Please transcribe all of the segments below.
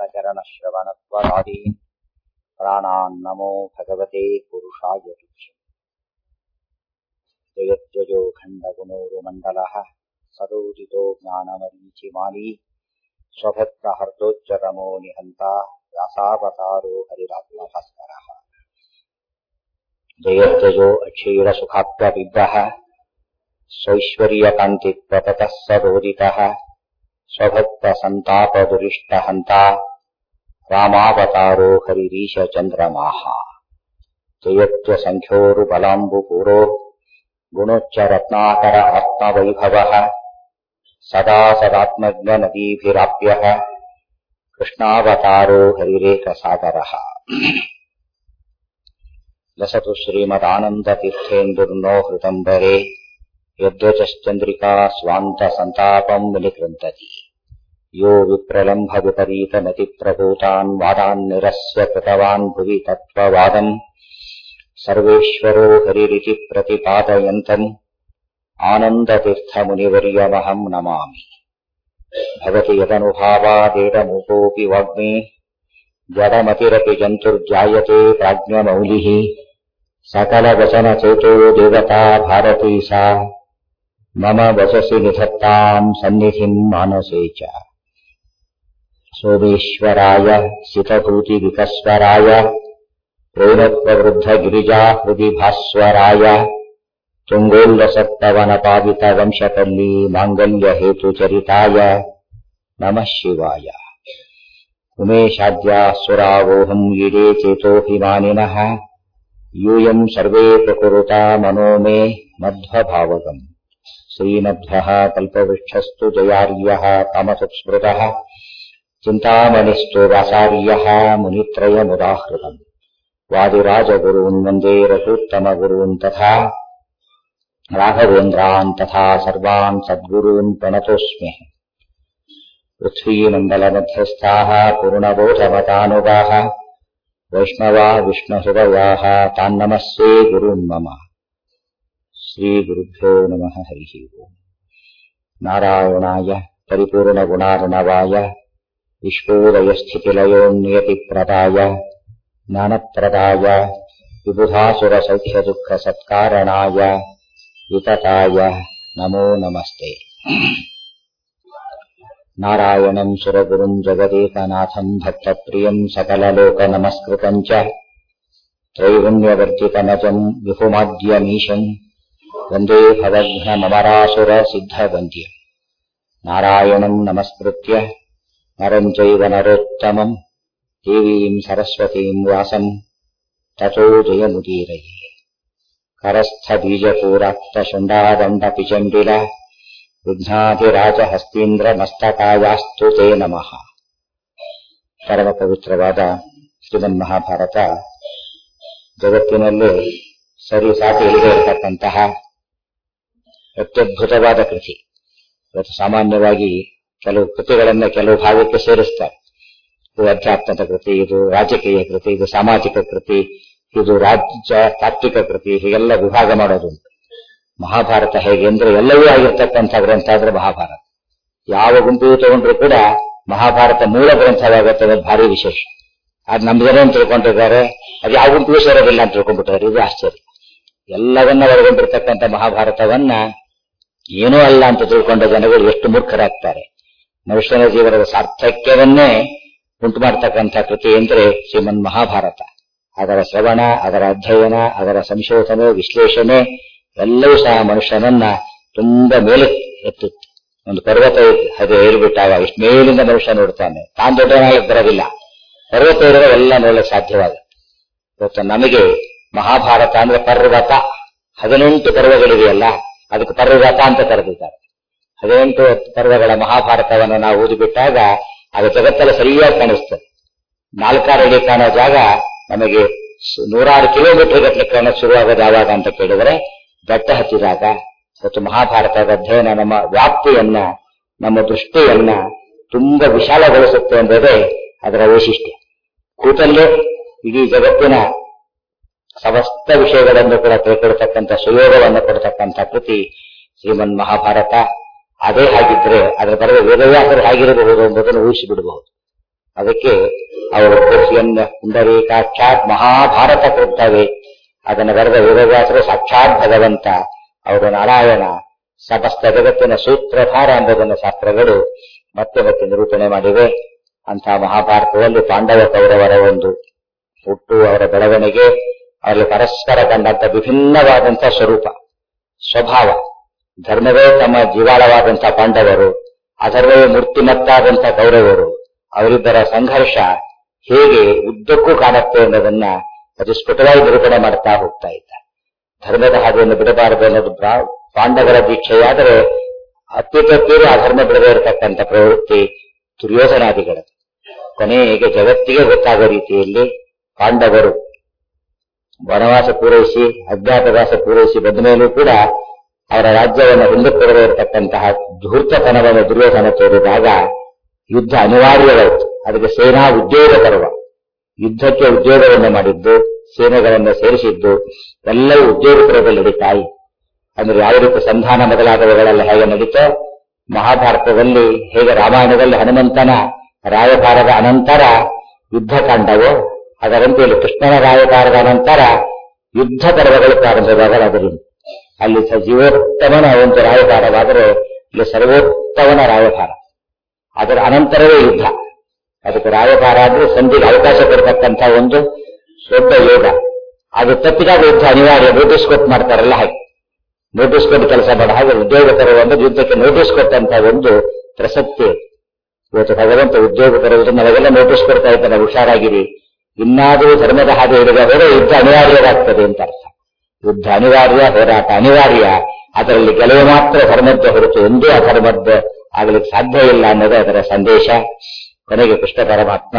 चरणश्रवणत्वरादीन् प्राणान्नमो भगवते पुरुषाय तुभ्यम्। जयत्यजो खण्डगुणोरुमण्डलः सदोदितो ज्ञानमरीचिमाली स्वभक्तहर्दोच्चरमो निहन्ता व्यासावतारो हरिरात्मभास्करः। जयत्यजो अक्षीरसुखाप्तविग्रह स्वैश्वर्यकान्तिप्रततः सदोदितः स्वभक्तसन्तापदुरिष्टहन्ता रामावतारो हरिरीशचन्द्रमाः। जयत्यसङ्ख्योरुबलाम्बुपूरो गुणोच्चरत्नाकर आत्मवैभवः सदा सदात्मज्ञनदीभिराप्यः कृष्णावतारो हरिरेकसागरः। लसतु श्रीमदानन्दतीर्थेन्दुर्नो हृदम्बरे यद्वचश्चन्द्रिका स्वान्तसन्तापम् विनिकृन्तति। यो विप्रलम्भविपरीतमतिप्रभूतान् वादान् निरस्य कृतवान् भुवि तत्त्ववादम् सर्वेश्वरो हरिरिति प्रतिपादयन्तम् आनन्दतीर्थमुनिवर्यमहम् नमामि। भवति यदनुभावादेडमुकोऽपि वाग्मी जडमतिरपि जन्तुर्जायते प्राज्ञमौलिः सकलवचनचेतो देवता भारती सा मम वचसि निधत्ताम् सन्निधिम् मानसे च। सोमेश्वराय सितभूतिविकस्वराय प्रेमप्रवृद्धगिरिजा हृदि भास्वराय तुङ्गोल्लसत्पवनपावितवंशकल्ली माङ्गल्यहेतुचरिताय नमः शिवाय। उमेशाद्यासुरावोऽहम् ईडे चेतोऽभिमानिनः यूयम् सर्वे प्रकुरुता मनो मे मध्वभावगम्। श्रीमध्वः कल्पवृक्षस्तु जयार्यः कामसुस्मृतः चिन्तामणिस्तु व्यासार्यः मुनित्रयमुदाहृतम्। वादिराजगुरून् वन्दे रघूत्तमगुरून् तथा राघवेन्द्रान् तथा सर्वान् सद्गुरून् प्रणतोऽस्मि। पृथ्वीमण्डलमध्यस्थाः पूर्णबोधमतानुगाः वैष्णवा विष्णुहृदयाः तान्नमस्ये गुरून् मम। श्रीगुरुभ्यो नमः। हरिः ओम्। नारायणाय परिपूर्णगुणार्णवाय विश्वोदयस्थितिलयोन्नियतिप्रदाय ज्ञानप्रदाय विबुधासुरसौख्यदुःखसत्कारणाय वितताय नमो नमस्ते। नारायणम् सुरगुरुम् जगदेकनाथम् भक्तप्रियम् सकललोकनमस्कृतम् च त्रैगुण्यवर्जितमजम् विपुमाद्यमीशम् वन्दे भवघ्नमरासुरसिद्धवन्द्यम्। नारायणम् नमस्कृत्य नरम् चैव नरोत्तमम् देवीम् सरस्वतीम् व्यासम् ततो जयमुदीरये। करस्थबीजपूराक्तशण्डादण्डपिचण्डिल ವಿಘ್ನಾಧಿರಾಜಹಸ್ತೀಂದ್ರಮಸ್ತಕಾಯಾಸ್ತು ತೇ ನಮಃ. ಪರಮ ಪವಿತ್ರವಾದ ಶ್ರೀಮನ್ಮಹಾಭಾರತ ಜಗತ್ತಿನಲ್ಲಿ ಸರಿ ಸಾಟಿ ಇಲ್ಲದೆ ಇರತಕ್ಕಂತಹ ಅತ್ಯದ್ಭುತವಾದ ಕೃತಿ. ಇವತ್ತು ಸಾಮಾನ್ಯವಾಗಿ ಕೆಲವು ಕೃತಿಗಳನ್ನ ಕೆಲವು ಭಾಗಕ್ಕೆ ಸೇರಿಸ್ತಾರೆ. ಇದು ಅಧ್ಯಾತ್ಮದ ಕೃತಿ, ಇದು ರಾಜಕೀಯ ಕೃತಿ, ಇದು ಸಾಮಾಜಿಕ ಕೃತಿ, ಇದು ರಾಜ್ಯ ತಾತ್ವಿಕ ಕೃತಿ, ಹೀಗೆಲ್ಲ ವಿಭಾಗ ಮಾಡೋದುಂಟು. ಮಹಾಭಾರತ ಹೇಗೆ ಅಂದ್ರೆ ಎಲ್ಲವೂ ಆಗಿರ್ತಕ್ಕಂಥ ಗ್ರಂಥ ಅಂದ್ರೆ ಮಹಾಭಾರತ. ಯಾವ ಗುಂಪಿಗೂ ತಗೊಂಡ್ರು ಕೂಡ ಮಹಾಭಾರತ ಮೂಲ ಗ್ರಂಥವಾಗುತ್ತೆ ಅನ್ನೋದು ಭಾರಿ ವಿಶೇಷ. ಅದು ನಮ್ಮ ಜನ ತಿಳ್ಕೊಂಡಿದ್ದಾರೆ, ಅದು ಯಾವ ಗುಂಪಿಗೂ ಸೇರೋದಿಲ್ಲ ಅಂತ ತಿಳ್ಕೊಂಡ್ಬಿಟ್ಟಾರೆ. ಇದು ಆಶ್ಚರ್ಯ. ಎಲ್ಲವನ್ನ ಒಳಗೊಂಡಿರ್ತಕ್ಕಂಥ ಮಹಾಭಾರತವನ್ನ ಏನೂ ಅಲ್ಲ ಅಂತ ತಿಳ್ಕೊಂಡ ಜನಗಳು ಎಷ್ಟು ಮೂರ್ಖರಾಗ್ತಾರೆ. ಮನುಷ್ಯನ ಜೀವನದ ಸಾರ್ಥಕ್ಯವನ್ನೇ ಉಂಟು ಮಾಡತಕ್ಕಂಥ ಕೃತಿ ಅಂದ್ರೆ ಶ್ರೀಮನ್ ಮಹಾಭಾರತ. ಅದರ ಶ್ರವಣ, ಅದರ ಅಧ್ಯಯನ, ಅದರ ಸಂಶೋಧನೆ, ವಿಶ್ಲೇಷಣೆ ಎಲ್ಲವೂ ಸಹ ಮನುಷ್ಯನನ್ನ ತುಂಬಾ ಮೇಲೆ ಎತ್ತುತ್ತೆ. ಒಂದು ಪರ್ವತ ಹಾಗೆ ಏರಿಬಿಟ್ಟಾಗ ಇಷ್ಟು ಮೇಲಿಂದ ಮನುಷ್ಯ ನೋಡ್ತಾನೆ. ತಾನು ದೊಡ್ಡವನಾಗಕ್ಕೆ ಬರೋದಿಲ್ಲ, ಪರ್ವತ ಏರುವ ಎಲ್ಲ ನೋಡಲಿಕ್ಕೆ ಸಾಧ್ಯವಾಗುತ್ತೆ. ಇವತ್ತು ನಮಗೆ ಮಹಾಭಾರತ ಅಂದ್ರೆ ಪರ್ವತ, 18 ಪರ್ವಗಳಿದೆಯಲ್ಲ, ಅದಕ್ಕೆ ಪರ್ವತ ಅಂತ ಕರೆದಿದ್ದಾರೆ. 18 ಪರ್ವಗಳ ಮಹಾಭಾರತವನ್ನು ನಾವು ಓದಿಬಿಟ್ಟಾಗ ಅದು ಜಗತ್ತೆಲ್ಲ ಸರಿಯಾಗಿ ಕಾಣಿಸ್ತದೆ. 4 ಅಡಿ ಕಾಣೋ ಜಾಗ ನಮಗೆ 100 ಕಿಲೋಮೀಟರ್ ಗಟ್ಟಲೆ ಕಾಣೋದು ಶುರುವಾಗೋದು ಯಾವಾಗ ಅಂತ ಕೇಳಿದರೆ ಬೆಟ್ಟ ಹತ್ತಿದಾಗ. ಮತ್ತು ಮಹಾಭಾರತದ ಅಧ್ಯಯನ ನಮ್ಮ ವ್ಯಾಪ್ತಿಯನ್ನ, ನಮ್ಮ ದೃಷ್ಟಿಯನ್ನ ತುಂಬಾ ವಿಶಾಲಗೊಳಿಸುತ್ತೆ ಎಂಬುದೇ ಅದರ ವೈಶಿಷ್ಟ್ಯ. ಕೂತಲ್ಲೇ ಇಡೀ ಜಗತ್ತಿನ ಸಮಸ್ತ ವಿಷಯಗಳನ್ನು ಕೂಡ ತಿಳ್ಕೊಳ್ತಕ್ಕಂಥ ಸುಯೋಗವನ್ನು ಕೊಡ್ತಕ್ಕಂಥ ಕೃತಿ ಶ್ರೀಮನ್ ಮಹಾಭಾರತ. ಅದೇ ಹಾಗಿದ್ರೆ ಅದರ ಬರೆದ ವೇದವ್ಯಾಸರು ಹೇಗಿರಬಹುದು ಎಂಬುದನ್ನು ಊಹಿಸಿಬಿಡಬಹುದು. ಅದಕ್ಕೆ ಅವರು ಕೃಷಿಯನ್ನ ಪುಂಡರೀಕಾಕ್ಷಾತ್ ಮಹಾಭಾರತ ಕೊಡ್ತವೆ. ಅದನ್ನು ಬರೆದ ವೇದವ್ಯಾಸರು ಸಾಕ್ಷಾತ್ ಭಗವಂತ, ಅವರು ನಾರಾಯಣ, ಸಮಸ್ತ ಜಗತ್ತಿನ ಸೂತ್ರಧಾರ ಎಂಬುದನ್ನು ಶಾಸ್ತ್ರಗಳು ಮತ್ತೆ ಮತ್ತೆ ನಿರೂಪಣೆ ಮಾಡಿವೆ. ಅಂಥ ಮಹಾಭಾರತದಲ್ಲಿ ಪಾಂಡವ ಕೌರವರ ಒಂದು ಹುಟ್ಟು, ಅವರ ಬೆಳವಣಿಗೆ, ಅವರಲ್ಲಿ ಪರಸ್ಪರ ಕಂಡಂತ ವಿಭಿನ್ನವಾದಂತಹ ಸ್ವರೂಪ, ಸ್ವಭಾವ, ಧರ್ಮವೇ ತಮ್ಮ ಜೀವಾಳವಾದಂತಹ ಪಾಂಡವರು, ಅಧರ್ಮವೇ ಮೂರ್ತಿಮತ್ತಾದಂತಹ ಕೌರವರು, ಅವರಿಬ್ಬರ ಸಂಘರ್ಷ ಹೇಗೆ ಉದ್ದಕ್ಕೂ ಕಾಣುತ್ತೆ ಅನ್ನೋದನ್ನ ಅತಿ ಸ್ಫುಟವಾಗಿ ನಿರೂಪಣೆ ಮಾಡ್ತಾ ಹೋಗ್ತಾ ಇದ್ದ. ಧರ್ಮದ ಹಾದಿಯನ್ನು ಬಿಡಬಾರದು ಅನ್ನೋದು ಪಾಂಡವರ ದೀಕ್ಷೆಯಾದರೆ ಅತ್ಯುತ್ತೇರಿ ಆ ಧರ್ಮ ಬಿಡದೇ ಇರತಕ್ಕಂಥ ಪ್ರವೃತ್ತಿ ದುರ್ಯೋಧನಾದಿಗಳದು. ಕೊನೆಗೆ ಜಗತ್ತಿಗೆ ಗೊತ್ತಾಗೋ ರೀತಿಯಲ್ಲಿ ಪಾಂಡವರು ವನವಾಸ ಪೂರೈಸಿ, ಅಜ್ಞಾತವಾಸ ಪೂರೈಸಿ ಬಂದ ಮೇಲೂ ಕೂಡ ಅವರ ರಾಜ್ಯವನ್ನು ಹಿಂದಕ್ಕೆ ಕೊಡದೇ ಇರತಕ್ಕಂತಹ ಧೂರ್ತತನವನ್ನು ದುರ್ಯೋಧನ ತೋರಿದಾಗ ಯುದ್ಧ ಅನಿವಾರ್ಯವಾಯಿತು. ಅದಕ್ಕೆ ಸೇನಾ ಉದ್ಯೋಗ ಪರ್ವ, ಯುದ್ಧಕ್ಕೆ ಉದ್ಯೋಗವನ್ನು ಮಾಡಿದ್ದು, ಸೇನೆಗಳನ್ನು ಸೇರಿಸಿದ್ದು ಎಲ್ಲವೂ ಉದ್ಯೋಗ ಪರ್ವದಲ್ಲಿ ನಡೀತಾಯಿ. ಅಂದ್ರೆ ಯಾವ ರೀತಿ ಸಂಧಾನ ಮೊದಲಾದವುಗಳೆಲ್ಲ ಹೇಗೆ ನಡೀತೋ, ಮಹಾಭಾರತದಲ್ಲಿ ಹೇಗೆ ರಾಮಾಯಣದಲ್ಲಿ ಹನುಮಂತನ ರಾಯಭಾರದ ಅನಂತರ ಯುದ್ಧಕಾಂಡವೋ, ಅದರಂತೆ ಇಲ್ಲಿ ಕೃಷ್ಣನ ರಾಯಭಾರದ ಅನಂತರ ಯುದ್ಧ ಪರ್ವಗಳು ಪ್ರಾರಂಭವಾಗಲು ಅದರಿಂದ ಅಲ್ಲಿ ಜೀವೋತ್ತಮನ ಒಂದು ರಾಯಭಾರವಾದರೆ ಇಲ್ಲಿ ಸರ್ವೋತ್ತಮನ ರಾಯಭಾರ, ಅದರ ಅನಂತರವೇ ಯುದ್ಧ. ಅದಕ್ಕೆ ರಾಯಭಾರ ಅಂದ್ರೆ ಸಂಧಿಗೆ ಅವಕಾಶ ಕೊಡತಕ್ಕಂಥ ಒಂದು ದೊಡ್ಡ ಯೋಗ. ಅದು ತಪ್ಪಿದಾಗ ಯುದ್ಧ ಅನಿವಾರ್ಯ. ನೋಟಿಸ್ ಕೊಟ್ಟು ಮಾಡ್ತಾರಲ್ಲ ಹಾಗೆ, ನೋಟಿಸ್ ಕೊಟ್ಟು ಕೆಲಸ ಮಾಡ ಹಾಗೆ ಉದ್ಯೋಗ ತರುವಂತ ಯುದ್ಧಕ್ಕೆ ನೋಟಿಸ್ ಕೊಟ್ಟಂತ ಒಂದು ಪ್ರಸಕ್ತಿ. ಇವತ್ತು ಭಗವಂತ ಉದ್ಯೋಗ ತರುವುದನ್ನು ನಾವೆಲ್ಲ ನೋಟಿಸ್ ಕೊಡ್ತಾ ಇದ್ದಾನೆ, ಹುಷಾರಾಗಿರಿ, ಇನ್ನಾದರೂ ಧರ್ಮದ ಹಾಗೆ ಹಿಡಿದ ಹೋದರೆ ಯುದ್ಧ ಅನಿವಾರ್ಯವಾಗ್ತದೆ ಅಂತ ಅರ್ಥ. ಯುದ್ಧ ಅನಿವಾರ್ಯ, ಹೋರಾಟ ಅನಿವಾರ್ಯ, ಅದರಲ್ಲಿ ಗೆಲುವು ಮಾತ್ರ ಧರ್ಮದ್ದ ಹೊರತು ಎಂದೂ ಅಧರ್ಮದ್ದ ಆಗಲಿಕ್ಕೆ ಸಾಧ್ಯ ಇಲ್ಲ ಅನ್ನೋದು ಅದರ ಸಂದೇಶ. ಕೊನೆಗೆ ಕೃಷ್ಣ ಪರಮಾತ್ಮ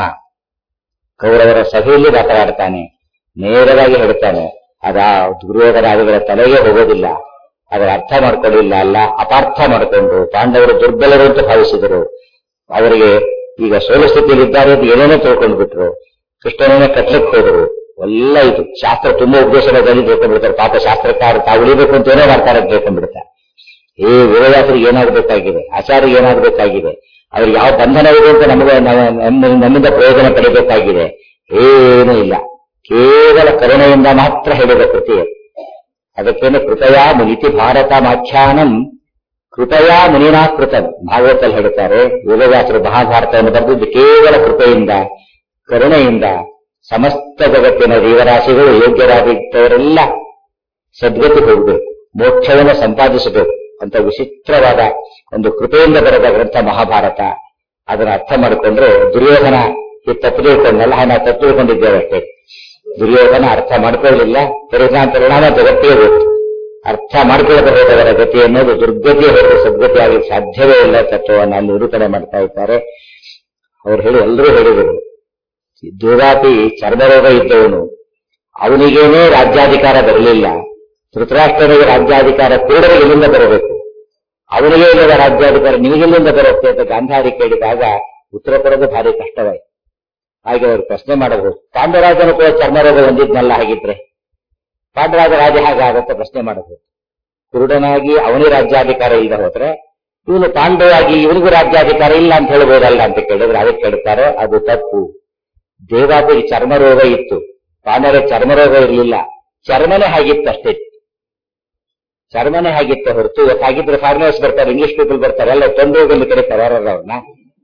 ಕೌರವರ ಸಭೆಯಲ್ಲಿ ಮಾತನಾಡ್ತಾನೆ, ನೇರವಾಗಿ ಹೇಳ್ತಾನೆ, ಅದ ದುರ್ಯೋಧನಾದಿಗಳ ತಲೆಗೆ ಹೋಗೋದಿಲ್ಲ, ಅದರ ಅರ್ಥ ಮಾಡ್ಕೊಳ್ಳಿಲ್ಲ, ಅಲ್ಲ ಅಪಾರ್ಥ ಮಾಡಿಕೊಂಡು ಪಾಂಡವರು ದುರ್ಬಲರು ಅಂತ ಭಾವಿಸಿದರು. ಅವರಿಗೆ ಈಗ ಸೋಲು ಸ್ಥಿತಿಯಲ್ಲಿದ್ದಾರೆ ಅಂತ ಏನೇನೋ ತಿಳ್ಕೊಂಡು ಬಿಟ್ರು, ಕೃಷ್ಣನೇ ಕಟ್ಲಿಕ್ಕೆ ಹೋದರು. ಎಲ್ಲ ಇದು ಶಾಸ್ತ್ರ ತುಂಬಾ ಉಪದೇಶದಲ್ಲಿ ತಿಳ್ಕೊಂಡ್ಬಿಡ್ತಾರೆ. ಪಾಪ ಶಾಸ್ತ್ರಕಾರ ತಾವು ಉಳಿಬೇಕು ಅಂತ ಏನೋ ಮಾಡ್ತಾರೆ ಅಂತ ತಿಳ್ಕೊಂಡ್ಬಿಡ್ತಾರೆ. ವೇದವ್ಯಾಸರಿಗೆ ಏನಾಗಬೇಕಾಗಿದೆ, ಆಚಾರ್ಯರಿಗೆ ಏನಾಗಬೇಕಾಗಿದೆ, ಅವ್ರಿಗೆ ಯಾವ ಬಂಧನವಿದೆ ಅಂತ ನಮ್ಮಿಂದ ಪ್ರಯೋಜನ ಪಡೆಯಬೇಕಾಗಿದೆ, ಏನೂ ಇಲ್ಲ. ಕೇವಲ ಕರುಣೆಯಿಂದ ಮಾತ್ರ ಹೇಳಿದ ಕೃತಿ. ಅದಕ್ಕೇನು ಕೃಪಯಾ ಮುನಿತಿ ಭಾರತ ಮಾಖ್ಯಾನಂ ಕೃಪಯಾ ಮುನಿನಾ ಕೃತಂ ಭಾಗವತಲ್ಲಿ ಹೇಳ್ತಾರೆ. ವೇದವ್ಯಾಸರು ಮಹಾಭಾರತವನ್ನು ಬರೆದಿದ್ದು ಕೇವಲ ಕೃಪೆಯಿಂದ, ಕರುಣೆಯಿಂದ. ಸಮಸ್ತ ಜಗತ್ತಿನ ಜೀವರಾಶಿಗಳು ಯೋಗ್ಯರಾಗಿದ್ದವರೆಲ್ಲ ಸದ್ಗತಿ ಹೋಗಬೇಕು, ಮೋಕ್ಷವನ್ನು ಸಂಪಾದಿಸಬೇಕು ಅಂತ ವಿಚಿತ್ರವಾದ ಒಂದು ಕೃಪೆಯಿಂದ ಬರೆದ ಗ್ರಂಥ ಮಹಾಭಾರತ. ಅದನ್ನು ಅರ್ಥ ಮಾಡಿಕೊಂಡ್ರೆ ದುರ್ಯೋಧನ ಈ ತಪ್ಪು ತಿಳ್ಕೊಂಡಲ್ಲ, ನಾವು ತಪ್ಪು ತಿಳ್ಕೊಂಡಿದ್ದೇವೆ ಅಷ್ಟೇ. ದುರ್ಯೋಧನ ಅರ್ಥ ಮಾಡ್ಕೊಳ್ಳಲಿಲ್ಲ, ಪರಿಣಾಮ ಜಗತ್ತಿಗೆ ಗೊತ್ತು. ಅರ್ಥ ಮಾಡ್ಕೊಳ್ಳಬಹುದವರ ಗತಿ ಅನ್ನೋದು ದುರ್ಗತಿ ಹೊರತು ಸದ್ಗತಿ ಆಗಲಿಕ್ಕೆ ಸಾಧ್ಯವೇ ಇಲ್ಲ ತತ್ವವನ್ನು ಅಲ್ಲಿ ನಿರೂಪಣೆ ಮಾಡ್ತಾ ಇದ್ದಾರೆ. ಅವ್ರು ಎಲ್ಲರೂ ಹೇಳಿದರು, ದೇವಾಪಿ ಚರ್ಮರೋಗ ಇದ್ದವನು, ಅವನಿಗೇನೇ ರಾಜ್ಯಾಧಿಕಾರ ಬರಲಿಲ್ಲ, ಧೃತರಾಷ್ಟ್ರನಿಗೆ ರಾಜ್ಯಾಧಿಕಾರ ಕೂಡಲೇ ಎಲ್ಲಿಂದ ಬರಬೇಕು, ಅವನಿಗೆ ಇಲ್ಲದ ರಾಜ್ಯಾಧಿಕಾರ ನಿಮಗೆಲ್ಲಿಂದ ಬರುತ್ತೆ ಅಂತ ಗಾಂಧಾರಿ ಕೇಳಿದಾಗ ಉತ್ತರ ಕೊಡೋದು ಭಾರಿ ಕಷ್ಟವಾಯಿತು. ಹಾಗೆ ಅವರು ಪ್ರಶ್ನೆ ಮಾಡಬಹುದು, ಪಾಂಡರಾಜನು ಕೂಡ ಚರ್ಮರೋಗ ಹೊಂದಿದ್ನಲ್ಲ, ಹಾಗಿದ್ರೆ ಪಾಂಡರಾಜ ರಾಜ ಹಾಗಾಗತ್ತೆ ಪ್ರಶ್ನೆ ಮಾಡಬಹುದು. ಕುರುಡನಾಗಿ ಅವನಿಗೆ ರಾಜ್ಯಾಧಿಕಾರ ಇಲ್ಲದೆ ಹೋದ್ರೆ ಇವನು ಪಾಂಡವಾಗಿ ಇವನಿಗೂ ರಾಜ್ಯಾಧಿಕಾರ ಇಲ್ಲ ಅಂತ ಹೇಳ್ಬೋದಲ್ಲ ಅಂತ ಕೇಳಿದ್ರೆ ಅದಕ್ಕೆ ಕೇಳ್ತಾರೆ, ಅದು ತಪ್ಪು. ದೇವಾದಿಗೆ ಚರ್ಮರೋಗ ಇತ್ತು, ಪಾಂಡವರ ಚರ್ಮರೋಗ ಇರಲಿಲ್ಲ, ಚರ್ಮನೇ ಹಾಗಿತ್ತು ಅಷ್ಟೇ. ಚರ್ಮನೇ ಹಾಗಿತ್ತು ಹೊರತು ಇವತ್ತು ಹಾಗಿದ್ರೆ ಫಾರಿನರ್ಸ್ ಬರ್ತಾರೆ, ಇಂಗ್ಲಿಷ್ ಪೀಪಲ್ ಬರ್ತಾರೆ, ಎಲ್ಲ ತೊಂದರೆಗಳು ಕರೀತಾರೆ ಅವ್ರನ್ನ.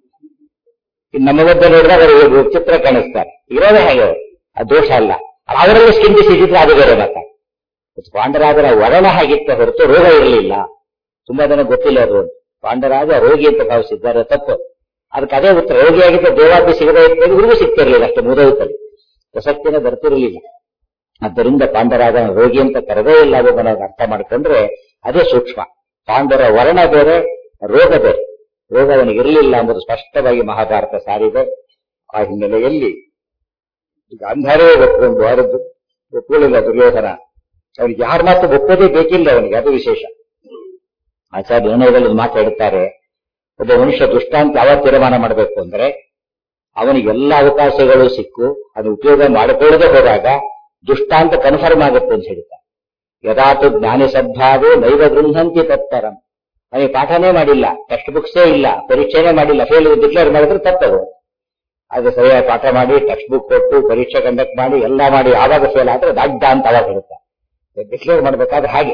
ನಮ್ಮ ಮಧ್ಯೆ ನೋಡಿದ್ರೆ ಅವರು ಚಿತ್ರ ಕಾಣಿಸ್ತಾರೆ, ಇರೋದೇ ಹಾಗೆ, ಅದು ದೋಷ ಅಲ್ಲ. ಅವರಲ್ಲಿ ಸ್ಕಿನ್ ಡಿಸೀಸ್ ಇದ್ರೆ ಅದು ಬೇರೆ ಮಾತ. ಪಾಂಡರಾಜರ ವರ್ಣ ಹಾಗಿತ್ತ ಹೊರತು ರೋಗ ಇರಲಿಲ್ಲ. ತುಂಬಾ ಜನ ಗೊತ್ತಿಲ್ಲ ಅದು. ಪಾಂಡರಾಜ ರೋಗಿ ಅಂತ ಭಾವಿಸಿದ್ದಾರೆ, ತಪ್ಪು. ಅದಕ್ಕೆ ಅದೇ ಉತ್ತರ, ರೋಗಿಯಾಗಿದ್ದ ದೇವಾಪಿ ಸಿಗದೇ ಇದ್ದಾಗ ಇವ್ರಿಗೂ ಸಿಗ್ತಿರ್ಲಿಲ್ಲ, ಅಷ್ಟು ಮುದೋಯ್ತದೆ, ಪ್ರಸಕ್ತಿನೇ ಬರ್ತಿರಲಿಲ್ಲ. ಆದ್ದರಿಂದ ಪಾಂಡರಾಜನ ರೋಗಿ ಅಂತ ಕರೆದೇ ಇಲ್ಲ ಅನ್ನೋದನ್ನ ಅರ್ಥ ಮಾಡ್ಕೊಂಡ್ರೆ ಅದೇ ಸೂಕ್ಷ್ಮ. ಪಾಂಡವರ ವರ್ಣ ಬೇರೆ, ರೋಗ ಬೇರೆ. ರೋಗ ಅವನಿಗಿರಲಿಲ್ಲ ಎಂಬುದು ಸ್ಪಷ್ಟವಾಗಿ ಮಹಾಭಾರತ ಸಾರಿದೆ. ಆ ಹಿನ್ನೆಲೆಯಲ್ಲಿ ಗಾಂಧಾರೇ ಒಪ್ಕೊಂಡು ಅವರದ್ದು ಒಪ್ಕೊಳ್ಳಿಲ್ಲ ದುರ್ಯೋಧನ. ಅವನಿಗೆ ಯಾರ ಮಾತು ಒಪ್ಪೋದೇ ಬೇಕಿಲ್ಲ ಅವನಿಗೆ, ಅದು ವಿಶೇಷ. ಆಚಾರ್ಯ ನಿರ್ಣಯದಲ್ಲಿ ಮಾತಾಡುತ್ತಾರೆ, ಒಬ್ಬ ಮನುಷ್ಯ ದುಷ್ಟ ಅಂತ ಯಾವ ತೀರ್ಮಾನ ಮಾಡಬೇಕು ಅಂದ್ರೆ ಅವನಿಗೆಲ್ಲ ಅವಕಾಶಗಳು ಸಿಕ್ಕು ಅದು ಉಪಯೋಗ ಮಾಡಿಕೊಳ್ಳದೆ ಹೋದಾಗ ದುಷ್ಟ ಅಂತ ಕನ್ಫರ್ಮ್ ಆಗುತ್ತೆ ಅಂತ ಹೇಳ್ತಾರೆ. ಯದಾತು ಜ್ಞಾನಿ ಸದ್ಭಾವೇ ನೈವ ಗೃಹಂತಿ ತತ್ತರಂ. ಅವನಿಗೆ ಪಾಠನೇ ಮಾಡಿಲ್ಲ, ಟೆಕ್ಸ್ಟ್ ಬುಕ್ಸೇ ಇಲ್ಲ, ಪರೀಕ್ಷೆನೇ ಮಾಡಿಲ್ಲ, ಫೇಲ್ ಡಿಕ್ಲೇರ್ ಮಾಡಿದ್ರೆ ತಪ್ಪದು. ಅದು ಸರಿಯಾಗಿ ಪಾಠ ಮಾಡಿ ಟೆಕ್ಸ್ಟ್ ಬುಕ್ ಕೊಟ್ಟು ಪರೀಕ್ಷೆ ಕಂಡಕ್ಟ್ ಮಾಡಿ ಎಲ್ಲ ಮಾಡಿ ಆವಾಗ ಫೇಲ್ ಆದ್ರೆ ದಡ್ಡ ಅಂತ ಅವಾಗ ಹೇಳುತ್ತೆ. ಡಿಕ್ಲೇರ್ ಮಾಡ್ಬೇಕಾದ್ರೆ ಹಾಗೆ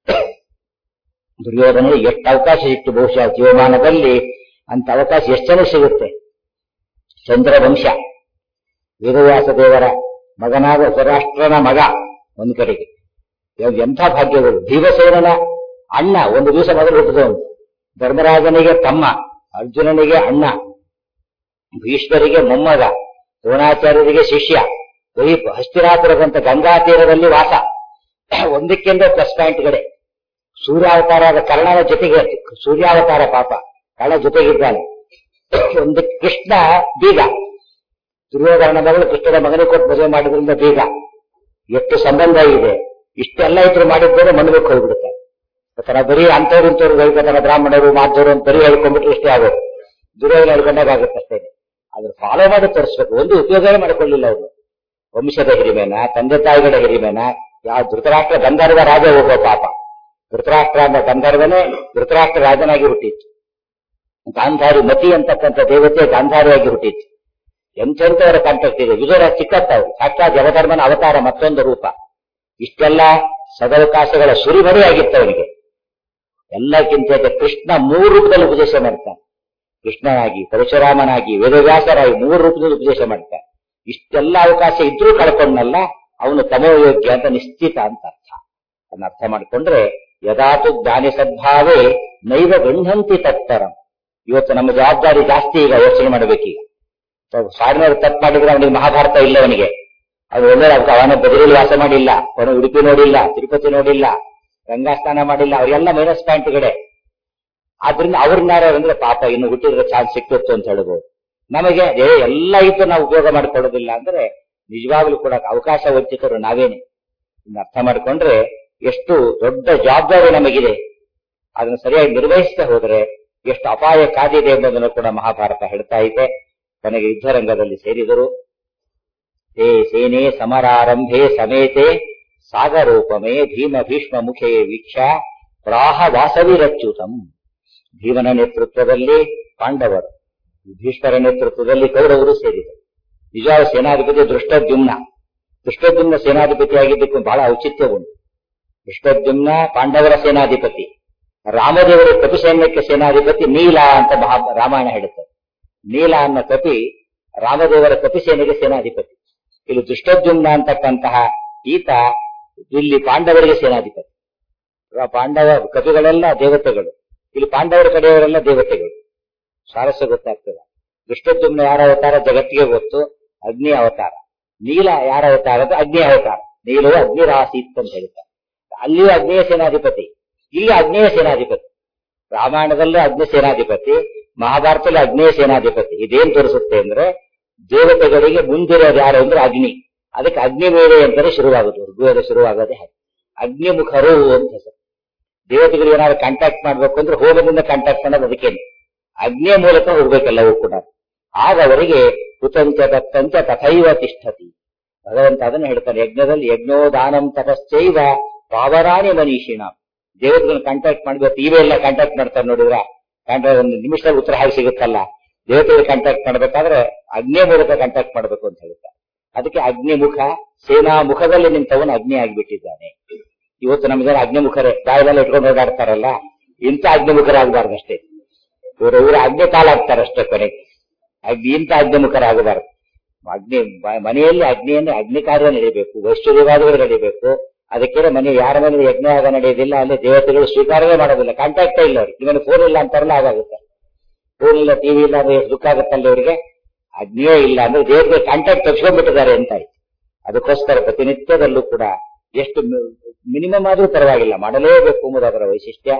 ದುರ್ಯೋಧನ ಎಷ್ಟು ಅವಕಾಶ ಸಿಕ್ತು ಬಹುಶಃ ಜೀವಮಾನದಲ್ಲಿ ಅಂತ ಅವಕಾಶ ಎಷ್ಟು ಜನ ಸಿಗುತ್ತೆ. ಚಂದ್ರವಂಶ ವೇದವ್ಯಾಸ ದೇವರ ಮಗನಾದ ಧೃತರಾಷ್ಟ್ರನ ಮಗ ಒಂದು ಕಡೆಗೆ, ಎಂಥ ಭಾಗ್ಯಗಳು. ಭೀಮಸೇನನ ಅಣ್ಣ ಒಂದು ದಿವಸ ಮೊದಲು ಹುಟ್ಟಿದವನು, ಧರ್ಮರಾಜನಿಗೆ ತಮ್ಮ, ಅರ್ಜುನನಿಗೆ ಅಣ್ಣ, ಭೀಷ್ಮರಿಗೆ ಮೊಮ್ಮಗ, ದ್ರೋಣಾಚಾರ್ಯರಿಗೆ ಶಿಷ್ಯ, ಹಸ್ತಿನಾಪುರದಂತ ಗಂಗಾ ತೀರದಲ್ಲಿ ವಾಸ. ಒಂದಕ್ಕಿಂತ ಪ್ಲಸ್ ಪಾಯಿಂಟ್ಗಳೇ. ಸೂರ್ಯಾವತಾರದ ಕರ್ಣನ ಜೊತೆಗೆ, ಸೂರ್ಯಾವತಾರ ಪಾಪ ಕರ್ಣ ಜೊತೆಗಿದ್ದಾನೆ. ಒಂದು ಕೃಷ್ಣ ಬೀಗ, ದುರ್ಯೋಧನ ಮಗಳು ಕೃಷ್ಣನ ಮಗನಿಗೆ ಕೊಟ್ಟು ಮದುವೆ ಮಾಡಿದ್ರಿಂದ ಬೀಗ. ಎಷ್ಟು ಸಂಬಂಧ ಇದೆ. ಇಷ್ಟೆಲ್ಲ ಇದ್ರು ಮಾಡಿದ್ದೇನೆ ಮಣ್ಣಬೇಕು ಹೋಗ್ಬಿಡುತ್ತಾರೆ. ಬರೀ ಅಂತವ್ರು ಇಂಥವ್ರು ಹೇಳ್ಕೊತಾರ, ಬ್ರಾಹ್ಮಣರು ಮಾಧವರು ಅಂತ ಬರೀ ಹೇಳ್ಕೊಂಡ್ಬಿಟ್ರೆ ಇಷ್ಟೇ ಆಗೋದು. ದುರ್ಯೋಧನ ಹೇಳ್ಕೊಂಡಾಗುತ್ತೆ ಅಷ್ಟೇ. ಅದ್ರ ಫಾಲೋ ಮಾಡಿ ತೋರಿಸ್ಬೇಕು. ಒಂದು ಉಪಯೋಗವೇ ಮಾಡಿಕೊಳ್ಳಿಲ್ಲ ಅವರು. ವಂಶದ ಹಿರಿಮೆನ, ತಂದೆ ತಾಯಿಗಳ ಹಿರಿಮೆನ, ಯಾವ ಧೃತರಾಷ್ಟ್ರ ಗಂಧರ್ವ ರಾಜ ಹೋಗೋ ಪಾಪ. ಧೃತರಾಷ್ಟ್ರ ಅನ್ನೋ ಗಂಧರ್ವನೇ ಧೃತರಾಷ್ಟ್ರ ರಾಜನಾಗಿ ಹುಟ್ಟಿತ್ತು. ಗಾಂಧಾರಿ ಮತಿ ಅಂತಕ್ಕಂಥ ದೇವತೆ ಗಾಂಧಾರಿಯಾಗಿ ಹುಟ್ಟಿತ್ತು. ಎಂಥೆಂಥವರ ಕಾಂಟ್ಯಾಕ್ಟ್ ಇದೆ. ವಿಜಯ ಚಿಕ್ಕತ್ತವರು ಸಾಕ್ಷಾತ್ ಜಗಧರ್ಮನ ಅವತಾರ, ಮತ್ತೊಂದು ರೂಪ. ಇಷ್ಟೆಲ್ಲ ಸದವಕಾಶಗಳ ಸುರಿಮರಿಯಾಗಿತ್ತು ಅವನಿಗೆ. ಎಲ್ಲಕ್ಕಿಂತ ಕೃಷ್ಣ 3 ರೂಪದಲ್ಲಿ ಉಪದೇಶ ಮಾಡ್ತಾನೆ. ಕೃಷ್ಣನಾಗಿ, ಪರಶುರಾಮನಾಗಿ, ವೇದವ್ಯಾಸರಾಗಿ 3 ರೂಪದಲ್ಲಿ ಉಪದೇಶ ಮಾಡ್ತಾನೆ. ಇಷ್ಟೆಲ್ಲ ಅವಕಾಶ ಇದ್ರೂ ಕಳ್ಕೊಂಡಲ್ಲ, ಅವನು ತಮೋಯೋಗ್ಯ ಅಂತ ನಿಶ್ಚಿತ ಅಂತ ಅರ್ಥ. ಅದನ್ನ ಅರ್ಥ ಮಾಡಿಕೊಂಡ್ರೆ ಯದಾತು ಜ್ಞಾನಿ ಸದ್ಭಾವೇ ನೈವ ಗೃಹಂತಿ ತತ್ತರಂ. ಇವತ್ತು ನಮ್ಮ ಜವಾಬ್ದಾರಿ ಜಾಸ್ತಿ ಈಗ ಯೋಚನೆ ಮಾಡಬೇಕೀಗ. ಸಾರಿನವರು ತಪ್ಪು ಮಾಡಿದ್ರೆ ಅವನಿಗೆ ಮಹಾಭಾರತ ಇಲ್ಲ, ಅವನಿಗೆ ಅದು ಒಳ್ಳೆ ಅವನ ಬದಲಿಯಲ್ಲಿ ವಾಸ ಮಾಡಿಲ್ಲ, ಅವನು ಉಡುಪಿ ನೋಡಿಲ್ಲ, ತಿರುಪತಿ ನೋಡಿಲ್ಲ, ಗಂಗಾ ಸ್ನಾನ ಮಾಡಿಲ್ಲ, ಅವರೆಲ್ಲ ಮೈನಸ್ ಪಾಯಿಂಟ್ಗಳೇ. ಆದ್ರಿಂದ ಅವ್ರನ್ನಾರ ಅಂದ್ರೆ ಪಾಪ ಇನ್ನು ಹುಟ್ಟಿದ್ರೆ ಚಾನ್ಸ್ ಸಿಕ್ಕಿತ್ತು ಅಂತ ಹೇಳ್ಬೋದು. ನಮಗೆ ಎಲ್ಲ ಇತ್ತು ನಾವು ಉಪಯೋಗ ಮಾಡಿಕೊಳ್ಳೋದಿಲ್ಲ ಅಂದ್ರೆ ನಿಜವಾಗ್ಲೂ ಕೂಡ ಅವಕಾಶ ವಂಚಿತರು ನಾವೇನೆ. ಇನ್ನು ಅರ್ಥ ಮಾಡಿಕೊಂಡ್ರೆ ಎಷ್ಟು ದೊಡ್ಡ ಜವಾಬ್ದಾರಿ ನಮಗಿದೆ. ಅದನ್ನು ಸರಿಯಾಗಿ ನಿರ್ವಹಿಸ್ತಾ ಹೋದ್ರೆ ಎಷ್ಟು ಅಪಾಯ ಕಾದಿದೆ ಎಂಬುದನ್ನು ಕೂಡ ಮಹಾಭಾರತ ಹೇಳ್ತಾ ಇದೆ. ಕೊನೆಗೆ ಯುದ್ಧರಂಗದಲ್ಲಿ ಸೇರಿದರು. ತೇ ಸೇನೆ ಸಮರಾರಂಭೆ ಸಮೇತೆ ಸಾಗರೋಪಮೇ ಭೀಮ ಭೀಷ್ಮ ಮುಖೇ ವೀಕ್ಷ ಪ್ರಾಹ ವಾಸವಿರಚ್ಯುತಂ. ಭೀಮನ ನೇತೃತ್ವದಲ್ಲಿ ಪಾಂಡವರು, ಭೀಷ್ಮರ ನೇತೃತ್ವದಲ್ಲಿ ಕೌರವರು ಸೇರಿದರು. ನಿಜವಾದ ಸೇನಾಧಿಪತಿ ದೃಷ್ಟದ್ಯುಮ್ನ. ದೃಷ್ಟದ್ಯುಮ್ನ ಸೇನಾಧಿಪತಿಯಾಗಿದ್ದಕ್ಕೂ ಬಹಳ ಔಚಿತ್ಯ ಉಂಟು. ದೃಷ್ಟದ್ಯುಮ್ನ ಪಾಂಡವರ ಸೇನಾಧಿಪತಿ, ರಾಮದೇವರ ಕಪಿ ಸೈನ್ಯಕ್ಕೆ ಸೇನಾಧಿಪತಿ ನೀಲ ಅಂತ ರಾಮಾಯಣ ಹೇಳುತ್ತೆ. ನೀಲ ಅನ್ನೋ ಕಪಿ ರಾಮದೇವರ ಕಪಿ ಸೇನೆಗೆ ಸೇನಾಧಿಪತಿ. ಇಲ್ಲಿ ದೃಷ್ಟದ್ಯುಮ್ನ ಅಂತಕ್ಕಂತಹ ಈತ ಇಲ್ಲಿ ಪಾಂಡವರಿಗೆ ಸೇನಾಧಿಪತಿ. ಪಾಂಡವ ಕಪಿಗಳೆಲ್ಲ ದೇವತೆಗಳು, ಇಲ್ಲಿ ಪಾಂಡವರ ಕಡೆಯವರೆಲ್ಲ ದೇವತೆಗಳು. ಸ್ವಾರಸ್ಯ ಗೊತ್ತಾಗ್ತದೆ. ದೃಷ್ಟದ್ಯುಮ್ನ ಯಾರ ಅವತಾರ ಜಗತ್ತಿಗೆ ಗೊತ್ತು, ಅಗ್ನಿ ಅವತಾರ. ನೀಲ ಯಾರ ಅವತಾರ? ಅಗ್ನಿ ಅವತಾರ. ನೀಲವು ಅಗ್ನಿರಾಸೀತ್ ಅಂತ ಹೇಳ್ತಾರೆ. ಅಲ್ಲಿಯೂ ಅಗ್ನೇಯ ಸೇನಾಧಿಪತಿ, ಇಲ್ಲಿ ಅಗ್ನೇಯ ಸೇನಾಧಿಪತಿ. ರಾಮಾಯಣದಲ್ಲೂ ಅಗ್ನಿ ಸೇನಾಧಿಪತಿ, ಮಹಾಭಾರತದಲ್ಲಿ ಅಗ್ನೇಯ ಸೇನಾಧಿಪತಿ. ಇದೇನ್ ತೋರಿಸುತ್ತೆ ಅಂದ್ರೆ ದೇವತೆಗಳಿಗೆ ಮುಂದಿರೋದು ಯಾರು ಅಂದ್ರೆ ಅಗ್ನಿ. ಅದಕ್ಕೆ ಅಗ್ನಿವೇದ ಅಂತಾನೆ ಶುರುವಾಗುತ್ತೆ. ಋಗ್ವೇದ ಶುರುವಾಗೋದೇ ಹಾಗೆ. ಅಗ್ನಿಮುಖರು ಅಂತ ಹೆಸರು. ದೇವತೆಗಳಿಗೆ ಏನಾದ್ರು ಕಾಂಟ್ಯಾಕ್ಟ್ ಮಾಡ್ಬೇಕು ಅಂದ್ರೆ ಹೋಮದಿಂದ ಕಾಂಟ್ಯಾಕ್ಟ್ ಮಾಡೋದು ಅದಕ್ಕೇನೆ. ಅಗ್ನಿಯ ಮೂಲಕ ಹೋಗ್ಬೇಕೆಲ್ಲವೂ ಕೂಡ. ಆಗ ಅವರಿಗೆ ಕುತಂಚ ದತ್ತಂಚ ತಥೈವ ತಿಷ್ಠತಿ. ಭಗವಂತ ಅದನ್ನು ಹೇಳ್ತಾನೆ ಯಜ್ಞದಲ್ಲಿ, ಯಜ್ಞೋದಾನಂ ತಪಶ್ಚೈವ ಪಾವರಾಣಿ ಮನೀಷಿಣ. ದೇವತೆಗಳನ್ನ ಕಾಂಟ್ಯಾಕ್ಟ್ ಮಾಡ್ಬೇಕು. ಇವೆಲ್ಲ ಕಾಂಟ್ಯಾಕ್ಟ್ ಮಾಡ್ತಾರೆ ನೋಡಿದ್ರ, ಒಂದು ನಿಮಿಷದಲ್ಲಿ ಉತ್ತರ ಹಾಗೆ ಸಿಗುತ್ತಲ್ಲ. ದೇವತೆಗಳು ಕಾಂಟ್ಯಾಕ್ಟ್ ಮಾಡ್ಬೇಕಾದ್ರೆ ಅಗ್ನಿಯ ಮೂಲಕ ಕಾಂಟ್ಯಾಕ್ಟ್ ಮಾಡ್ಬೇಕು ಅಂತ ಹೇಳ್ತಾರೆ. ಅದಕ್ಕೆ ಅಗ್ನಿಮುಖ, ಸೇನಾ ಮುಖದಲ್ಲಿ ನಿಂತವನು ಅಗ್ನಿ ಆಗಿಬಿಟ್ಟಿದ್ದಾನೆ. ಇವತ್ತು ನಮ್ಮ ಜನ ಅಗ್ನಿಮುಖರೇ, ಬಾಯಿಲೆಲ್ಲ ಇಟ್ಕೊಂಡು ಓಡಾಡ್ತಾರಲ್ಲ, ಇಂಥ ಅಗ್ನಿಮುಖರಾಗಬಾರ್ದಷ್ಟೇ. ಇವರು ಅಗ್ನಿ ಕಾಲಾಗ್ತಾರಷ್ಟೇ ಕೊನೆಗೆ. ಇಂಥ ಅಗ್ನಿಮುಖರಾಗಬಾರದು. ಅಗ್ನಿ ಮನೆಯಲ್ಲಿ ಅಗ್ನಿಯನ್ನು ಅಗ್ನಿ ಕಾರ್ಯ ನಡೀಬೇಕು, ವೈಶ್ವರ್ಯವಾದಗಳು ನಡೀಬೇಕು. ಅದಕ್ಕೆ ಮನೆ ಯಾರ ಮನೆ ಯಜ್ಞವಾಗ ನಡೆಯೋದಿಲ್ಲ, ಅಲ್ಲಿ ದೇವತೆಗಳು ಸ್ವೀಕಾರವೇ ಮಾಡೋದಿಲ್ಲ, ಕಾಂಟ್ಯಾಕ್ಟೇ ಇಲ್ಲ ಅವ್ರಿಗೆ. ಇವನು ಫೋನ್ ಇಲ್ಲ ಅಂತಾರಲ್ಲ, ಆಗುತ್ತೆ. ಫೋನ್ ಇಲ್ಲ, ಟಿವಿ ಇಲ್ಲ ಅಂದ್ರೆ ದುಃಖ ಆಗುತ್ತಲ್ಲ ಅವರಿಗೆ. ಅಗ್ನಿಯೇ ಇಲ್ಲ ಅಂದ್ರೆ ದೇವರಿಗೆ ಕಾಂಟ್ಯಾಕ್ಟ್ ತಪ್ಪಿಸ್ಕೊಂಡ್ಬಿಟ್ಟಿದ್ದಾರೆ ಅಂತ ಆಯ್ತು. ಅದಕ್ಕೋಸ್ಕರ ಪ್ರತಿನಿತ್ಯದಲ್ಲೂ ಕೂಡ ಎಷ್ಟು ಮಿನಿಮಮ್ ಆದ್ರೂ ಪರವಾಗಿಲ್ಲ, ಮಾಡಲೇಬೇಕು ಎಂಬುದು ಅದರ ವೈಶಿಷ್ಟ್ಯ.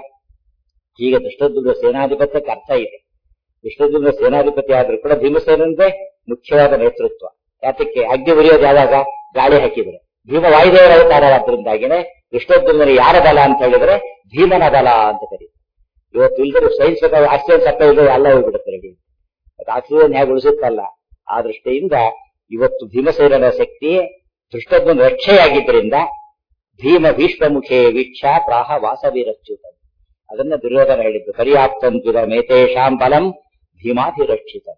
ಈಗ ದೃಷ್ಟದ್ಯುಮ್ನ ಸೇನಾಧಿಪತ್ಯಕ್ಕೆ ಅರ್ಥ ಇದೆ. ದೃಷ್ಟದ್ಯುಮ್ನ ಸೇನಾಧಿಪತಿ ಆದ್ರೂ ಕೂಡ ಭೀಮಸೇನಂದ್ರೆ ಮುಖ್ಯವಾದ ನೇತೃತ್ವ. ಯಾತಕ್ಕೆ? ಅಗ್ನಿ ಉರಿಯೋದು ಯಾವಾಗ? ಗಾಳಿ ಹಾಕಿದ್ರೆ. ಭೀಮ ವಾಯುದೇವರ ಅವತಾರವಾದ್ರಿಂದಾಗಿನೇ ದೃಷ್ಟದ್ಯುಮ್ನ ಯಾರ ಬಲ ಅಂತ ಹೇಳಿದ್ರೆ ಭೀಮನ ಬಲ ಅಂತ ಕರೀತಾರೆ. ಇವತ್ತು ಇಲ್ದರೂ ಸೈನ್ಸ್ ಆಕ್ಸಿಜನ್ ಸತ್ತ ಇಲ್ಲದೆ ಎಲ್ಲ ಹೋಗ್ಬಿಡುತ್ತೆ ರೆಡಿ. ಆಕ್ಸಿಜನ್ ಹೇಗೆ ಉಳಿಸುತ್ತಲ್ಲ, ಆ ದೃಷ್ಟಿಯಿಂದ ಇವತ್ತು ಭೀಮಸೇನನ ಶಕ್ತಿ ದೃಷ್ಟದ್ಯುಮ್ನ ರಕ್ಷೆಯಾಗಿದ್ದರಿಂದ ಭೀಮ ಭೀಷ್ಮ ಮುಖೇ ವೀಕ್ಷ ಪ್ರಾಹ ವಾಸವಿರಚ್ಯುತ. ಅದನ್ನ ದುರ್ಯೋಧನ ಹೇಳಿದ್ದು. ಪರ್ಯಾಪ್ತಂತಿದ ಮೇತೇಶಾಂ ಬಲಂ ಭೀಮಾಧಿರಕ್ಷಿತ.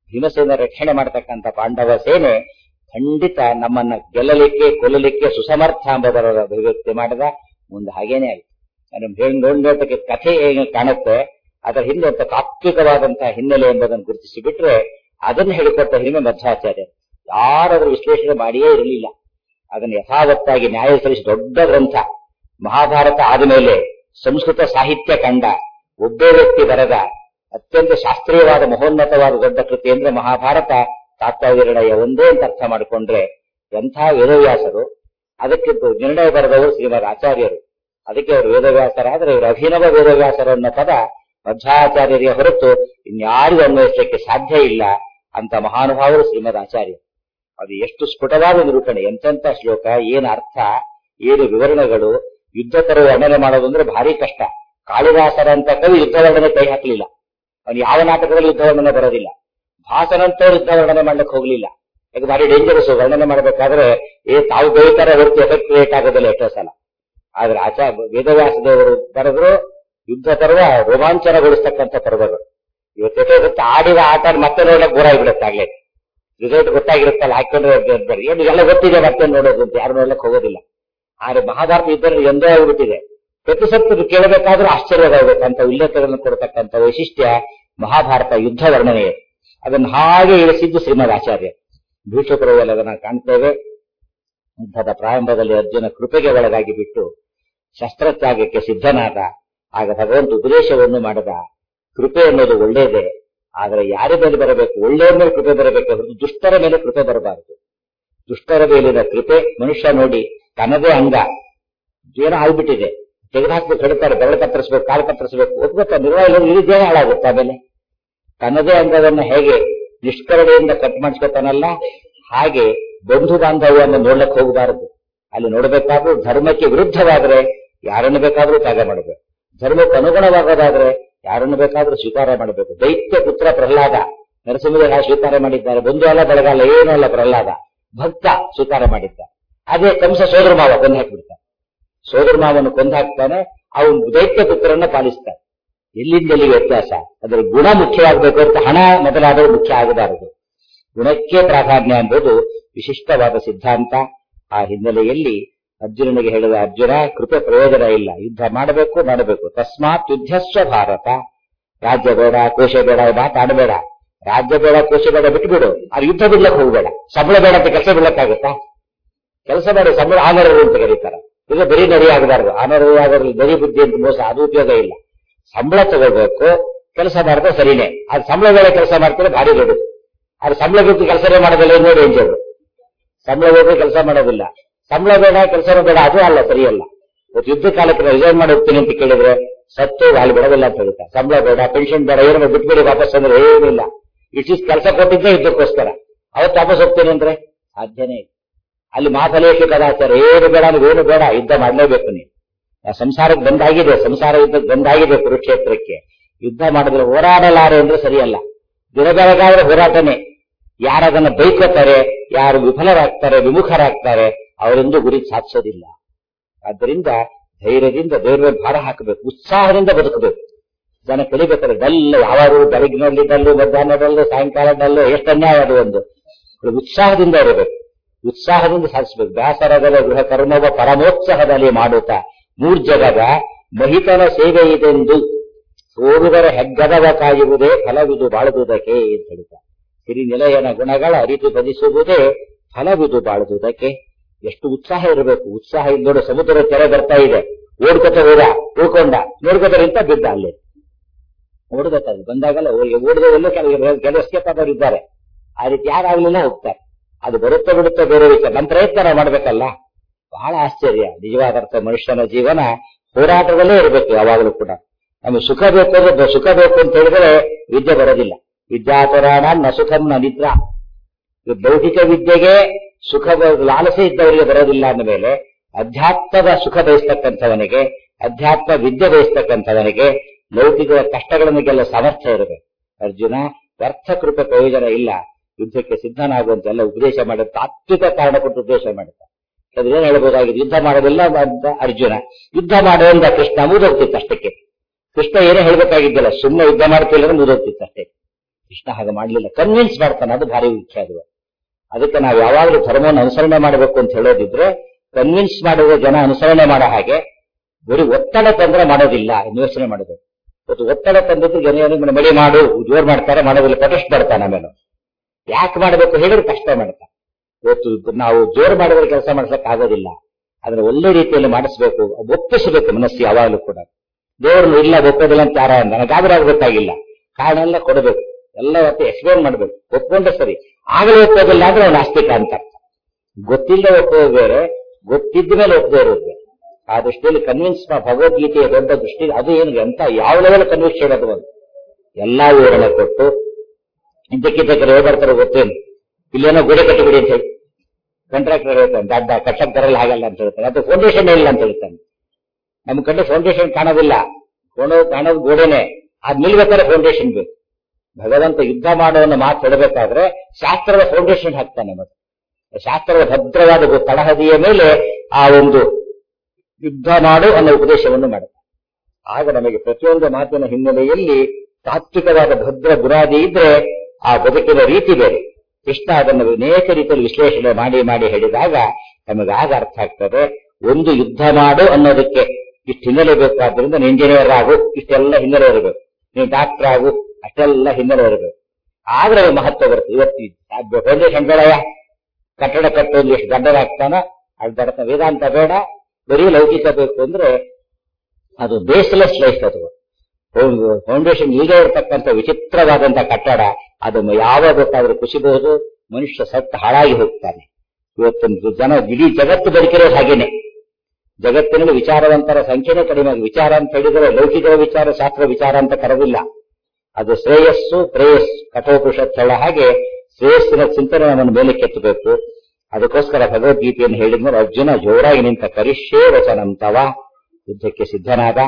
ಭೀಮಸೇನ ರಕ್ಷಣೆ ಮಾಡತಕ್ಕಂಥ ಪಾಂಡವ ಸೇನೆ ಖಂಡಿತ ನಮ್ಮನ್ನ ಗೆಲ್ಲಲಿಕ್ಕೆ ಕೊಲ್ಲಲಿಕ್ಕೆ ಸುಸಮರ್ಥ ಎಂಬುದರ ಅಭಿವ್ಯಕ್ತಿ ಮಾಡಿದ. ಮುಂದೆ ಹಾಗೇನೆ ಆಯ್ತು. ನೋಡೋದಕ್ಕೆ ಕಥೆ ಹೇಗೆ ಕಾಣುತ್ತೆ, ಅದರ ಹಿಂದೆ ಅಂತ ತಾತ್ವಿಕವಾದಂತಹ ಹಿನ್ನೆಲೆ ಎಂಬುದನ್ನು ಗುರುತಿಸಿ ಬಿಟ್ರೆ ಅದನ್ನು ಹೇಳಿಕೊಟ್ಟ ಹಿರಿಮೆ ಮಧ್ವಾಚಾರ್ಯ. ಯಾರಾದ್ರೂ ವಿಶ್ಲೇಷಣೆ ಮಾಡಿಯೇ ಇರಲಿಲ್ಲ. ಅದನ್ನು ಯಥಾವತ್ತಾಗಿ ನ್ಯಾಯ ಸಲ್ಲಿಸಿ ದೊಡ್ಡ ಗ್ರಂಥ. ಮಹಾಭಾರತ ಆದಮೇಲೆ ಸಂಸ್ಕೃತ ಸಾಹಿತ್ಯ ಕಂಡ ಒಬ್ಬೇ ವ್ಯಕ್ತಿ ಬರೆದ ಅತ್ಯಂತ ಶಾಸ್ತ್ರೀಯವಾದ ಮಹೋನ್ನತವಾದ ದೊಡ್ಡ ಕೃತಿ ಅಂದ್ರೆ ಮಹಾಭಾರತ. ತಾತ್ಪರ್ಯ ಒಂದೇ ಅಂತ ಅರ್ಥ ಮಾಡಿಕೊಂಡ್ರೆ ಎಂಥ ವೇದವ್ಯಾಸರು. ಅದಕ್ಕೆ ನಿರ್ಣಯ ಬರೆದವರು ಶ್ರೀಮದ್ ಆಚಾರ್ಯರು. ಅದಕ್ಕೆ ಅವರು ವೇದವ್ಯಾಸರಾದ್ರೆ ಇವರು ಅಭಿನವ ವೇದವ್ಯಾಸರು ಅನ್ನೋ ಪದ ಮಧ್ವಾಚಾರ್ಯರಿಗೆ ಹೊರತು ಇನ್ಯಾರಿಗೂ ಅನ್ವಯಿಸಲಿಕ್ಕೆ ಸಾಧ್ಯ ಇಲ್ಲ. ಅಂತ ಮಹಾನುಭಾವರು ಶ್ರೀಮದ್ ಆಚಾರ್ಯ. ಅದು ಎಷ್ಟು ಸ್ಫುಟವಾದ ನಿರೂಪಣೆ, ಎಂತೆಂಥ ಶ್ಲೋಕ, ಏನು ಅರ್ಥ, ಏನು ವಿವರಣೆಗಳು. ಯುದ್ಧ ತರುವ ವರ್ಣನೆ ಮಾಡೋದು ಅಂದ್ರೆ ಭಾರಿ ಕಷ್ಟ. ಕಾಳಿದಾಸರಂತ ಕವಿ ಯುದ್ಧ ವರ್ಣನೆ ಕೈ ಹಾಕಲಿಲ್ಲ. ಅವನು ಯಾವ ನಾಟಕದಲ್ಲಿ ಯುದ್ಧ ವರ್ಣನೆ ಬರೋದಿಲ್ಲ. ಭಾಸನಂತವ್ರು ಯುದ್ಧ ವರ್ಣನೆ ಮಾಡ್ಲಿಕ್ಕೆ ಹೋಗ್ಲಿಲ್ಲ. ಯಾಕೆ ಭಾರಿ ಡೇಂಜರಸ್. ವರ್ಣನೆ ಮಾಡಬೇಕಾದ್ರೆ ತಾವು ಬೈತಾರೆ ಹೊರತು ಎಫೆಕ್ಟ್ ಕ್ರಿಯೇಟ್ ಆಗೋದಿಲ್ಲ ಎಷ್ಟೋ ಸಲ. ಆದ್ರೆ ವೇದವ್ಯಾಸ ದೇವರು ಬರೆದ್ರು ಯುದ್ಧ ಪರ್ವ ರೋಮಾಂಚನಗೊಳಿಸ್ತಕ್ಕಂಥ ಪರ್ವಗಳು. ಇವತ್ತು ಆಡಿದ ಆಟ ಮತ್ತೆ ನೋಡಕ್ ಬೋರ್ ಆಗಿಬಿಡುತ್ತಾಗ್ಲೇ. ರಿಸಲ್ಟ್ ಗೊತ್ತಾಗಿರುತ್ತಲ್ಲ, ಹಾಕೊಂಡ್ರೆ ಏನು ಎಲ್ಲ ಗೊತ್ತಿದೆ ಮತ್ತೆ ನೋಡೋದು ಅಂತ ಯಾರು ನೋಡ್ಲಕ್ಕೆ ಹೋಗೋದಿಲ್ಲ. ಆದ್ರೆ ಮಹಾಭಾರತ ಯುದ್ಧದಲ್ಲಿ ಎಂದೋ ಆಗಿಬಿಟ್ಟಿದೆ. ಪ್ರತಿ ಸತ್ತು ಕೇಳಬೇಕಾದ್ರೂ ಆಶ್ಚರ್ಯವಾಗಬೇಕಂತ ಉಲ್ಲೇಖಗಳನ್ನು ಕೊಡತಕ್ಕಂಥ ವೈಶಿಷ್ಟ್ಯ ಮಹಾಭಾರತ ಯುದ್ಧ ವರ್ಣನೆ. ಅದನ್ನು ಹಾಗೆ ಇಳಿಸಿದ್ದು ಶ್ರೀಮದ್ ಆಚಾರ್ಯ. ಭೀಷ್ಮಪರ್ವದಲ್ಲಿ ಅದನ್ನ ಕಾಣ್ತೇವೆ. ಯುದ್ಧದ ಪ್ರಾರಂಭದಲ್ಲಿ ಅರ್ಜುನ ಕೃಪೆಗೆ ಒಳಗಾಗಿ ಬಿಟ್ಟು ಶಸ್ತ್ರತ್ಯಾಗಕ್ಕೆ ಸಿದ್ಧನಾದ. ಆಗ ಭಗವಂತ ಉಪದೇಶವನ್ನು ಮಾಡಿದ. ಕೃಪೆ ಅನ್ನೋದು ಒಳ್ಳೇದೇ, ಆದರೆ ಯಾರ ಮೇಲೆ ಬರಬೇಕು? ಒಳ್ಳೆಯ ಮೇಲೆ ಕೃಪೆ ಬರಬೇಕು ಹೊರತು ದುಷ್ಟರ ಮೇಲೆ ಕೃಪೆ ಬರಬಾರದು. ದುಷ್ಟರ ಮೇಲಿನ ಕೃಪೆ ಮನುಷ್ಯ ನೋಡಿ ತನ್ನದೇ ಅಂಗ ಏನೋ ಆಗ್ಬಿಟ್ಟಿದೆ, ತೆಗೆದುಹಾಕ್ಬೇಕು, ಹೇಳ್ತಾರೆ, ಬೆರಳು ಕತ್ತರಿಸ್ಬೇಕು, ಕಾಲು ಕತ್ತರಿಸ್ಬೇಕು, ಒಪ್ಕೋತಾರೆ, ನಿರ್ವಹಣೆ ಇರಿದೇನೆ ಹಾಳಾಗುತ್ತೆ. ಆಮೇಲೆ ತನ್ನದೇ ಅಂಗವನ್ನು ಹೇಗೆ ನಿಷ್ಕರಣೆಯಿಂದ ಕಟ್ ಮಾಡಿಸ್ಕೊತಾನಲ್ಲ, ಹಾಗೆ ಬಂಧು ಬಾಂಧವ್ಯವನ್ನು ನೋಡ್ಲಿಕ್ಕೆ ಹೋಗಬಾರದು. ಅಲ್ಲಿ ನೋಡಬೇಕಾದ್ರೂ ಧರ್ಮಕ್ಕೆ ವಿರುದ್ಧವಾದ್ರೆ ಯಾರನ್ನು ಬೇಕಾದ್ರೂ ತ್ಯಾಗ ಮಾಡಬೇಕು. ಧರ್ಮಕ್ಕೆ ಅನುಗುಣವಾಗೋದಾದ್ರೆ ಯಾರನ್ನು ಬೇಕಾದ್ರೂ ಸ್ವೀಕಾರ ಮಾಡಬೇಕು. ದೈತ್ಯ ಪುತ್ರ ಪ್ರಹ್ಲಾದ ನರಸಿಂಹದೇವ ಸ್ವೀಕಾರ ಮಾಡಿದ್ದಾರೆ. ಬಂಧು ಅಲ್ಲ, ಬೆಳಗಾಲ, ಏನೂ ಅಲ್ಲ. ಪ್ರಹ್ಲಾದ ಭಕ್ತ ಸ್ವೀಕಾರ ಮಾಡಿದ್ದ. ಅದೇ ಕಂಸ ಸೋದರ ಮಾವ ಕೊಂದು ಹಾಕಿಬಿಡ್ತಾನೆ. ಸೋದರ ಮಾವನು ಕೊಂದು ಹಾಕ್ತಾನೆ, ಅವನು ದೈತ್ಯ ಪುತ್ರರನ್ನ ಪಾಲಿಸ್ತಾನೆ. ಎಲ್ಲಿಂದೆಲ್ಲಿ ವ್ಯತ್ಯಾಸ. ಅದರ ಗುಣ ಮುಖ್ಯವಾಗಬೇಕು ಅಂತ ಹಣ ಮೊದಲಾದರೂ ಮುಖ್ಯ ಆಗಬಾರದು. ಗುಣಕ್ಕೆ ಪ್ರಾಧಾನ್ಯ ಎಂಬುದು ವಿಶಿಷ್ಟವಾದ ಸಿದ್ಧಾಂತ. ಆ ಹಿನ್ನೆಲೆಯಲ್ಲಿ ಅರ್ಜುನನಿಗೆ ಹೇಳಿದ, ಅರ್ಜುನ, ಕೃಪೆ ಪ್ರಯೋಜನ ಇಲ್ಲ, ಯುದ್ಧ ಮಾಡಬೇಕು. ತಸ್ಮಾತ್ ಯುದ್ಧಸ್ವ ಭಾರತ. ರಾಜ್ಯ ಬೇಡ, ಕೋಶ ಬೇಡ, ಮಾತಾಡಬೇಡ. ರಾಜ್ಯ ಬೇಡ, ಕೋಶ ಬೇಡ, ಬಿಟ್ಟುಬಿಡು. ಅದು ಯುದ್ಧ ಬಿಡ್ಲಕ್ಕೆ ಹೋಗ್ಬೇಡ. ಸಂಬಳ ಬೇಡ ಅಂತ ಕೆಲಸ ಬಿಡ್ಲಕ್ಕಾಗುತ್ತಾ? ಕೆಲಸ ಬೇಡ, ಸಂಬಳ ಆನರರು ಅಂತ ಕರೀತಾರೆ. ಈಗ ಬರೀ ನರಿ ಆಗಬಾರ್ದು. ಆನರರು ಆಗಲಿ, ಬರೀ ಬುದ್ಧಿ ಅಂತ ಮೋಸ, ಅದು ಉಪಯೋಗ ಇಲ್ಲ. ಸಂಬಳ ತಗೋಬೇಕು, ಕೆಲಸ ಮಾಡಿದ್ರೆ ಸರಿನೇ. ಅದು ಸಂಬಳ ಬೇಡ ಕೆಲಸ ಮಾಡ್ತಾರೆ, ಭಾರಿ ದೊಡ್ಡದು. ಅದು ಸಂಬಳ ಬಿಟ್ಟು ಕೆಲಸನೇ ಮಾಡೋದಿಲ್ಲ, ಇನ್ನೂ ಡೇಂಜರ್. ಸಂಬಳ ಬೇಡ ಕೆಲಸ ಮಾಡೋದಿಲ್ಲ, ಸಂಬಳ ಬೇಡ ಕೆಲಸನೂ ಬೇಡ, ಅದು ಅಲ್ಲ, ಸರಿಯಲ್ಲ. ಇವತ್ತು ಯುದ್ಧ ಕಾಲಕ್ಕೆ ರಿಸೈನ್ ಮಾಡಿ ಹೋಗ್ತೀನಿ ಅಂತ ಕೇಳಿದ್ರೆ ಸತ್ತು ಅಲ್ಲಿ ಬಿಡೋದಿಲ್ಲ ಅಂತ ಹೇಳ್ತಾರೆ. ಸಂಬಳ ಬೇಡ, ಪೆನ್ಷನ್ ಬೇಡ, ಏನು ಬಿಟ್ಬಿಡಿ ವಾಪಸ್ ಅಂದ್ರೆ ಏನಿಲ್ಲ. ಇಷ್ಟಿಷ್ಟು ಕೆಲಸ ಕೊಟ್ಟಿದ್ದೆ ಯುದ್ಧಕ್ಕೋಸ್ಕರ, ಅವತ್ತು ವಾಪಸ್ ಹೋಗ್ತೀನಿ ಅಂದ್ರೆ ಸಾಧ್ಯನೇ ಇಲ್ಲ. ಅಲ್ಲಿ ಮಾತಲೇಕೆ ಕದಾಚಾರ, ಏನು ಬೇಡ, ನೀವೇನು ಬೇಡ, ಯುದ್ಧ ಮಾಡಲೇಬೇಕು. ನೀವು ಸಂಸಾರಕ್ಕೆ ಬಂದಾಗಿದೆ, ಸಂಸಾರ ಯುದ್ಧಕ್ಕೆ ಬಂದಾಗಿದೆ. ಕುರುಕ್ಷೇತ್ರಕ್ಕೆ ಯುದ್ಧ ಮಾಡಿದ್ರೆ ಹೋರಾಡಲಾರೆ ಅಂದ್ರೆ ಸರಿಯಲ್ಲ. ದಿನ ಬೆಳಗಾದ್ರೆ ಹೋರಾಟನೇ. ಯಾರದನ್ನ ಬೈಕೋತಾರೆ, ಯಾರು ವಿಫಲರಾಗ್ತಾರೆ, ವಿಮುಖರಾಗ್ತಾರೆ, ಅವರೆಂದು ಗುರಿ ಸಾಧಿಸೋದಿಲ್ಲ. ಆದ್ದರಿಂದ ಧೈರ್ಯದಿಂದ ದೇವರ ಭಾರ ಹಾಕಬೇಕು, ಉತ್ಸಾಹದಿಂದ ಬದುಕಬೇಕು. ಜನ ಕಲಿಬೇಕಾದ್ರೆ ಡಲ್ಲ, ಯಾವಾರು ಬೆಳಗಿನಲ್ಲಿ ಡಲ್ಲು, ಮಧ್ಯಾಹ್ನದಲ್ಲೂ, ಸಾಯಂಕಾಲದಲ್ಲೂ, ಎಷ್ಟು ಅನ್ಯಾಯ ಅದು. ಒಂದು ಉತ್ಸಾಹದಿಂದ ಇರಬೇಕು, ಉತ್ಸಾಹದಿಂದ ಸಾಧಿಸಬೇಕು. ವ್ಯಾಸರದಲ್ಲೇ ಗೃಹ ಕರ್ಮವ ಪರಮೋತ್ಸಾಹದಲ್ಲಿ ಮಾಡುತ್ತಾ ಮೂರ್ಜಗದ ಮಹಿತನ ಸೇವೆ ಇದೆಂದು ಸೋರುಗರ ಹೆಗ್ಗದವ ಕಾಯುವುದೇ ಫಲವಿದು ಬಾಳುವುದಕ್ಕೆ ಅಂತ ಹೇಳ್ತಾರೆ. ಸಿರಿನಿಲಯನ ಗುಣಗಳ ಅರಿತು ಬದಿಸುವುದೇ ಫಲವಿದು ಬಾಳುವುದಕ್ಕೆ. ಎಷ್ಟು ಉತ್ಸಾಹ ಇರಬೇಕು. ಉತ್ಸಾಹ ಇಲ್ಲೋಡು ಸಮುದ್ರ ತೆರೆ ಬರ್ತಾ ಇದೆ, ಓಡ್ಕೊತ ಹೋದ, ಉಳ್ಕೊಂಡ, ನೋಡ್ಕೊತರಿಂದ ಬಿದ್ದ. ಅಲ್ಲಿ ಓಡ್ಬೇಕಾದ್ರೆ ಬಂದಾಗಲ್ಲ ಓಡಿದವಲ್ಲೂ ಕೆಲವು ಎಸ್ಕೇಪ್ ಆದವರು ಇದ್ದಾರೆ. ಆ ರೀತಿ ಯಾರಾಗ್ಲಿಲ್ಲ ಹೋಗ್ತಾರೆ. ಅದು ಬರುತ್ತಾ ಬಿಡುತ್ತಾ ಬೇರೆ ವಿಚಾರ. ನಮ್ಮ ಪ್ರಯತ್ನ ಮಾಡಬೇಕಲ್ಲ. ಬಹಳ ಆಶ್ಚರ್ಯ. ನಿಜವಾದ ಅರ್ಥ ಮನುಷ್ಯನ ಜೀವನ ಹೋರಾಟದಲ್ಲೇ ಇರಬೇಕು ಯಾವಾಗಲೂ ಕೂಡ. ನಮಗೆ ಸುಖ ಬೇಕು ಅಂದ್ರೆ, ಸುಖ ಬೇಕು ಅಂತ ಹೇಳಿದ್ರೆ ವಿದ್ಯೆ ಬರೋದಿಲ್ಲ. ವಿದ್ಯಾಪುರಾಣ ನ ಸುಖಂ ನ ನಿದ್ರಾ. ಲೌಕಿಕ ವಿದ್ಯೆಗೆ ಸುಖ ಲಾಲಸೆ ಇದ್ದವರಿಗೆ ಬರೋದಿಲ್ಲ ಅಂದ ಮೇಲೆ ಅಧ್ಯಾತ್ಮದ ಸುಖ ಬಯಸ್ತಕ್ಕಂಥವನಿಗೆ, ಅಧ್ಯಾತ್ಮ ವಿದ್ಯೆ ಬಯಸ್ತಕ್ಕಂಥವನಿಗೆ ಲೌಕಿಕ ಕಷ್ಟಗಳನ್ನು ಗೆಲ್ಲ ಸಾಮರ್ಥ್ಯ ಇರಬೇಕು. ಅರ್ಜುನ ವ್ಯರ್ಥ ಕೃಪೆ ಪ್ರಯೋಜನ ಇಲ್ಲ, ಯುದ್ಧಕ್ಕೆ ಸಿದ್ಧನಾಗುವಂತೆಲ್ಲ ಉಪದೇಶ ಮಾಡುತ್ತ, ತಾತ್ವಿಕ ಕಾರಣ ಕೊಟ್ಟು ಉಪದೇಶ ಮಾಡುತ್ತ. ಅದೇನು ಹೇಳ್ಬೋದಾಗಿದೆ, ಯುದ್ಧ ಮಾಡೋದಿಲ್ಲ ಅಂತ ಅರ್ಜುನ, ಯುದ್ಧ ಮಾಡೋದ್ರಿಂದ ಕೃಷ್ಣ ಮುಗಿದೋಗ್ತಿತ್ತು ಅಷ್ಟಕ್ಕೆ. ಕೃಷ್ಣ ಏನೋ ಹೇಳ್ಬೇಕಾಗಿದ್ದಿಲ್ಲ, ಸುಮ್ಮನೆ ಯುದ್ಧ ಮಾಡ್ತಿಲ್ಲ ಮುಗಿದೋಗ್ತಿತ್ತು ಅಷ್ಟೇ. ಕೃಷ್ಣ ಹಾಗೆ ಮಾಡಲಿಲ್ಲ, ಕನ್ವಿನ್ಸ್ ಮಾಡ್ತಾನೆ. ಅದು ಭಾರಿ ಮುಖ್ಯ. ಅದು ಅದಕ್ಕೆ ನಾವು ಯಾವಾಗಲೂ ಧರ್ಮವನ್ನು ಅನುಸರಣೆ ಮಾಡಬೇಕು ಅಂತ ಹೇಳೋದಿದ್ರೆ ಕನ್ವಿನ್ಸ್ ಮಾಡುವ ಜನ ಅನುಸರಣೆ ಮಾಡೋ ಹಾಗೆ, ಬರೀ ಒತ್ತಡ ತಂದ್ರೆ ಮಾಡೋದಿಲ್ಲ, ಯೋಚನೆ ಮಾಡಬೇಕು. ಇವತ್ತು ಒತ್ತಡ ತಂದಿದ್ದು ಜನ ಮಡಿ ಮಾಡು ಜೋರ್ ಮಾಡ್ತಾರೆ, ಮಾಡೋದಿಲ್ಲ, ಪ್ರೊಟೆಸ್ಟ್ ಮಾಡ್ತಾನೆ. ಆಮೇಲೆ ಯಾಕೆ ಮಾಡಬೇಕು ಹೇಳಿದ್ರೆ ಕಷ್ಟ ಮಾಡ್ತಾನೆ. ಇವತ್ತು ನಾವು ಜೋರು ಮಾಡಿದ್ರೆ ಕೆಲಸ ಮಾಡ್ಸಕ್ ಆಗೋದಿಲ್ಲ. ಅದನ್ನ ಒಳ್ಳೆ ರೀತಿಯಲ್ಲಿ ಮಾಡಿಸ್ಬೇಕು, ಒಪ್ಪಿಸಬೇಕು ಮನಸ್ಸು ಯಾವಾಗಲೂ ಕೂಡ. ದೇವ್ರನ್ನು ಇಲ್ಲ ಒಪ್ಪೋದಿಲ್ಲ ಅಂತ ಯಾರ ನನಗೆ ಗಾಬರಿ ಆಗ್ಬೇಕಾಗಿಲ್ಲ, ಕಾರಣ ಎಲ್ಲ ಕೊಡಬೇಕು, ಎಲ್ಲ ಹೊತ್ತು ಎಕ್ಸ್ಪ್ಲೇನ್ ಮಾಡ್ಬೇಕು. ಒಪ್ಕೊಂಡ್ರೆ ಸರಿ, ಆಗಲೇ ಒಪ್ಪೋದಿಲ್ಲ ಅಂದ್ರೆ ಅವ್ನು ನಾಸ್ತಿಕ ಅಂತ ಅರ್ಥ. ಗೊತ್ತಿಲ್ಲದೆ ಒಪ್ಪೋದು ಬೇರೆ, ಗೊತ್ತಿದ್ದ ಮೇಲೆ ಒಪ್ಪದೇ ಇರೋದು ಬೇರೆ. ಆ ದೃಷ್ಟಿಯಲ್ಲಿ ಕನ್ವಿನ್ಸ್ ಭಗವದ್ಗೀತೆಯ ದೊಡ್ಡ ದೃಷ್ಟಿ ಅದು ಏನು ಅಂತ ಯಾವ ಲೆವೆಲ್ ಕನ್ವಿನ್ಸ್ ಹೇಳೋದು ಒಂದು ಎಲ್ಲಾ ವಿವರಣೆ ಕೊಟ್ಟು ಇಂತಕ್ಕಿಂತ ಹೇಳ್ಬರ್ತಾರೆ ಗೊತ್ತೇನು, ಇಲ್ಲೇನೋ ಗೋಡೆ ಕಟ್ಟಿಬಿಡಿ ಅಂತ ಹೇಳಿ ಕಾಂಟ್ರಾಕ್ಟರ್ ಹೇಳ್ತಾನೆ, ದಡ್ಡ ಕಟ್ಟಕ್ ಬರಲ್ಲ ಹಾಗಲ್ಲ ಅಂತ ಹೇಳ್ತಾನೆ. ಅದು ಫೌಂಡೇಶನ್ ಇಲ್ಲ ಅಂತ ಹೇಳ್ತಾನೆ. ನಮ್ ಕಂಡು ಫೌಂಡೇಶನ್ ಕಾಣೋದಿಲ್ಲ, ಕಾಣೋದು ಗೋಡೆನೆ, ಅದ್ ನಿಲ್ಬೇಕಾದ್ರೆ ಫೌಂಡೇಶನ್ ಬೇಕು. ಭಗವಂತ ಯುದ್ಧ ಮಾಡೋನ್ನ ಮಾತು ಹೇಳಬೇಕಾದ್ರೆ ಶಾಸ್ತ್ರದ ಫೌಂಡೇಶನ್ ಹಾಕ್ತಾನೆ. ಮತ್ತೆ ಶಾಸ್ತ್ರದ ಭದ್ರವಾದ ತಳಹದಿಯ ಮೇಲೆ ಆ ಒಂದು ಯುದ್ಧ ಮಾಡು ಅನ್ನೋ ಉಪದೇಶವನ್ನು ಮಾಡುತ್ತಾನೆ. ಆಗ ನಮಗೆ ಪ್ರತಿಯೊಂದು ಮಾತಿನ ಹಿನ್ನೆಲೆಯಲ್ಲಿ ತಾತ್ವಿಕವಾದ ಭದ್ರ ಬುನಾದಿ ಇದ್ರೆ ಆ ಬದುಕಿನ ರೀತಿ ಬೇರೆ. ಕೃಷ್ಣ ಅದನ್ನು ಅನೇಕ ರೀತಿಯಲ್ಲಿ ವಿಶ್ಲೇಷಣೆ ಮಾಡಿ ಮಾಡಿ ಹೇಳಿದಾಗ ನಮಗೆ ಆಗ ಅರ್ಥ ಆಗ್ತದೆ. ಒಂದು ಯುದ್ಧ ಮಾಡು ಅನ್ನೋದಕ್ಕೆ ಇಷ್ಟು ಹಿನ್ನೆಲೆ ಬೇಕಾದ್ರಿಂದ ನೀನು ಇಂಜಿನಿಯರ್ ಆಗು, ಇಷ್ಟೆಲ್ಲ ಹಿನ್ನೆಲೆ ಇರಬೇಕು. ನೀನು ಡಾಕ್ಟರ್ ಆಗು, ಅಷ್ಟೆಲ್ಲ ಹಿನ್ನೆಲೆ ಇರಬೇಕು. ಆದ್ರೆ ಮಹತ್ವ ಬರುತ್ತೆ. ಇವತ್ತು ಫೌಂಡೇಶನ್ ಬೇಡಯ, ಕಟ್ಟಡ ಕಟ್ಟೋದು ಎಷ್ಟು ದಡ್ಡದಾಗ್ತಾನ, ಅದು ವೇದಾಂತ ಬೇಡ, ಬರೀ ಲೌಕಿಕ ಬೇಕು ಅಂದ್ರೆ ಅದು ಬೇಸ್ಲೆಸ್ ಲೈಫ್. ಅದು ಫೌಂಡೇಶನ್ ಈಗ ಇರತಕ್ಕಂಥ ವಿಚಿತ್ರವಾದಂತಹ ಕಟ್ಟಡ, ಅದನ್ನು ಯಾವಾಗ ಬೇಕಾದ್ರೂ ಕುಸಿಬಹುದು, ಮನುಷ್ಯ ಸತ್ತ ಹಾಳಾಗಿ ಹೋಗ್ತಾನೆ. ಇವತ್ತು ಇಡೀ ಜಗತ್ತು ಬದುಕಿರೋದು ಹಾಗೇನೆ. ಜಗತ್ತಿನಲ್ಲಿ ವಿಚಾರವಂತರ ಸಂಖ್ಯೆನೇ ಕಡಿಮೆ. ವಿಚಾರ ಅಂತ ಹೇಳಿದರೆ ಲೌಕಿಕ ವಿಚಾರ, ಶಾಸ್ತ್ರ ವಿಚಾರ ಅಂತ ಕರೆದಿಲ್ಲ. ಅದು ಶ್ರೇಯಸ್ಸು ಪ್ರೇಯಸ್, ಕಠೋಪನಿಷತ್ ಹೇಳೋ ಹಾಗೆ ಶ್ರೇಯಸ್ಸಿನ ಚಿಂತನೆ ನಮ್ಮನ್ನು ಮೇಲೆ ಕೆತ್ತಬೇಕು. ಅದಕ್ಕೋಸ್ಕರ ಭಗವದ್ಗೀತೆಯನ್ನು ಹೇಳಿದ್ಮೇಲೆ ಅರ್ಜುನ ಜೋರಾಗಿ ನಿಂತ ಕರಿಷ್ಯೇ ವಚನಂತವ, ಯುದ್ಧಕ್ಕೆ ಸಿದ್ಧನಾದ.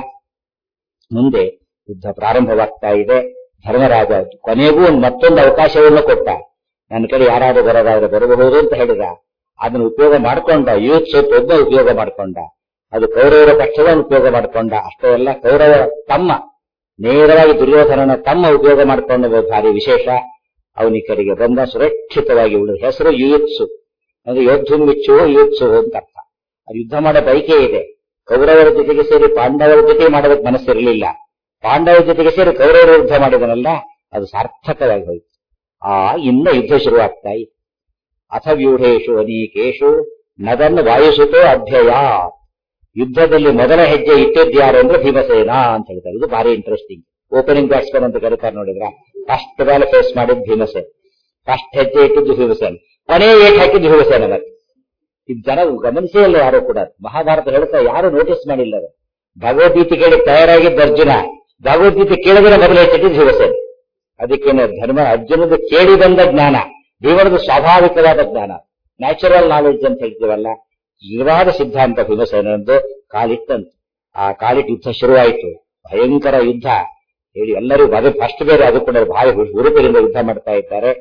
ಮುಂದೆ ಯುದ್ಧ ಪ್ರಾರಂಭವಾಗ್ತಾ ಇದೆ. ಧರ್ಮರಾಜ ಕೊನೆಗೂ ಮತ್ತೊಂದು ಅವಕಾಶವನ್ನು ಕೊಟ್ಟ. ನನ್ನ ಕಡೆ ಯಾರಾದರೂ ಬರೋದಾದ್ರೆ ಬರಬಹುದು ಅಂತ ಹೇಳಿದ. ಅದನ್ನು ಉಪಯೋಗ ಮಾಡಿಕೊಂಡ. ಯೂತ್ ಒಬ್ಬ ಉಪಯೋಗ ಮಾಡಿಕೊಂಡ. ಅದು ಕೌರವರ ಪಕ್ಷವನ್ನು ಉಪಯೋಗ ಮಾಡಿಕೊಂಡ. ಅಷ್ಟೇ ಅಲ್ಲ, ಕೌರವ ತಮ್ಮ ನೇರವಾಗಿ ದುರ್ಯೋಧನನ ತಮ್ಮ ಉಪಯೋಗ ಮಾಡಿಕೊಂಡ ಭಾರಿ ವಿಶೇಷ. ಅವನಿ ಕಡೆಗೆ ಬಂದ, ಸುರಕ್ಷಿತವಾಗಿ ಉಳಿದ. ಹೆಸರು ಯುಯುತ್ಸು ಅಂದ್ರೆ ಯೋಧು ಮಿಚ್ಚು ಯುಯುತ್ಸು ಅಂತ ಅರ್ಥ. ಅದು ಯುದ್ಧ ಮಾಡೋ ಬೈಕೆ ಇದೆ. ಕೌರವರ ಜೊತೆಗೆ ಸೇರಿ ಪಾಂಡವರ ಜೊತೆಗೆ ಮಾಡೋದಕ್ಕೆ ಮನಸ್ಸಿರಲಿಲ್ಲ. ಪಾಂಡವರ ಜೊತೆಗೆ ಸೇರಿ ಕೌರವರ ಯುದ್ಧ ಮಾಡಿದನಲ್ಲ, ಅದು ಸಾರ್ಥಕವಾಗಿ ಹೋಯಿತು. ಇನ್ನ ಯುದ್ಧ ಶುರುವಾಗ್ತಾ ಇತ್ತು. ಅಥ ವ್ಯೂಢೇಶು ಅನೇಕೇಶು ನದನ್ನು ವಾಯುಸುತೋ ಅಧ್ಯಯ. ಯುದ್ಧದಲ್ಲಿ ಮೊದಲ ಹೆಜ್ಜೆ ಇಟ್ಟಿದ್ಯಾರು ಅಂದ್ರೆ ಭೀಮಸೇನ ಅಂತ ಹೇಳ್ತಾರೆ. ಇದು ಭಾರಿ ಇಂಟ್ರೆಸ್ಟಿಂಗ್. ಓಪನಿಂಗ್ ಬ್ಯಾಟ್ಸ್ಮನ್ ಅಂತ ಕರೀತಾರೆ ನೋಡಿದ್ರ. ಫಸ್ಟ್ ಬಾಲ್ ಫೇಸ್ ಮಾಡಿದ್ದು ಭೀಮಸೇನ, ಫಸ್ಟ್ ಹೆಜ್ಜೆ ಇಟ್ಟಿದ್ದು ಭೀಮಸೇನ, ಕೊನೆ ಏಟ್ ಹಾಕಿದ್ದು ಭೀಮಸೇನ. ಮತ್ತೆ ಇದು ಜನ ಗಮನಿಸೇ ಇಲ್ಲ ಯಾರು ಕೂಡ. ಮಹಾಭಾರತ ಹೇಳ್ತಾ ಯಾರು ನೋಟಿಸ್ ಮಾಡಿಲ್ಲ. ಭಗವದ್ಗೀತೆ ಕೇಳಿ ತಯಾರಾಗಿದ್ದ ಅರ್ಜುನ, ಭಗವದ್ಗೀತೆ ಕೇಳಿದ್ರೆ ಮೊದಲು ಹೆಚ್ಚಿಟ್ಟಿದ್ದು ಭೀಮಸೇನ. ಅದಕ್ಕೇನೆ ಧರ್ಮ ಅರ್ಜುನದ ಕೇಳಿ ಬಂದ ಜ್ಞಾನ, ಭೀಮನದು ಸ್ವಾಭಾವಿಕವಾದ ಜ್ಞಾನ, ನ್ಯಾಚುರಲ್ ನಾಲೆಡ್ಜ್ ಅಂತ ಹೇಳ್ತೀವಲ್ಲ, ನಿಜವಾದ ಸಿದ್ಧಾಂತ ಭೀಮಸೇನಂದು ಕಾಲಿಟ್ಟಂತೆ. ಆ ಕಾಲಿಟ್ಟು ಯುದ್ಧ ಶುರುವಾಯಿತು. ಭಯಂಕರ ಯುದ್ಧ ಹೇಳಿ ಎಲ್ಲರೂ ಅದು ಫಸ್ಟ್ ಬೇರೆ, ಅದು ಕೂಡ ಭಾರಿ ಹುರುಪಿನಿಂದ ಯುದ್ಧ ಮಾಡ್ತಾ ಇದ್ದಾರೆ.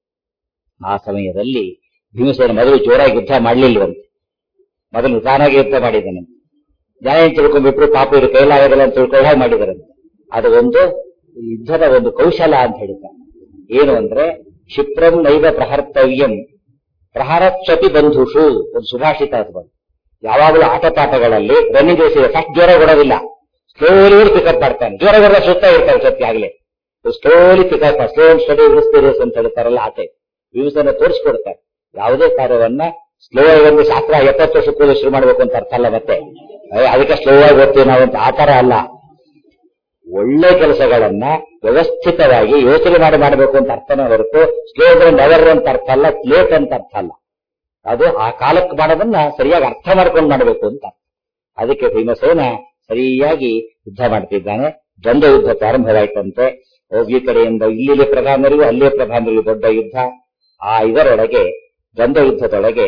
ಆ ಸಮಯದಲ್ಲಿ ಭೀಮಸೇನ ಮೊದಲು ಜೋರಾಗಿ ಯುದ್ಧ ಮಾಡಲಿಲ್ಲವಂತೆ. ಮೊದಲು ನಿಧಾನಾಗಿ ಯುದ್ಧ ಮಾಡಿದನಂತೆ. ಜನ ಏನ್ ತಿಳ್ಕೊಂಡ್ಬಿಟ್ರು, ಪಾಪ ಇವರು ಕೈಲಾಗದಲ್ಲ ಅಂತ ತಿಳ್ಕೊಳ್ಳೋ ಮಾಡಿದರಂತೆ. ಅದು ಒಂದು ಯುದ್ಧದ ಒಂದು ಕೌಶಲ ಅಂತ ಹೇಳಿದ್ದಾರೆ. ಏನು ಅಂದ್ರೆ ಕ್ಷಿಪ್ರಂ ನೈವ ಪ್ರಹರ್ತವ್ಯಂ ಪ್ರಹರಚ್ಛತಿ ಬಂಧುಷು, ಒಂದು ಸುಭಾಷಿತ. ಅದು ಯಾವಾಗಲೂ ಆಟಪಾಠಗಳಲ್ಲಿ ರನ್ನಿಂಗ್ ರೇಸ್ ಫಸ್ಟ್ ಜೋರ ಕೊಡೋದಿಲ್ಲ, ಸ್ಲೋಲಿ ಪಿಕಪ್ ಮಾಡ್ತಾನೆ. ಜೋರ ಬರೋ ಸುತ್ತಾ ಇರ್ತಾರೆ ಸತ್ಯ ಆಗಲೇ, slowly pick up, slow steady race ಅಂತ ಹೇಳ್ತಾರಲ್ಲ ಆಟೆ. ಭೀಮಸೇನ ತೋರಿಸ್ಕೊಡ್ತಾರೆ. ಯಾವುದೇ ಕಾರ್ಯವನ್ನ ಸ್ಲೋ ಆಗಿ ಒಂದು ಶಾಸ್ತ್ರ 70 ವರ್ಷಕ್ಕೂ ಶುರು ಮಾಡ್ಬೇಕು ಅಂತ ಅರ್ಥ ಅಲ್ಲ. ಮತ್ತೆ ಅದಕ್ಕೆ ಸ್ಲೋ ಆಗಿ ಹೋಗ್ತೀವಿ ನಾವಂತ ಆತರ ಅಲ್ಲ. ಒಳ್ಳೆ ಕೆಲಸಗಳನ್ನ ವ್ಯವಸ್ಥಿತವಾಗಿ ಯೋಚನೆ ಮಾಡಬೇಕು ಅಂತ ಅರ್ಥನೇ ಹೊರತು ಸ್ಲೋ ನೆವರ್ ಅಂತ ಅರ್ಥ ಅಲ್ಲ, ಲೇಟ್ ಅಂತ ಅರ್ಥ ಅಲ್ಲ. ಅದು ಆ ಕಾಲಕ್ಕೆ ಮಾಡೋದನ್ನ ಸರಿಯಾಗಿ ಅರ್ಥ ಮಾಡ್ಕೊಂಡು ಮಾಡಬೇಕು ಅಂತ. ಅದಕ್ಕೆ ಭೀಮಸೇನ ಸರಿಯಾಗಿ ಯುದ್ಧ ಮಾಡ್ತಿದ್ದಾನೆ. ದ್ವಂದ್ವ ಯುದ್ಧ ಪ್ರಾರಂಭವಾಯ್ತಂತೆ. ಈ ಕಡೆಯಿಂದ ಇಲ್ಲಿ ಪ್ರಧಾನರಿಗೂ ಅಲ್ಲೇ ಪ್ರಧಾನರಿಗೂ ದೊಡ್ಡ ಯುದ್ಧ. ಆ ಇದರೊಳಗೆ ದ್ವಂದ್ವ ಯುದ್ಧದೊಳಗೆ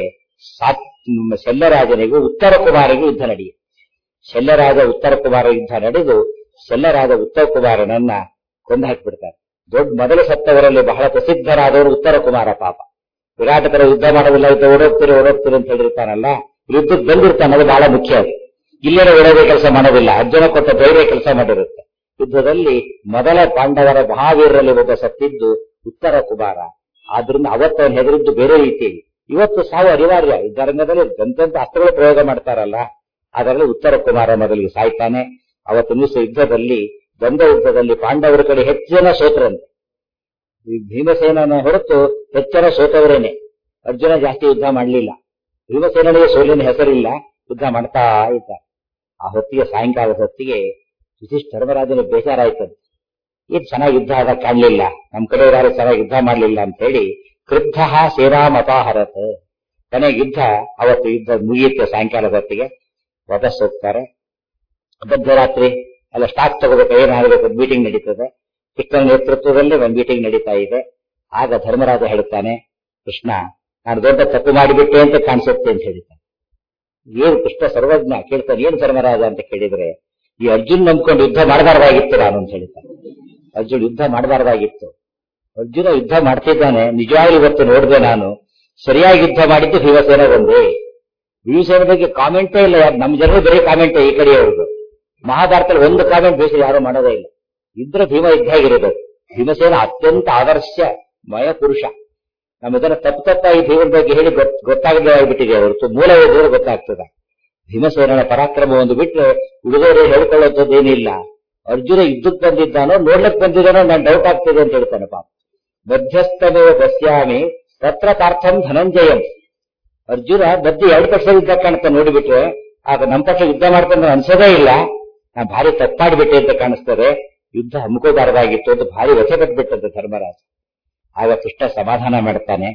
ಶಲ್ಯರಾಜನಿಗೂ ಉತ್ತರ ಕುಮಾರಿಗೂ ಯುದ್ಧ ನಡೆಯಿತು. ಶಲ್ಯರಾಜ ಉತ್ತರ ಕುಮಾರ ಯುದ್ಧ ನಡೆದು ಶಲ್ಯರಾಜ ಉತ್ತರ ಕುಮಾರನನ್ನ ಕೊಂದು ಹಾಕಿಬಿಡ್ತಾರೆ. ದೊಡ್ಡ ಮೊದಲು ಸತ್ತವರಲ್ಲಿ ಬಹಳ ಪ್ರಸಿದ್ಧರಾದವರು ಉತ್ತರ ಕುಮಾರ. ಪಾಪ ವಿರಾಟಕರ ಯುದ್ಧ ಮಾಡೋದಿಲ್ಲ, ಯುದ್ಧ ಓಡೋಗ್ತೀರಿ ಅಂತ ಹೇಳಿರ್ತಾನಲ್ಲ, ಯುದ್ಧಕ್ಕೆ ಬಂದಿರ್ತಾನೆ. ಅದು ಬಹಳ ಮುಖ್ಯ. ಅದು ಇಲ್ಲೇನೋ ಓಡೋದೇ ಕೆಲಸ ಮಾಡೋದಿಲ್ಲ, ಅರ್ಜುನ ಕೊಟ್ಟ ಧೈರ್ಯ ಕೆಲಸ ಮಾಡಿರುತ್ತೆ. ಯುದ್ಧದಲ್ಲಿ ಮೊದಲ ಪಾಂಡವರ ಮಹಾವೀರರಲ್ಲಿ ಒಬ್ಬ ಸತ್ತಿದ್ದು ಉತ್ತರ ಕುಮಾರ. ಆದ್ರಿಂದ ಅವತ್ತವನು ಹೆದರಿದ್ದು ಬೇರೆ ರೀತಿಯಲ್ಲಿ. ಇವತ್ತು ಸಾವು ಅನಿವಾರ್ಯ. ಯುದ್ಧರಂಗದಲ್ಲಿ ಎಂತೆಂಥ ಅಸ್ತ್ರಗಳು ಪ್ರಯೋಗ ಮಾಡ್ತಾರಲ್ಲ, ಅದರಲ್ಲಿ ಉತ್ತರ ಕುಮಾರ ಮೊದಲಿಗೆ ಸಾಯ್ತಾನೆ. ಅವತ್ತು ನಿಲ್ಲಿಸ ಯುದ್ಧದಲ್ಲಿ, ದ್ವಂದ್ವ ಯುದ್ಧದಲ್ಲಿ ಪಾಂಡವರ ಕಡೆ ಹೆಚ್ಚು ಜನ ಸೋತರಂತೆ. ಭೀಮಸೇನನ ಹೊರತು ಹೆಚ್ಚನ ಸೋತವರೇನೆ. ಅರ್ಜುನ ಜಾಸ್ತಿ ಯುದ್ಧ ಮಾಡಲಿಲ್ಲ. ಭೀಮಸೇನಿಗೆ ಸೋಲಿನ ಹೆಸರಿಲ್ಲ, ಯುದ್ಧ ಮಾಡ್ತಾ ಇದ್ದ. ಆ ಹೊತ್ತಿಗೆ, ಸಾಯಂಕಾಲದ ಹೊತ್ತಿಗೆ ಧರ್ಮರಾಜನ ಬೇಜಾರಾಯ್ತದೆ. ಇದು ಚೆನ್ನಾಗಿ ಯುದ್ಧ ಆದ ಕಾಣಲಿಲ್ಲ, ನಮ್ ಕಡೆ ಯಾರು ಚೆನ್ನಾಗಿ ಯುದ್ಧ ಮಾಡ್ಲಿಲ್ಲ ಅಂತ ಹೇಳಿ ಕ್ರುದ್ಧ ಸೇನಾಮಪಾಹರತ್. ಕೊನೆಗೆ ಯುದ್ಧ, ಅವತ್ತು ಯುದ್ಧ ಮುಗಿಯುತ್ತೆ. ಸಾಯಂಕಾಲದ ಹೊತ್ತಿಗೆ ವಾಪಸ್ ಹೋಗ್ತಾರೆ. ಮಧ್ಯರಾತ್ರಿ ಎಲ್ಲ ಸ್ಟಾಕ್ ತಗೋಬೇಕು, ಏನಾಗಬೇಕು, ಮೀಟಿಂಗ್ ನಡೀತದೆ. ಕೃಷ್ಣನ ನೇತೃತ್ವದಲ್ಲಿ ಒಂದು ಮೀಟಿಂಗ್ ನಡೀತಾ ಇದೆ. ಆಗ ಧರ್ಮರಾಜ ಹೇಳ್ತಾನೆ, ಕೃಷ್ಣ, ನಾನು ದೊಡ್ಡ ತಪ್ಪು ಮಾಡಿಬಿಟ್ಟೆ ಅಂತ ಕಾಣಿಸುತ್ತೆ ಅಂತ ಹೇಳ್ತಾನೆ. ಏನು ಕೃಷ್ಣ ಸರ್ವಜ್ಞ. ಕೇಳ್ತಾನೆ, ಏನ್ ಧರ್ಮರಾಜ ಅಂತ ಕೇಳಿದ್ರೆ, ಈ ಅರ್ಜುನ್ ನಂಬ್ಕೊಂಡು ಯುದ್ಧ ಮಾಡಬಾರ್ದಾಗಿತ್ತು ನಾನು ಅಂತ ಹೇಳ್ತಾನೆ. ಅರ್ಜುನ್ ಯುದ್ಧ ಮಾಡಬಾರ್ದಾಗಿತ್ತು. ಅರ್ಜುನ ಯುದ್ಧ ಮಾಡ್ತಿದ್ದಾನೆ. ನಿಜವಾಗ್ಲೂ ಇವತ್ತು ನೋಡಿದೆ ನಾನು, ಸರಿಯಾಗಿ ಯುದ್ಧ ಮಾಡಿದ್ದು ಭೀಮಸೇನ ಒಂದೇ. ಭೀಮಸೇನ ಬಗ್ಗೆ ಕಾಮೆಂಟೇ ಇಲ್ಲ. ನಮ್ಮ ಜನರು ಬರೀ ಕಾಮೆಂಟೇ ಈ ಕಡೆಯವ್ರದ್ದು. ಮಹಾಭಾರತದಲ್ಲಿ ಒಂದು ಕಾಮೆಂಟ್ ಬೇಸಿ ಯಾರು ಮಾಡೋದೇ ಇಲ್ಲ. ಇದ್ರೆ ಭೀಮ ಯುದ್ಧ ಆಗಿರಬೇಕು. ಭೀಮಸೇನ ಅತ್ಯಂತ ಆದರ್ಶಮಯ ಪುರುಷ. ನಮ್ಮ ಇದನ್ನ ತಪ್ಪಾಗಿ ಭೀಮನ ಬಗ್ಗೆ ಹೇಳಿ ಗೊತ್ತಾಗದೇ ಆಗಿಬಿಟ್ಟಿದೆ ಹೊರತು ಮೂಲ ಓದಿದ್ರೆ ಗೊತ್ತಾಗ್ತದೆ. ಭೀಮಸೇನನ ಪರಾಕ್ರಮ ಒಂದು ಬಿಟ್ಟರೆ ಉಳಿದವರು ಹೇಳ್ಕೊಳ್ಳೋದೇನಿಲ್ಲ. ಅರ್ಜುನ ಯುದ್ಧಕ್ಕೆ ಬಂದಿದ್ದಾನೋ ನೋಡ್ಲಕ್ ಬಂದಿದ್ದಾನೋ ನಾನು ಡೌಟ್ ಆಗ್ತಿದೆ ಅಂತ ಹೇಳ್ತಾನೆ. ಪಾಪ ಮಧ್ಯಸ್ಥವೇ ಪಶ್ಯಾಮಿ ತತ್ರ ಪಾರ್ಥಂ ಧನಂಜಯಂ. ಅರ್ಜುನ ಮಧ್ಯೆ 2 ಪಕ್ಷ ಯುದ್ಧ ಕಾಣ್ತಾ ನೋಡಿಬಿಟ್ರೆ ಆಗ ನಮ್ಮ ಪಕ್ಷ ಯುದ್ಧ ಮಾಡ್ಕೊಂಡು ಅನ್ಸೋದೇ ಇಲ್ಲ. ನಾ ಭಾರಿ ತಪ್ಪಾಡ್ಬಿಟ್ಟೆ ಅಂತ ಕಾಣಿಸ್ತದೆ. ಯುದ್ಧ ಹಮ್ಮಿಕೋಬಾರದಾಗಿತ್ತು ಅಂತ ಭಾರಿ ವ್ಯಥೆ ಪಟ್ಬಿಟ್ಟಂತೆ ಧರ್ಮರಾಜ. ಆಗ ಕೃಷ್ಣ ಸಮಾಧಾನ ಮಾಡ್ತಾನೆ.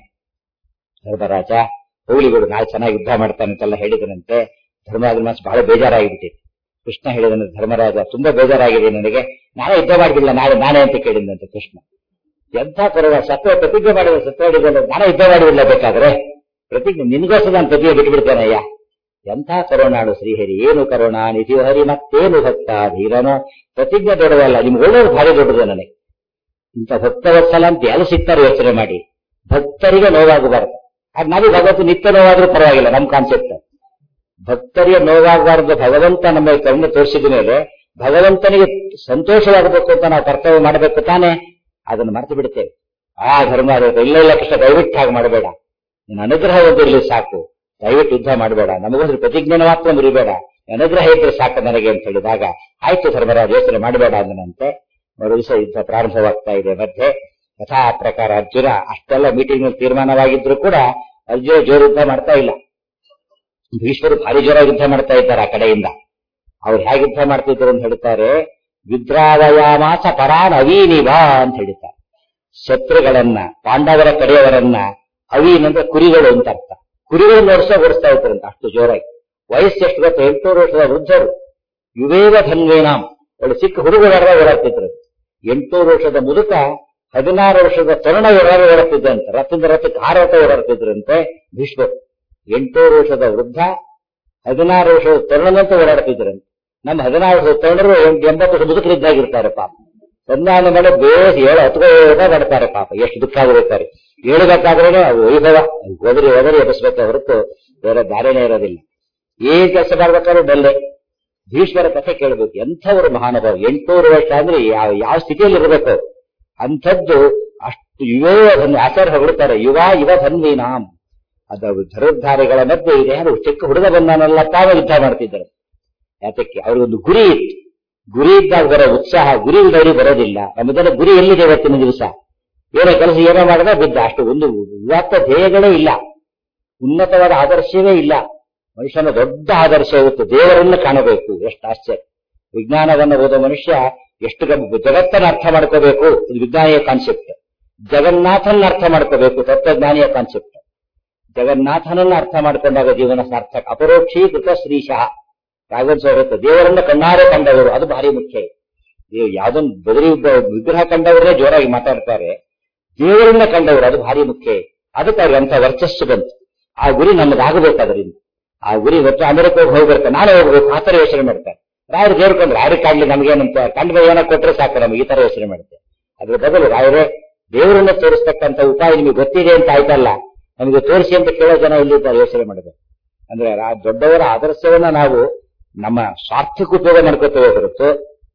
ಧರ್ಮರಾಜ ಹೋಗ್ಲಿಗಳು, ನಾಳೆ ಚೆನ್ನಾಗಿ ಯುದ್ಧ ಮಾಡ್ತಾನೆ ಅಂತೆಲ್ಲ ಹೇಳಿದನಂತೆ. ಧರ್ಮರಾಜನ ಮನಸ್ಸು ಬಹಳ ಬೇಜಾರಾಗಿಬಿಟ್ಟಿದೆ. ಕೃಷ್ಣ ಹೇಳಿದನು, ಧರ್ಮರಾಜ ತುಂಬಾ ಬೇಜಾರಾಗಿದೆ ನನಗೆ, ನಾನೇ ಯುದ್ಧ ಮಾಡಿಬಿಡಲ್ಲ ನಾನೇ ಅಂತ ಕೇಳಿದಂತೆ ಕೃಷ್ಣ. ಎಂಥ ಕರೋಣ, ಪ್ರತಿಜ್ಞೆ ಮಾಡಿದ ಸತ್ಯ ನಾನೇ ಯುದ್ಧ ಮಾಡಿಬಿಡಲ್ಲ, ಬೇಕಾದ್ರೆ ಪ್ರತಿಜ್ಞೆ ನಿನ್ಗೋಸ್ಕರ ನಾನು ಪ್ರತಿಜ್ಞೆ ಬಿಟ್ಟುಬಿಡ್ತೇನಯ್ಯ. ಎಂಥ ಕರೋಣಾಳು ಶ್ರೀಹರಿ, ಏನು ಕರೋಣ ನಿಧಿಯೋ ಹರಿ, ಮತ್ತೇನು ಭಕ್ತ ಧೀರನೋ. ಪ್ರತಿಜ್ಞೆ ದೊಡ್ಡದಲ್ಲ, ನಿಮ್ಗೆ ಒಳ್ಳೆಯದು ಭಾರಿ ದೊಡ್ಡದು ನನಗೆ. ಇಂಥ ಭಕ್ತವತ್ಸಲ ಅಂತ ಎಲ್ಲ ಸಿಗ್ತಾರೆ, ಯೋಚನೆ ಮಾಡಿ. ಭಕ್ತರಿಗೆ ನೋವಾಗಬಾರದು. ಆಗ ನಾವೇ ಭಗವಂತ ನಿತ್ಯ ನೋವಾದ್ರೂ ಪರವಾಗಿಲ್ಲ, ನಮ್ ಕಾನ್ಸೆಪ್ಟ್. ಭಕ್ತರಿಗೆ ನೋವಾಗಬಾರದು. ಭಗವಂತ ನಮ್ಮ ಕಣ್ಣು ತೋರಿಸಿದ ಮೇಲೆ ಭಗವಂತನಿಗೆ ಸಂತೋಷವಾಗಬೇಕು ಅಂತ ನಾವು ಕರ್ತವ್ಯ ಮಾಡಬೇಕು ತಾನೆ. ಅದನ್ನು ಮರೆತು ಬಿಡ್ತೇವೆ. ಧರ್ಮ ಇಲ್ಲ ಕೃಷ್ಣ, ದಯವಿಟ್ಟು ಹಾಗೆ ಮಾಡಬೇಡ, ನಿನ್ನ ಅನುಗ್ರಹ ಒಂದಿರಲಿ ಸಾಕು, ದಯವಿಟ್ಟು ಯುದ್ಧ ಮಾಡಬೇಡ, ನಮಗೊಂದು ಪ್ರತಿಜ್ಞೆನ ಮಾತ್ರ ಮುರಿಬೇಡ, ಅನುಗ್ರಹ ಇದ್ರೆ ಸಾಕು ನನಗೆ ಅಂತ ಹೇಳಿದಾಗ, ಆಯ್ತು ಧರ್ಮರಾಜ ಯೋಚನೆ ಮಾಡಬೇಡ ಅಂದನಂತೆ. ಮರುದಿವಸ ಯುದ್ಧ ಪ್ರಾರಂಭವಾಗ್ತಾ ಇದೆ. ಮಧ್ಯೆ ಯಥಾ ಪ್ರಕಾರ ಅರ್ಜುನ, ಅಷ್ಟೆಲ್ಲ ಮೀಟಿಂಗ್ ನಲ್ಲಿ ತೀರ್ಮಾನವಾಗಿದ್ರು ಕೂಡ ಅರ್ಜುನ ಜೋರು ಯುದ್ಧ ಮಾಡ್ತಾ ಇಲ್ಲ. ಭೀಷ್ಮರು ಭಾರಿ ಜೋರಾಗಿ ಯುದ್ಧ ಮಾಡ್ತಾ ಇದ್ದಾರೆ ಆ ಕಡೆಯಿಂದ. ಅವ್ರು ಹೇಗೆ ಯುದ್ಧ ಮಾಡ್ತಿದ್ರು ಅಂತ ಹೇಳ್ತಾರೆ, ವಿದ್ರಾವಯಾಮಾಸ ಪರಾನ್ ಅವೀನಿವಾ ಅಂತ ಹೇಳ್ತಾರೆ. ಶತ್ರುಗಳನ್ನ, ಪಾಂಡವರ ಕಡೆಯವರನ್ನ, ಅವೀನ್ ಅಂದ್ರೆ ಕುರಿಗಳು ಅಂತ ಅರ್ಥ, ಕುರಿಗಳು ಓಡಿಸ್ತಾ ಇದ್ರಂತ ಅಷ್ಟು ಜೋರಾಗಿ. ವಯಸ್ಸು ಎಷ್ಟು ಗೊತ್ತ, 800 ವರ್ಷದ ವೃದ್ಧರು. ಯುವೇವ ಧನ್ವೇನಾಂ, ಒಳ್ಳೆ ಚಿಕ್ಕ ಹುಡುಗರ ಓಡಾಡ್ತಿದ್ರು. 800 ವರ್ಷದ ಮುದುಕ 16 ವರ್ಷದ ತರುಣ ಓಡಾಡ್ತಿದ್ದಂತೆ. ರಥದಿಂದ ರಥಕ್ಕೆ ಹಾರಾಟ ಓಡಾಡ್ತಿದ್ರಂತೆ ಭೀಷ್ಮರು. 800 ವರ್ಷದ ವೃದ್ಧ 16 ವರ್ಷದ ತರುಣನಂತೆ ಓಡಾಡ್ತಿದ್ರಂತೆ. ನಮ್ಮ 16 ವರ್ಷದ ತರುಣರು 80 ವರ್ಷ ಮುದುಕರಿದ್ದಾಗಿರ್ತಾರೆ ಪಾಪ. ಸಂಧಾನ ಮೇಲೆ ಬೇಸ್ 7-10 ಮಾಡ್ತಾರೆ ಪಾಪ. ಎಷ್ಟು ದುಃಖ ಆಗಿರ್ತಾರೆ. ಹೇಳ್ಬೇಕಾದ್ರೆ ವೈಭವ ಒದರಿ ಎಬ್ಬಿಸ್ಬೇಕೆ ಹೊರತು ಬೇರೆ ದಾರಿನೇ ಇರೋದಿಲ್ಲ. ಏನ್ ಕೆಲಸ ಮಾಡ್ಬೇಕಾದ್ರೂ ಬಲ್ಲೆ. ಭೀಷ್ಮರ ಕಥೆ ಕೇಳಬೇಕು. ಎಂಥವರು ಮಹಾನುಭಾವ. 800 ವರ್ಷ ಅಂದ್ರೆ ಯಾವ ಸ್ಥಿತಿಯಲ್ಲಿ ಇರಬೇಕು ಅಂಥದ್ದು. ಅಷ್ಟು ಆಚಾರ್ಯ ಹೊಗಳ್ತಾರೆ, ಯುವ ಧನ್ವೀನಾಂ. ಅದು ಧರೋದ್ಧಾರಿಗಳ ಮಧ್ಯೆ ಇದೆ. ಯಾರು ಚಿಕ್ಕ ಹುಡುಗ ಬಂದಾನಲ್ಲ, ತಾವೇ ಯುದ್ಧ ಮಾಡ್ತಿದ್ದಾರೆ. ಯಾತಕ್ಕೆ? ಅವ್ರಿಗೊಂದು ಗುರಿ ಇತ್ತು. ಗುರಿ ಇದ್ದಾಗ ಬರೋ ಉತ್ಸಾಹ, ಗುರಿ ಇಲ್ಲದವರಿಗೆ ಬರೋದಿಲ್ಲ. ನಮ್ಮದೆಲ್ಲ ಗುರಿ ಎಲ್ಲಿದೆ ಇವತ್ತಿನ ದಿವಸ? ಏನೋ ಕೆಲಸ ಏನೋ ಮಾಡಿದ್ರೆ ಬಿದ್ದ, ಅಷ್ಟು ಒಂದು ಉದಾತ್ತ ಧ್ಯೇಯಗಳೇ ಇಲ್ಲ, ಉನ್ನತವಾದ ಆದರ್ಶವೇ ಇಲ್ಲ. ಮನುಷ್ಯನ ದೊಡ್ಡ ಆದರ್ಶ ಇರುತ್ತೆ, ದೇವರನ್ನು ಕಾಣಬೇಕು. ಎಷ್ಟು ಆಶ್ಚರ್ಯ! ವಿಜ್ಞಾನವನ್ನು ಓದೋ ಮನುಷ್ಯ ಎಷ್ಟು ಜಗತ್ತನ್ನು ಅರ್ಥ ಮಾಡ್ಕೋಬೇಕು, ಇದು ವಿಜ್ಞಾನಿಯ ಕಾನ್ಸೆಪ್ಟ್. ಜಗನ್ನಾಥನ ಅರ್ಥ ಮಾಡ್ಕೋಬೇಕು, ತತ್ವಜ್ಞಾನಿಯ ಕಾನ್ಸೆಪ್ಟ್. ಜಗನ್ನಾಥನನ್ನ ಅರ್ಥ ಮಾಡ್ಕೊಂಡಾಗ ಜೀವನ ಸಾರ್ಥಕ. ಅಪರೋಕ್ಷೀಕೃತ ಶ್ರೀಶಃ ರಾಘವೇಂದ್ರ ದೇವರನ್ನ ಕಣ್ಣಾರೆ ಕಂಡವರು, ಅದು ಭಾರಿ ಮುಖ್ಯ. ಯಾವ್ದೊಂದು ಬದರಿ ವಿಗ್ರಹ ಕಂಡವರೇ ಜೋರಾಗಿ ಮಾತಾಡ್ತಾರೆ, ದೇವರನ್ನ ಕಂಡವರು ಅದು ಭಾರಿ ಮುಖ್ಯ. ಅದಕ್ಕಾಗಿ ಅಂತ ವರ್ಚಸ್ಸು ಬಂತು. ಆ ಗುರಿ ನಮ್ಮದಾಗಬೇಕು. ಅದರಿಂದ ಆ ಗುರಿ ಹೊತ್ತು ಅಮೆರಿಕಕ್ಕೆ ಹೋಗ್ಬೇಕು, ನಾಳೆ ಹೋಗ್ಬೇಕು, ಆ ತರ ಯೋಚನೆ ಮಾಡ್ತಾರೆ. ರಾಯರು ದೇವ್ರು ಕಂಡ್ರೆ ರಾಯರಿಗೆ ಕಾಡ್ಲಿ ನಮಗೇನಂತ ಕಂಡ್ರೆ ಏನೋ ಕೊಟ್ಟರೆ ಸಾಕು ನಮ್ಗೆ, ಈ ತರ ಯೋಚನೆ ಮಾಡುತ್ತೆ. ಅದ್ರ ಬದಲು ರಾಯರೇ ದೇವರನ್ನ ತೋರಿಸ್ತಕ್ಕಂಥ ಉಪಾಯ ನಿಮಗೆ ಗೊತ್ತಿದೆ ಅಂತ ಆಯ್ತಲ್ಲ, ನಮಗೆ ತೋರಿಸಿ ಅಂತ ಕೇಳೋ ಜನ ಇಲ್ಲಿದ್ದಾರೆ. ಯೋಚನೆ ಮಾಡಬೇಕು. ಅಂದ್ರೆ ದೊಡ್ಡವರ ಆದರ್ಶವನ್ನ ನಾವು ನಮ್ಮ ಸ್ವಾರ್ಥಕ್ಕೆ ಉಪಯೋಗ ಮಾಡ್ಕೋತೇವೆ ಹೊರತು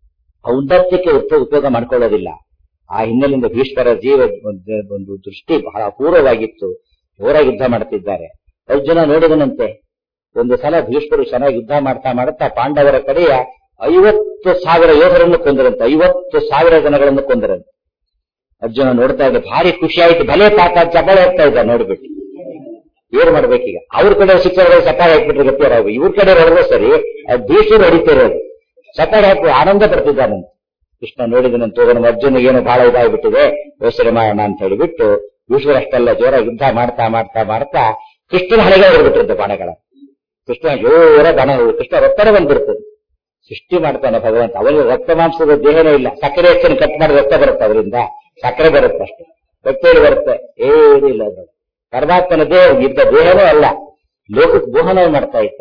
ಔನ್ನತ್ಯಕ್ಕೆ ಉಪಯೋಗ ಮಾಡ್ಕೊಳ್ಳೋದಿಲ್ಲ. ಆ ಹಿನ್ನೆಲೆಯಿಂದ ಭೀಷ್ಮರ ಒಂದು ದೃಷ್ಟಿ ಬಹಳ ಅಪೂರ್ವವಾಗಿತ್ತು. ಜೋರಾಗಿ ಯುದ್ಧ ಮಾಡ್ತಿದ್ದಾರೆ. ಅರ್ಜುನ ನೋಡಿದನಂತೆ. ಒಂದು ಸಲ ಭೀಷ್ಮರು ಚೆನ್ನಾಗಿ ಯುದ್ಧ ಮಾಡ್ತಾ ಮಾಡ್ತಾ ಪಾಂಡವರ ಕಡೆಯ 50,000 ಯೋಧರನ್ನು ಕೊಂದರಂತೆ. 50,000 ಜನಗಳನ್ನು ಕೊಂದರಂತೆ. ಅರ್ಜುನ ನೋಡ್ತಾ ಇದ್ದ ಭಾರಿ ಖುಷಿ ಆಯ್ತು. ಭಲೆ ಪಾಠ ಚಪ್ಪಾಳೆ ಹಾಕ್ತಾ ಇದ್ದ ನೋಡ್ಬಿಟ್ಟು. ಏನ್ ಮಾಡ್ಬೇಕೀಗ? ಅವ್ರ ಕಡೆ ಶಿಕ್ಷಕರು ಚಪ್ಪಾಳೆ ಹಾಕ್ಬಿಟ್ರೆ ಗಟ್ಟಿಯಾರ, ಇವ್ರ ಕಡೆ ಹೊಡೆದ್ರೆ ಸರಿ, ಭೀಷ್ಮರು ಹೊಡಿತಿರೋದು. ಚಪ್ಪಾಳೆ ಹಾಕಿ ಆನಂದ ಪಡ್ತಿದ್ದಾನಂತೆ. ಕೃಷ್ಣ ನೋಡಿದನಂತ ಅರ್ಜುನ ಏನು ಬಹಳ ಇದಾಗ್ಬಿಟ್ಟಿದೆ, ಯೋಚನೆ ಮಾಡೋಣ ಅಂತ ಹೇಳಿಬಿಟ್ಟು ಭೀಷ್ಮರು ಅಷ್ಟೆಲ್ಲ ಜೋರಾಗಿ ಯುದ್ಧ ಮಾಡ್ತಾ ಮಾಡ್ತಾ ಮಾಡ್ತಾ ಕೃಷ್ಣನ ಹಣೆಗೆ ಹೊಡೆದ್ಬಿಟ್ಟಿರುತ್ತೆ ಬಾಣಗಳ. ಕೃಷ್ಣ ಜೋರ ಬಾಣ, ಕೃಷ್ಣ ರಕ್ತನೇ ಬಂದ್ಬಿಡ್ತದೆ. ಸೃಷ್ಟಿ ಮಾಡ್ತಾನೆ ಭಗವಂತ. ಅವನಿಗೆ ರಕ್ತ ಮಾಂಸದ ದೇಹನೇ ಇಲ್ಲ. ಸಕ್ಕರೆ ಹೆಚ್ಚನ್ನು ಕಟ್ ಮಾಡಿ ರಕ್ತ ಬರುತ್ತೆ, ಅವರಿಂದ ಸಕ್ಕರೆ ಬರುತ್ತೆ ಅಷ್ಟೇ, ರಕ್ತ ಬರುತ್ತೆ, ಏನೂ ಇಲ್ಲ. ಪರಮಾತ್ಮನ ದೇಹ ಇದ್ದ ದೇಹವೇ ಅಲ್ಲ, ಲೋಕಕ್ಕೆ ಮೋಹನ ಮಾಡ್ತಾ ಇದ್ದ.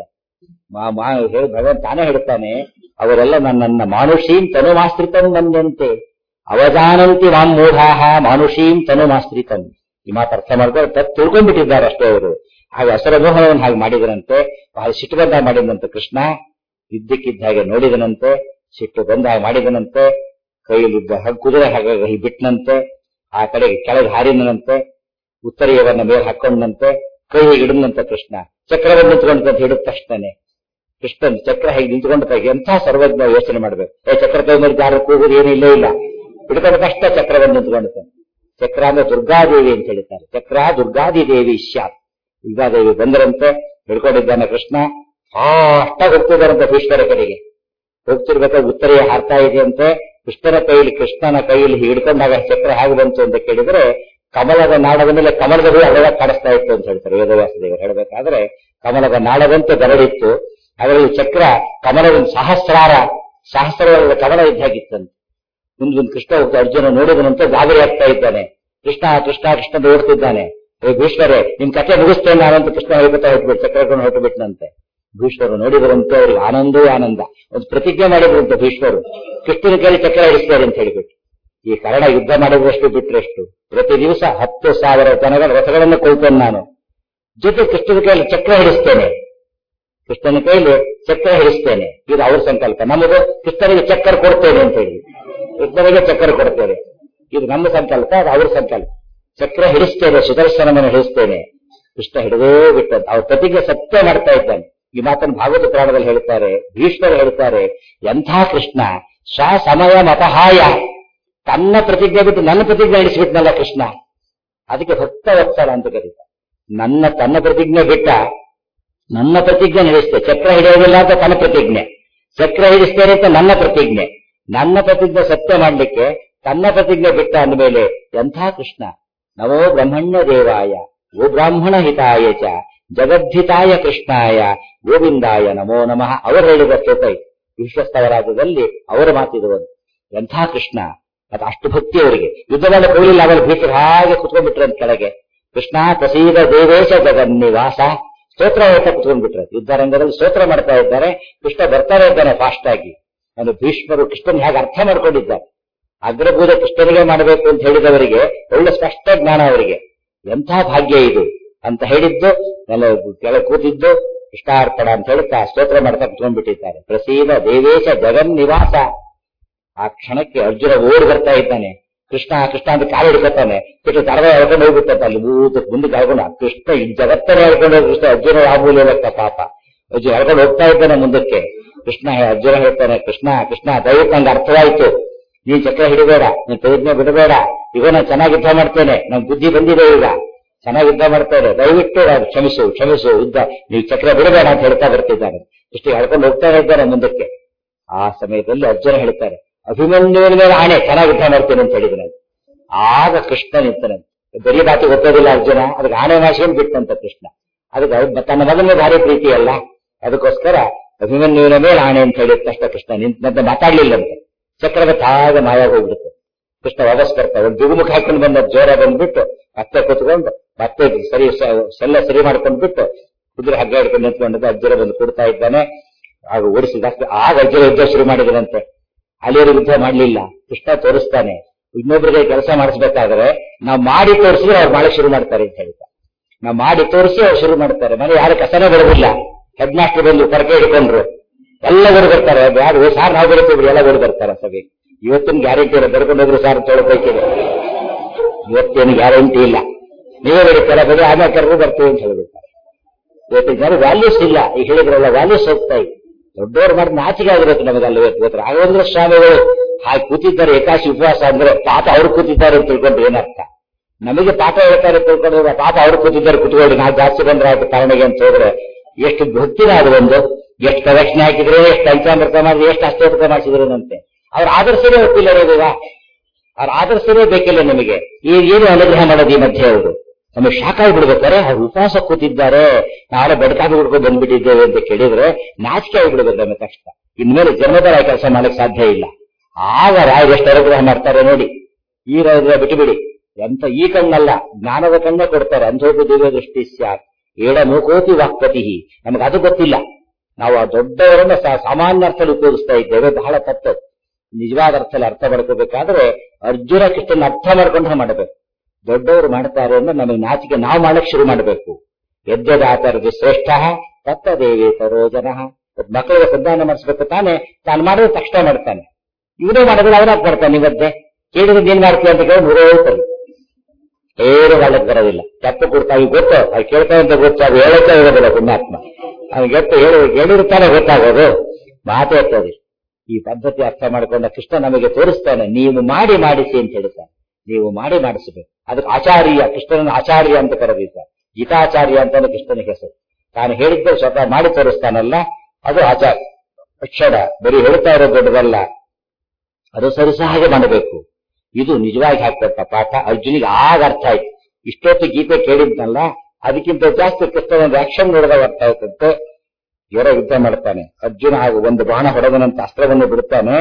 ಭಗವಂತ ತಾನೇ ಹೇಳ್ತಾನೆ, ಅವರೆಲ್ಲ ನನ್ನನ್ನ ಮಾನುಷೀಂ ತನುಮಾಶ್ರಿತಂ ಬಂದಂತೆ ಅವಜಾನಂತಿ ಮಾಂ ಮೂಢಾಹ ಮಾನುಷೀಂ ತನುಮಾಶ್ರಿತಂ. ಈ ಮಾತು ಅರ್ಥ ಮಾಡಿದ್ರೆ ತಪ್ಪು ತಿಳ್ಕೊಂಡ್ಬಿಟ್ಟಿದ್ದಾರೆ ಅಷ್ಟೇ ಅವರು. ಹಾಗೆ ಅಸರ ಮೋಹನವನ್ನು ಹಾಗೆ ಮಾಡಿದರಂತೆ. ಬಹಳ ಸಿಟ್ಟು ಬಂದಾಗ ಮಾಡಿದಂತೆ ಕೃಷ್ಣ. ಇದ್ದಕ್ಕಿದ್ದ ಹಾಗೆ ನೋಡಿದನಂತೆ, ಸಿಟ್ಟು ಬಂದಾಗ ಮಾಡಿದನಂತೆ. ಕೈಯಲ್ಲಿದ್ದ ಕುದುರೆ ಹಾಗಾಗಿ ಬಿಟ್ಟನಂತೆ. ಆ ಕಡೆಗೆ ಕೆಳಗೆ ಹಾರಿನಂತೆ, ಉತ್ತರೀಯವನ್ನ ಮೇಲೆ ಹಾಕೊಂಡಂತೆ, ಕೈ ಹಿಡಿದಂತೆ ಕೃಷ್ಣ. ಚಕ್ರವನ್ನು ನಿಂತ್ಕೊಂಡಂತ ಹಿಡಿದ ತಕ್ಷಣನೆ ಕೃಷ್ಣನ್ ಚಕ್ರ ಹೇಗೆ ನಿಂತ್ಕೊಂಡ ಎಂಥ ಸರ್ವಜ್ಞ ಯೋಚನೆ ಮಾಡ್ಬೇಕು. ಚಕ್ರ ಕೈ ಮೇಲೆ ಜಾರ ಕೂಗುದು ಏನಿಲ್ಲ ಇಲ್ಲ, ಹಿಡ್ಕೊಂಡ ಕಷ್ಟ ಚಕ್ರವನ್ನು ನಿಂತ್ಕೊಂಡ್ತಾನೆ. ಚಕ್ರ ಅಂದ್ರೆ ದುರ್ಗಾದೇವಿ ಅಂತ ಹೇಳ್ತಾರೆ. ಚಕ್ರ ದುರ್ಗಾದಿದೇವಿ ಸ್ಯಾತ್. ದುರ್ಗಾದೇವಿ ಬಂದರಂತೆ, ಹಿಡ್ಕೊಂಡಿದ್ದಾನೆ ಕೃಷ್ಣ. ಫಾಸ್ಟಾಗಿ ಹೋಗ್ತಿದ್ದಾರಂತೆ ಭೀಷ್ಮರ ಕಡೆಗೆ. ಹೋಗ್ತಿರ್ಬೇಕಾದ್ರೆ ಉತ್ತರೀಯ ಹಾರ್ತಾ ಇದೆಯಂತೆ. ಕೃಷ್ಣನ ಕೈಯಲ್ಲಿ ಹಿಡ್ಕೊಂಡಾಗ ಚಕ್ರ ಹೇಗೆ ಬಂತು ಅಂತ ಕೇಳಿದ್ರೆ, ಕಮಲದ ನಾಡದ ಮೇಲೆ ಕಮಲದ ಹೂ ಅಳವಾಗಿ ಕಾಣಿಸ್ತಾ ಇತ್ತು ಅಂತ ಹೇಳ್ತಾರೆ ವೇದವ್ಯಾಸ ದೇವರು. ಹೇಳಬೇಕಾದ್ರೆ ಕಮಲದ ನಾಡದಂತೆ ಬೆರಳಿತ್ತು, ಅದರಲ್ಲಿ ಚಕ್ರ ಕಮಲದ ಸಹಸ್ರಾರದ ಕಮಲ ಇದ್ದಾಗಿತ್ತಂತೆ. ಮುಂದೊಂದು ಕೃಷ್ಣ ಹೋಗ್ತಾ ಅರ್ಜುನ ನೋಡಿದನಂತೆ ಗಾಬರಿ ಆಗ್ತಾ ಇದ್ದಾನೆ. ಕೃಷ್ಣ ಕೃಷ್ಣ ಕೃಷ್ಣ ಓಡ್ತಿದ್ದಾನೆ. ಭೀಷ್ಮರೇ ನಿಮ್ ಕಥೆ ಮುಗಿಸ್ತೇನೆ ನಾನಂತ ಕೃಷ್ಣ ಹೇಳ್ಕೊತಾ ಹೊಟ್ಬಿಟ್ಟು ಚಕ್ರಕೊಂಡು ಹೊಟ್ಟುಬಿಟ್ನಂತೆ. ಭೀಷ್ಮರು ನೋಡಿದರಂತೆ ಅವ್ರಿಗೆ ಆನಂದವೇ ಆನಂದ. ಒಂದು ಪ್ರತಿಜ್ಞೆ ಮಾಡಿದ್ರಂತೆ ಭೀಷ್ಮರು, ಕೃಷ್ಣನ ಕೈಲಿ ಚಕ್ರ ಹಿಡಿಸ್ತಾರೆ ಅಂತ ಹೇಳಿಬಿಟ್ಟು. ಈ ಕಾರಣ ಯುದ್ಧ ಮಾಡಿದ್ರಷ್ಟು ಬಿಟ್ಟರೆಷ್ಟು, ಪ್ರತಿ ದಿವಸ 10,000 ಜನಗಳ ರಥಗಳನ್ನು ಕೊಳ್ತೇನೆ ನಾನು, ಜೊತೆ ಕೃಷ್ಣನ ಕೈಲಿ ಚಕ್ರ ಹಿಡಿಸ್ತೇನೆ, ಕೃಷ್ಣನ ಕೈಲಿ ಚಕ್ರ ಹಿಡಿಸ್ತೇನೆ. ಇದು ಅವ್ರ ಸಂಕಲ್ಪ. ನಮ್ಮದು ಕೃಷ್ಣನಿಗೆ ಚಕ್ರ ಕೊಡ್ತೇನೆ ಅಂತ ಹೇಳಿ, ಕೃಷ್ಣನಿಗೆ ಚಕ್ರ ಕೊಡ್ತೇನೆ. ಇದು ನಮ್ಮ ಸಂಕಲ್ಪ, ಅದು ಅವ್ರ ಸಂಕಲ್ಪ. ಚಕ್ರ ಹಿಡಿಸ್ತೇನೆ, ಸುದರ್ಶನವನ್ನು ಹಿಡಿಸ್ತೇನೆ. ಕೃಷ್ಣ ಹಿಡಿದೇ ಬಿಟ್ಟದ್ದು. ಅವ್ರ ಪ್ರತಿಜ್ಞೆ ಸತ್ಯ ಮಾಡ್ತಾ ಇದ್ದಾನೆ. ಈ ಮಾತನ್ನು ಭಾಗವತ ಪುರಾಣದಲ್ಲಿ ಹೇಳ್ತಾರೆ, ಭೀಷ್ಮರು ಹೇಳ್ತಾರೆ, ಎಂಥ ಕೃಷ್ಣ ಸಮಯ ಮತಹಾಯ, ತನ್ನ ಪ್ರತಿಜ್ಞೆ ಬಿಟ್ಟು ನನ್ನ ಪ್ರತಿಜ್ಞೆ ಹಿಡಿಸ್ಬಿಟ್ನಲ್ಲ ಕೃಷ್ಣ. ಅದಕ್ಕೆ ಭಕ್ತ ವತ್ಸಲ ಅಂತ ಕರೀತಾರೆ. ತನ್ನ ಪ್ರತಿಜ್ಞೆ ಬಿಟ್ಟ, ನನ್ನ ಪ್ರತಿಜ್ಞೆ ಹಿಡಿಸ್ತೇ. ಚಕ್ರ ಹಿಡಿಯೋದಿಲ್ಲ ಅಂತ ತನ್ನ ಪ್ರತಿಜ್ಞೆ, ಚಕ್ರ ಹಿಡಿಸ್ತೇನೆ ಅಂತ ನನ್ನ ಪ್ರತಿಜ್ಞೆ. ನನ್ನ ಪ್ರತಿಜ್ಞೆ ಸತ್ಯ ಮಾಡ್ಲಿಕ್ಕೆ ತನ್ನ ಪ್ರತಿಜ್ಞೆ ಬಿಟ್ಟ ಅಂದಮೇಲೆ ಎಂಥ ಕೃಷ್ಣ. ನಮೋ ಬ್ರಹ್ಮಣ್ಯ ದೇವಾಯ ಗೋ ಬ್ರಾಹ್ಮಣ ಹಿತಾಯ ಚ ಜಗದ್ಧಿತಾಯ ಕೃಷ್ಣಾಯ ಗೋವಿಂದಾಯ ನಮೋ ನಮಃ. ಅವರು ಹೇಳಿದ ಸ್ತೋತ್ರ ವಿಶ್ವಸ್ತವರಾಜದಲ್ಲಿ ಅವರ ಮಾತಿರುವುದು. ಎಂಥ ಕೃಷ್ಣ, ಅದು ಅಷ್ಟು ಭಕ್ತಿ ಅವರಿಗೆ. ಯುದ್ಧದಲ್ಲಿ ಹೋಗಲಿಲ್ಲ, ಅವರು ಭೀಕರು ಹಾಗೆ ಕುತ್ಕೊಂಡ್ಬಿಟ್ರೆ ಅಂತ ಕೆಳಗೆ. ಕೃಷ್ಣ ಪ್ರಸೀದ ದೇವೇಶ ಜಗನ್ನಿವಾಸ ಸ್ತೋತ್ರ ಹೇಳ್ತಾ ಕುತ್ಕೊಂಡ್ಬಿಟ್ರೆ. ಯುದ್ಧರಂಗದಲ್ಲಿ ಸ್ತೋತ್ರ ಮಾಡ್ತಾ ಇದ್ದಾರೆ. ಕೃಷ್ಣ ಬರ್ತಾನೆ ಇದ್ದಾನೆ ಫಾಸ್ಟ್ ಆಗಿ. ನಾನು ಭೀಷ್ಮರು ಕೃಷ್ಣನ್ ಹೇಗೆ ಅರ್ಥ ಮಾಡ್ಕೊಂಡಿದ್ದಾರೆ. ಅಗ್ರಪೂಜೆ ಕೃಷ್ಣನಿಗೆ ಮಾಡಬೇಕು ಅಂತ ಹೇಳಿದವರಿಗೆ ಒಳ್ಳೆ ಸ್ಪಷ್ಟ ಜ್ಞಾನ ಅವರಿಗೆ. ಎಂಥ ಭಾಗ್ಯ ಇದು ಅಂತ ಹೇಳಿದ್ದು, ಕೆಳಗೆ ಕೂತಿದ್ದು ಕೃಷ್ಣಾರ್ಪಣ ಅಂತ ಹೇಳ್ತಾ ಸ್ತೋತ್ರ ಮಾಡ್ತಾ ಕುತ್ಕೊಂಡ್ಬಿಟ್ಟಿದ್ದಾರೆ. ಪ್ರಸೀದ ದೇವೇಶ ಜಗನ್ನಿವಾಸ. ಆ ಕ್ಷಣಕ್ಕೆ ಅರ್ಜುನ ಓಡಿ ಬರ್ತಾ ಇದ್ದಾನೆ. ಕೃಷ್ಣ ಕೃಷ್ಣ ಅಂತ ಕಾಲು ಹಿಡ್ಕೊತಾನೆ. ಕೃಷ್ಣ ತರವ ಹೇಳ್ಕೊಂಡು ಹೋಗ್ಬಿಟ್ಟಂತ ಅಲ್ಲಿ ಮುಂದಕ್ಕೆ ಹೇಳ್ಕೊಂಡು ಕೃಷ್ಣ ಈ ಜಗತ್ತನ್ನೇ ಹೇಳ್ಕೊಂಡು ಹೋಗಿ ಕೃಷ್ಣ ಅರ್ಜುನ ಆಬೂಲಿರತ್ತ ಪಾಪ. ಅರ್ಜುನ ಹೇಳ್ಕೊಂಡು ಹೋಗ್ತಾ ಇದ್ದಾನೆ ಮುಂದಕ್ಕೆ. ಅರ್ಜುನ ಹೇಳ್ತಾನೆ, ಕೃಷ್ಣ ಕೃಷ್ಣ ದಯವಿಟ್ಟು ನಂಗೆ ಅರ್ಥವಾಯಿತು, ನೀನ್ ಚಕ್ರ ಹಿಡಿಬೇಡ, ನೀನ್ ಪ್ರತಿಜ್ಞೆ ಬಿಡಬೇಡ. ಈಗ ನಾನು ಚೆನ್ನಾಗಿ ಯುದ್ಧ ಮಾಡ್ತೇನೆ, ನನ್ ಬುದ್ಧಿ ಬಂದಿದೆ, ಈಗ ಚೆನ್ನಾಗಿ ಯುದ್ಧ ಮಾಡ್ತೇನೆ, ದಯವಿಟ್ಟು ಕ್ಷಮಿಸು ಕ್ಷಮಿಸು, ಯುದ್ಧ ನೀವು ಚಕ್ರ ಬಿಡಬೇಡ ಅಂತ ಹೇಳ್ತಾ ಬರ್ತಿದ್ದಾನೆ. ಇಷ್ಟು ಹೇಳ್ಕೊಂಡು ಹೋಗ್ತಾ ಇದ್ದಾನೆ ಮುಂದಕ್ಕೆ. ಆ ಸಮಯದಲ್ಲಿ ಅರ್ಜುನ ಹೇಳ್ತಾರೆ, ಅಭಿಮನ್ಯುವಿನ ಮೇಲೆ ಆಣೆ ಚೆನ್ನಾಗಿ ಯುದ್ಧ ಮಾಡ್ತೇನೆ ಅಂತ ಹೇಳಿದ್ರೆ. ಆಗ ಕೃಷ್ಣ ನಿಂತನಂತೆ. ಬರೀ ಬಾತಿ ಗೊತ್ತೋದಿಲ್ಲ ಅರ್ಜುನ, ಅದಕ್ಕೆ ಆಣೆ ಮಾಡ್ಸ್ಕೊಂಡು ಬಿಟ್ಟಂತ ಕೃಷ್ಣ. ಅದಕ್ಕೆ ತನ್ನ ಮಗನ ಭಾರಿ ಪ್ರೀತಿ ಅಲ್ಲ, ಅದಕ್ಕೋಸ್ಕರ ಅಭಿಮನ್ಯುವಿನ ಮೇಲೆ ಆಣೆ ಅಂತ ಹೇಳಿದ ತಕ್ಷಣ ಕೃಷ್ಣ ನಿಂತಂತೆ ಮಾತಾಡ್ಲಿಲ್ಲಂತೆ. ಚಕ್ರದ ತಾಗ ಮಾಯ ಹೋಗ್ಬಿಡುತ್ತೆ. ಕೃಷ್ಣ ವಾಪಸ್ ಬರ್ತಾರೆ. ಒಂದು ದುಗುಮುಖ ಹಾಕೊಂಡು ಬಂದ ಜೋರ ಬಂದ್ಬಿಟ್ಟು ಮತ್ತೆ ಕೂತ್ಕೊಂಡು ಮತ್ತೆ ಸರಿ ಮಾಡ್ಕೊಂಡ್ಬಿಟ್ಟು ಕುದುರೆ ಹಗ್ಗ ಹಿಡ್ಕೊಂಡು ನಿಂತ್ಕೊಂಡದ್ದು ಅಜ್ಜರ ಬಂದು ಕೊಡ್ತಾ ಇದ್ದಾನೆ. ಆಗ ಓಡಿಸಿದ ಆಗ ಅಜ್ಜರ ಯುದ್ಧ ಶುರು ಮಾಡಿದ್ರಂತೆ. ಅಲ್ಲಿಯವರು ಯುದ್ಧ ಮಾಡ್ಲಿಲ್ಲ. ಕೃಷ್ಣ ತೋರಿಸ್ತಾನೆ, ಇನ್ನೊಬ್ಬರಿಗೆ ಕೆಲಸ ಮಾಡಿಸ್ಬೇಕಾದ್ರೆ ನಾವು ಮಾಡಿ ತೋರಿಸಿದ್ರೆ ಅವ್ರು ಮಾಡಕ್ಕೆ ಶುರು ಮಾಡ್ತಾರೆ ಅಂತ ಹೇಳ್ತಾರೆ. ನಾವು ಮಾಡಿ ತೋರಿಸಿ ಅವ್ರು ಶುರು ಮಾಡ್ತಾರೆ. ಮನೆ ಯಾರು ಕಸನೇ ಬರೋದಿಲ್ಲ. ಹೆಡ್ ಮಾಸ್ಟರ್ ಬಂದು ಪರಕೆ ಹಿಡ್ಕೊಂಡ್ರು, ಎಲ್ಲ ಓಡಿ ಬರ್ತಾರೆ. ಯಾರು ಸಾರ್ ನಾವು ಬರುತ್ತೇವೆ, ಎಲ್ಲ ಓಡಿ ಬರ್ತಾರೆ ಸಭೆ. ಇವತ್ತಿನ ಗ್ಯಾರಂಟಿ ಇಲ್ಲ, ಬರ್ಕೊಂಡು ಹೋದ್ರು ಸಾರ್ ತೊಳಬೇಕಿದೆ. ಇವತ್ತೇನು ಗ್ಯಾರಂಟಿ ಇಲ್ಲ, ನೀವೇ ಬರೀತಾರೆ ಬರೀ ಆಮೇಲೆ ಕರೆದು ಬರ್ತೀವಿ ಅಂತ ಹೇಳ್ಬಿಡ್ತಾರೆ. ಇವತ್ತಿನ ಜನ ವ್ಯಾಲ್ಯೂಸ್ ಇಲ್ಲ. ಈಗ ಹೇಳಿದ್ರಲ್ಲ ವ್ಯಾಲ್ಯೂಸ್ ಹೋಗ್ತಾ ಇದೆ. ದೊಡ್ಡವರು ಮಾಡಿ ನಾಚಿಕೆ ಆಗಿರುತ್ತೆ ನಮಗೆ. ಅಲ್ಲಿ ಇವತ್ತು ರಾಘವೇಂದ್ರ ಸ್ವಾಮಿಗಳು ಹಾಗೆ ಕೂತಿದ್ದಾರೆ ಏಕಾಶಿ ಉಪವಾಸ ಅಂದ್ರೆ ಪಾಪ ಅವ್ರು ಕೂತಿದ್ದಾರೆ ಅಂತ ತಿಳ್ಕೊಂಡು ಏನರ್ಥ? ನಮಗೆ ಪಾಠ ಹೇಳ್ತಾರೆ ತಿಳ್ಕೊಂಡ್ರೆ ಪಾಪ ಅವ್ರು ಕೂತಿದ್ದಾರೆ, ಕುತ್ಕೊಳ್ಳಿ ನಾವು ಜಾಸ್ತಿ ಬಂದ್ರೆ ಆಯ್ತು ಕಾರಣಗೆ ಅಂತ ಹೇಳಿದ್ರೆ ಎಷ್ಟು ಭಕ್ತಿನ ಅದು ಒಂದು. ಎಷ್ಟು ಪ್ರದಕ್ಷಿಣೆ ಹಾಕಿದ್ರೆ, ಎಷ್ಟು ಪಂಚಾಮೃತ ಮಾಡಿದ್ರೆ, ಎಷ್ಟು ಅಷ್ಟೋತ್ತರ ಮಾಡಿಸಿದ್ರೇನಂತೆ. ಅವ್ರ ಆದರ್ಶನೇ ಒಪ್ಪಿಲ್ಲ ಇರೋದಿಲ್ಲ. ಅವ್ರ ಆದರ್ಶನೇ ಬೇಕಿಲ್ಲ ನಿಮಗೆ. ಏನು ಅನುಗ್ರಹ ಮಾಡೋದು ಈ ಮಧ್ಯೆ ಅವರು ನಮಗೆ ಶಾಖ ಆಗಿಬಿಡ್ಬೇಕಾರೆ ಅವ್ರು ಉಪವಾಸ ಕೂತಿದ್ದಾರೆ, ನಾಳೆ ಬಡಕಾಗಿ ಹುಡ್ಕೊಂಡು ಬಂದ್ಬಿಟ್ಟಿದ್ದೇವೆ ಅಂತ ಕೇಳಿದ್ರೆ ನಾಚಿಕೆ ಆಗಿಬಿಡ್ಬೇಕು ನಮಗೆ. ಕಷ್ಟ. ಇನ್ಮೇಲೆ ಜನ್ಮದರ ಕೆಲಸ ಮಾಡಕ್ ಸಾಧ್ಯ ಇಲ್ಲ. ಆಗ ರಾಯರು ಎಷ್ಟು ಅನುಗ್ರಹ ಮಾಡ್ತಾರೆ ನೋಡಿ. ಈ ರಾಯರ ಬಿಟ್ಟುಬಿಡಿ, ಎಂತ ಈ ಕಣ್ಣಲ್ಲ ಜ್ಞಾನದ ಕಣ್ಣೇ ಕೊಡ್ತಾರೆ. ಅಂಧೋಪಿ ದಿವ್ಯ ದೃಷ್ಟಿ ಸ್ಯಾತ್ ಏಡ ಮೂಕೋತಿ ವಾಕ್ಪತಿ. ನಮ್ಗೆ ಅದು ಗೊತ್ತಿಲ್ಲ. ನಾವು ಆ ದೊಡ್ಡವರನ್ನ ಸಾಮಾನ್ಯ ಅರ್ಥದಲ್ಲಿ ಉಪಯೋಗಿಸ್ತಾ ಇದ್ದೇವೆ. ಬಹಳ ತಪ್ಪು. ನಿಜವಾದ ಅರ್ಥದಲ್ಲಿ ಅರ್ಥ ಮಾಡ್ಕೋಬೇಕಾದ್ರೆ ಅರ್ಜುನ ಕೃಷ್ಣನ ಅರ್ಥ ಮಾಡ್ಕೊಂಡ್ರೆ ಮಾಡಬೇಕು. ದೊಡ್ಡವರು ಮಾಡ್ತಾರೆ ಅಂದ್ರೆ ನಮಗೆ ನಾಚಿಕೆ, ನಾವು ಮಾಡಕ್ ಶುರು ಮಾಡಬೇಕು. ಯದ್ಯದಾತರದು ಶ್ರೇಷ್ಠ ತತ್ತ ದೇವೇತರೋ ಜನ. ಮಕ್ಕಳಿಗೆ ಸಂಧಾನ ಮಾಡಿಸ್ಬೇಕು ತಾನೆ, ತಾನು ಮಾಡಿದ್ರೆ ತಕ್ಷಣ ಮಾಡ್ತಾನೆ. ಇವನೇ ಮಾಡಿದ್ರೆ ಅವನಾಗ್ ಮಾಡ್ತಾನೆ. ಇವತ್ತೇ ಕೇಳಿದ್ರೆ ಏನ್ ಮಾಡ್ತೀವಿ ಅಂತ ಕೇಳಿ ನೂರೇ ಹೇಳ್ತಾರೆ. ಏನು ಮಾಡಕ್ ಬರೋದಿಲ್ಲ. ತಪ್ಪು ಕೊಡ್ತಾ ಈಗ ಗೊತ್ತು, ಅದು ಕೇಳ್ತಾ ಅಂತ ಗೊತ್ತು, ಅದು ಹೇಳಕ್ಕೆ ಇರೋದಿಲ್ಲ ಪುಣ್ಯಾತ್ಮ. ಅವ್ನಿಗೆ ಎತ್ತು ಹೇಳಿರ್ತಾನೆ ಗೊತ್ತಾಗೋದು, ಮಾತೇ ಇರ್ತದೆ. ಈ ಪದ್ಧತಿ ಅರ್ಥ ಮಾಡಿಕೊಂಡ ಕೃಷ್ಣ ನಮಗೆ ತೋರಿಸ್ತಾನೆ. ನೀವು ಮಾಡಿ ಮಾಡಿಸಿ ಅಂತ ಹೇಳ್ತಾನೆ. ನೀವು ಮಾಡಿ ಮಾಡಿಸಬೇಕು. ಅದಕ್ಕೆ ಆಚಾರ್ಯ, ಕೃಷ್ಣನ ಆಚಾರ್ಯ ಅಂತ ಕರೆದಿದ್ದಾರೆ. ಗೀತಾಚಾರ್ಯ ಅಂತಾನೆ ಕೃಷ್ಣನ ಹೆಸರು. ತಾನು ಹೇಳಿದ್ದೆ ಸ್ವತಃ ಮಾಡಿ ತೋರಿಸ್ತಾನಲ್ಲ, ಅದು ಆಚಾರ್ಯ. ಅಕ್ಷರ ಬರೀ ಹೇಳ್ತಾ ಇರೋದು ದೊಡ್ಡದಲ್ಲ, ಅದು ಸರಿಸ ಹಾಗೆ ಮಾಡಬೇಕು. ಇದು ನಿಜವಾಗಿ ಹಾಕ್ಕೊಟ್ಟ ಪಾಠ. ಅರ್ಜುನಿಗೆ ಆಗ ಅರ್ಥ ಆಯ್ತು. ಇಷ್ಟೊತ್ತು ಗೀತೆ ಕೇಳಿದ್ನಲ್ಲ, ಅದಕ್ಕಿಂತ ಜಾಸ್ತಿ ಕೃಷ್ಣನ ಆಕ್ಷನ್ ನೋಡಿದಾಗ ಅರ್ಥ ಆಯ್ತಂತೆ. ಇವರ ಯುದ್ಧ ಮಾಡ್ತಾನೆ ಅರ್ಜುನ. ಹಾಗೂ ಒಂದು ಬಾಣ ಹೊಡೆದನಂತ ಅಸ್ತ್ರವನ್ನು ಬಿಡುತ್ತಾನೆ.